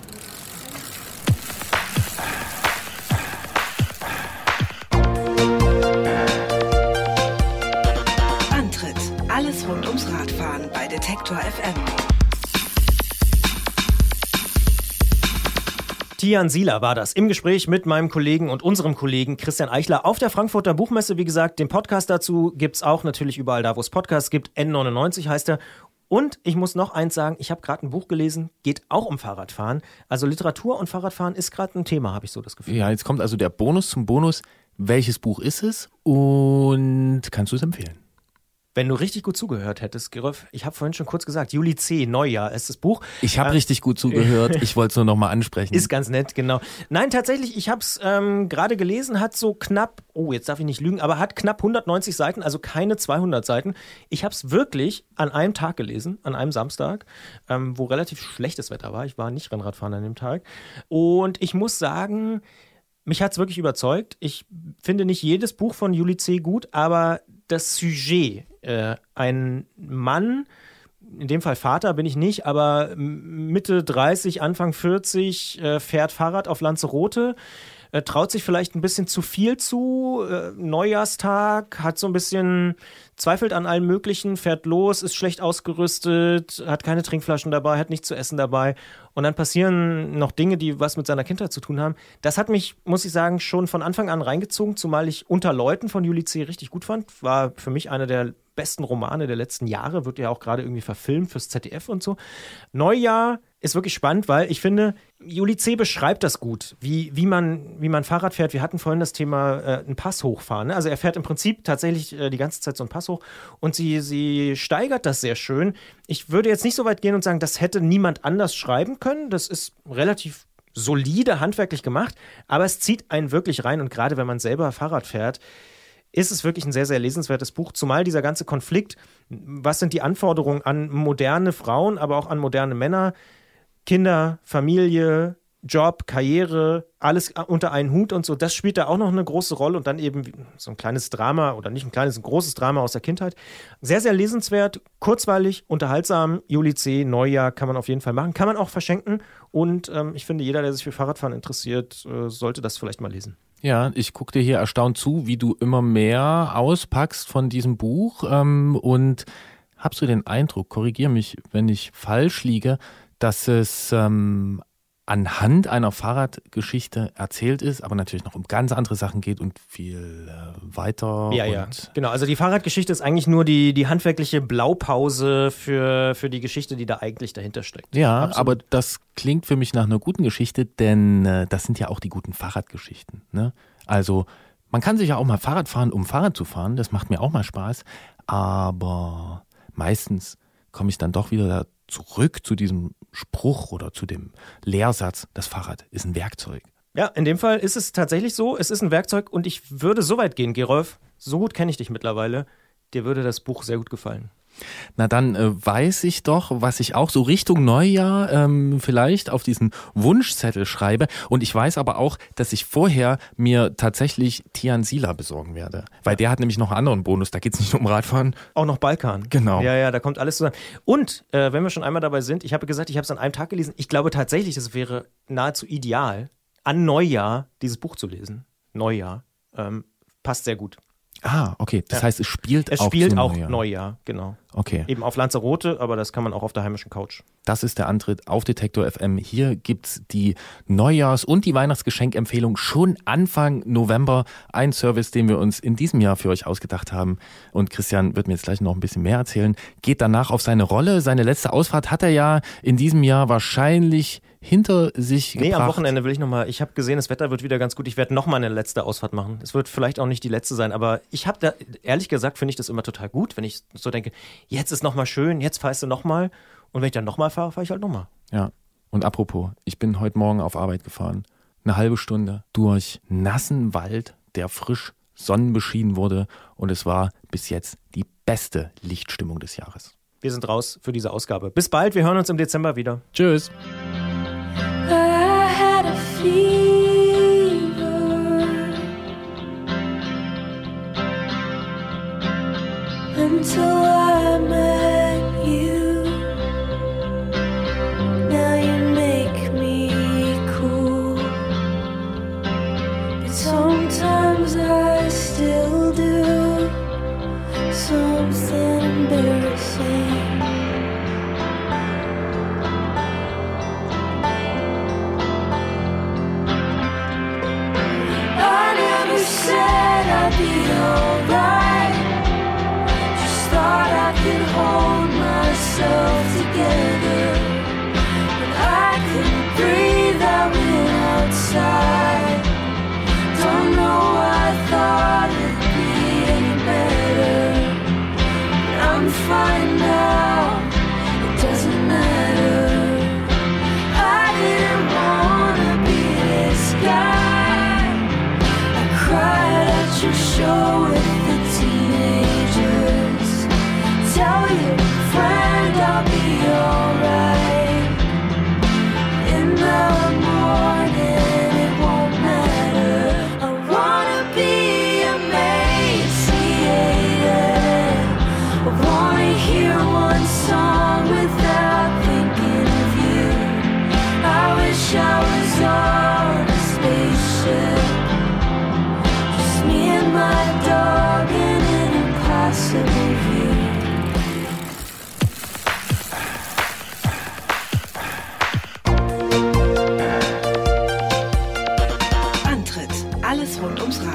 [SPEAKER 3] Antritt. Alles rund ums Radfahren bei Detektor FM.
[SPEAKER 2] Tian Sila war das im Gespräch mit meinem Kollegen und unserem Kollegen Christian Eichler auf der Frankfurter Buchmesse. Wie gesagt, den Podcast dazu gibt's auch natürlich überall da, wo es Podcasts gibt. N99 heißt er. Und ich muss noch eins sagen, ich habe gerade ein Buch gelesen, geht auch um Fahrradfahren. Also Literatur und Fahrradfahren ist gerade ein Thema, habe ich so das Gefühl.
[SPEAKER 4] Ja, jetzt kommt also der Bonus zum Bonus. Welches Buch ist es und kannst du es empfehlen?
[SPEAKER 2] Wenn du richtig gut zugehört hättest, Geröff, ich habe vorhin schon kurz gesagt, Juli C., Neujahr ist das Buch.
[SPEAKER 4] Ich habe richtig gut zugehört, ich wollte es nur nochmal ansprechen.
[SPEAKER 2] Ist ganz nett, genau. Nein, tatsächlich, ich habe es gerade gelesen, hat so knapp, jetzt darf ich nicht lügen, aber hat knapp 190 Seiten, also keine 200 Seiten. Ich habe es wirklich an einem Tag gelesen, an einem Samstag, wo relativ schlechtes Wetter war. Ich war nicht Rennradfahren an dem Tag. Und ich muss sagen, Mich hat es wirklich überzeugt. Ich finde nicht jedes Buch von Julie C. gut, aber das Sujet, ein Mann, in dem Fall Vater bin ich nicht, aber Mitte 30, Anfang 40, fährt Fahrrad auf Lanzarote, traut sich vielleicht ein bisschen zu viel zu, Neujahrstag, hat so ein bisschen, zweifelt an allem Möglichen, fährt los, ist schlecht ausgerüstet, hat keine Trinkflaschen dabei, hat nichts zu essen dabei und dann passieren noch Dinge, die was mit seiner Kindheit zu tun haben. Das hat mich, muss ich sagen, schon von Anfang an reingezogen, zumal ich Unter Leuten von Julie C. richtig gut fand. War für mich einer der besten Romane der letzten Jahre, wird ja auch gerade irgendwie verfilmt fürs ZDF und so. Neujahr ist wirklich spannend, weil ich finde, Julie C. beschreibt das gut, wie man Fahrrad fährt. Wir hatten vorhin das Thema einen Pass hochfahren. Ne? Also er fährt im Prinzip tatsächlich die ganze Zeit so einen Pass hoch und sie steigert das sehr schön. Ich würde jetzt nicht so weit gehen und sagen, das hätte niemand anders schreiben können. Das ist relativ solide, handwerklich gemacht, aber es zieht einen wirklich rein und gerade wenn man selber Fahrrad fährt, ist es wirklich ein sehr, sehr lesenswertes Buch, zumal dieser ganze Konflikt, was sind die Anforderungen an moderne Frauen, aber auch an moderne Männer, Kinder, Familie, Job, Karriere, alles unter einen Hut und so, das spielt da auch noch eine große Rolle und dann eben so ein kleines Drama oder nicht ein kleines, ein großes Drama aus der Kindheit. Sehr, sehr lesenswert, kurzweilig, unterhaltsam, Julie C., Neujahr kann man auf jeden Fall machen, kann man auch verschenken und ich finde, jeder, der sich für Fahrradfahren interessiert, sollte das vielleicht mal lesen.
[SPEAKER 4] Ja, ich gucke dir hier erstaunt zu, wie du immer mehr auspackst von diesem Buch und hast du den Eindruck, korrigiere mich, wenn ich falsch liege, dass es anhand einer Fahrradgeschichte erzählt ist, aber natürlich noch um ganz andere Sachen geht und viel weiter.
[SPEAKER 2] Ja, genau. Also die Fahrradgeschichte ist eigentlich nur die handwerkliche Blaupause für die Geschichte, die da eigentlich dahinter steckt.
[SPEAKER 4] Ja,
[SPEAKER 2] absolut.
[SPEAKER 4] Aber das klingt für mich nach einer guten Geschichte, denn das sind ja auch die guten Fahrradgeschichten. Ne? Also man kann sich ja auch mal Fahrrad fahren, um Fahrrad zu fahren. Das macht mir auch mal Spaß. Aber meistens komme ich dann doch wieder zurück zu diesem Spruch oder zu dem Lehrsatz, das Fahrrad ist ein Werkzeug.
[SPEAKER 2] Ja, in dem Fall ist es tatsächlich so, es ist ein Werkzeug und ich würde so weit gehen, Gerolf, so gut kenne ich dich mittlerweile, dir würde das Buch sehr gut gefallen.
[SPEAKER 4] Na dann weiß ich doch, was ich auch so Richtung Neujahr vielleicht auf diesen Wunschzettel schreibe. Und ich weiß aber auch, dass ich vorher mir tatsächlich Tian Sila besorgen werde. Weil der hat nämlich noch einen anderen Bonus. Da geht es nicht nur um Radfahren.
[SPEAKER 2] Auch noch Balkan.
[SPEAKER 4] Genau.
[SPEAKER 2] Ja, da kommt alles zusammen. Und wenn wir schon einmal dabei sind, ich habe gesagt, ich habe es an einem Tag gelesen. Ich glaube tatsächlich, es wäre nahezu ideal, an Neujahr dieses Buch zu lesen. Neujahr. Passt sehr gut.
[SPEAKER 4] Ah, okay. Das heißt, es spielt auch
[SPEAKER 2] Neujahr, genau.
[SPEAKER 4] Okay.
[SPEAKER 2] Eben auf Lanzarote, aber das kann man auch auf der heimischen Couch.
[SPEAKER 4] Das ist der Antritt auf Detektor FM. Hier gibt's die Neujahrs- und die Weihnachtsgeschenkempfehlung schon Anfang November. Ein Service, den wir uns in diesem Jahr für euch ausgedacht haben. Und Christian wird mir jetzt gleich noch ein bisschen mehr erzählen. Geht danach auf seine Rolle. Seine letzte Ausfahrt hat er ja in diesem Jahr wahrscheinlich hinter sich gebracht.
[SPEAKER 2] Nee, am Wochenende will ich nochmal, ich habe gesehen, das Wetter wird wieder ganz gut, ich werde nochmal eine letzte Ausfahrt machen. Es wird vielleicht auch nicht die letzte sein, aber ich habe da, ehrlich gesagt, finde ich das immer total gut, wenn ich so denke, jetzt ist nochmal schön, jetzt fährst du nochmal und wenn ich dann nochmal fahre, fahre ich halt nochmal.
[SPEAKER 4] Ja, und apropos, ich bin heute Morgen auf Arbeit gefahren, eine halbe Stunde durch nassen Wald, der frisch sonnenbeschienen wurde und es war bis jetzt die beste Lichtstimmung des Jahres.
[SPEAKER 2] Wir sind raus für diese Ausgabe. Bis bald, wir hören uns im Dezember wieder.
[SPEAKER 4] Tschüss.
[SPEAKER 5] I had a fever until I met you. Now you make me cool, but sometimes I still do something embarrassing. Said I'd be alright. Just thought I could hold myself together. When I couldn't breathe, I went outside. Don't know why I thought it'd be any better. But I'm fine now, it doesn't matter. I didn't wanna be this guy. Cried at your show with the teenagers. Tell your friend I'll be alright. In the morning it won't matter.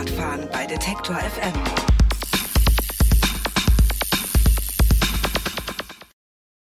[SPEAKER 3] Radfahren bei Detektor FM.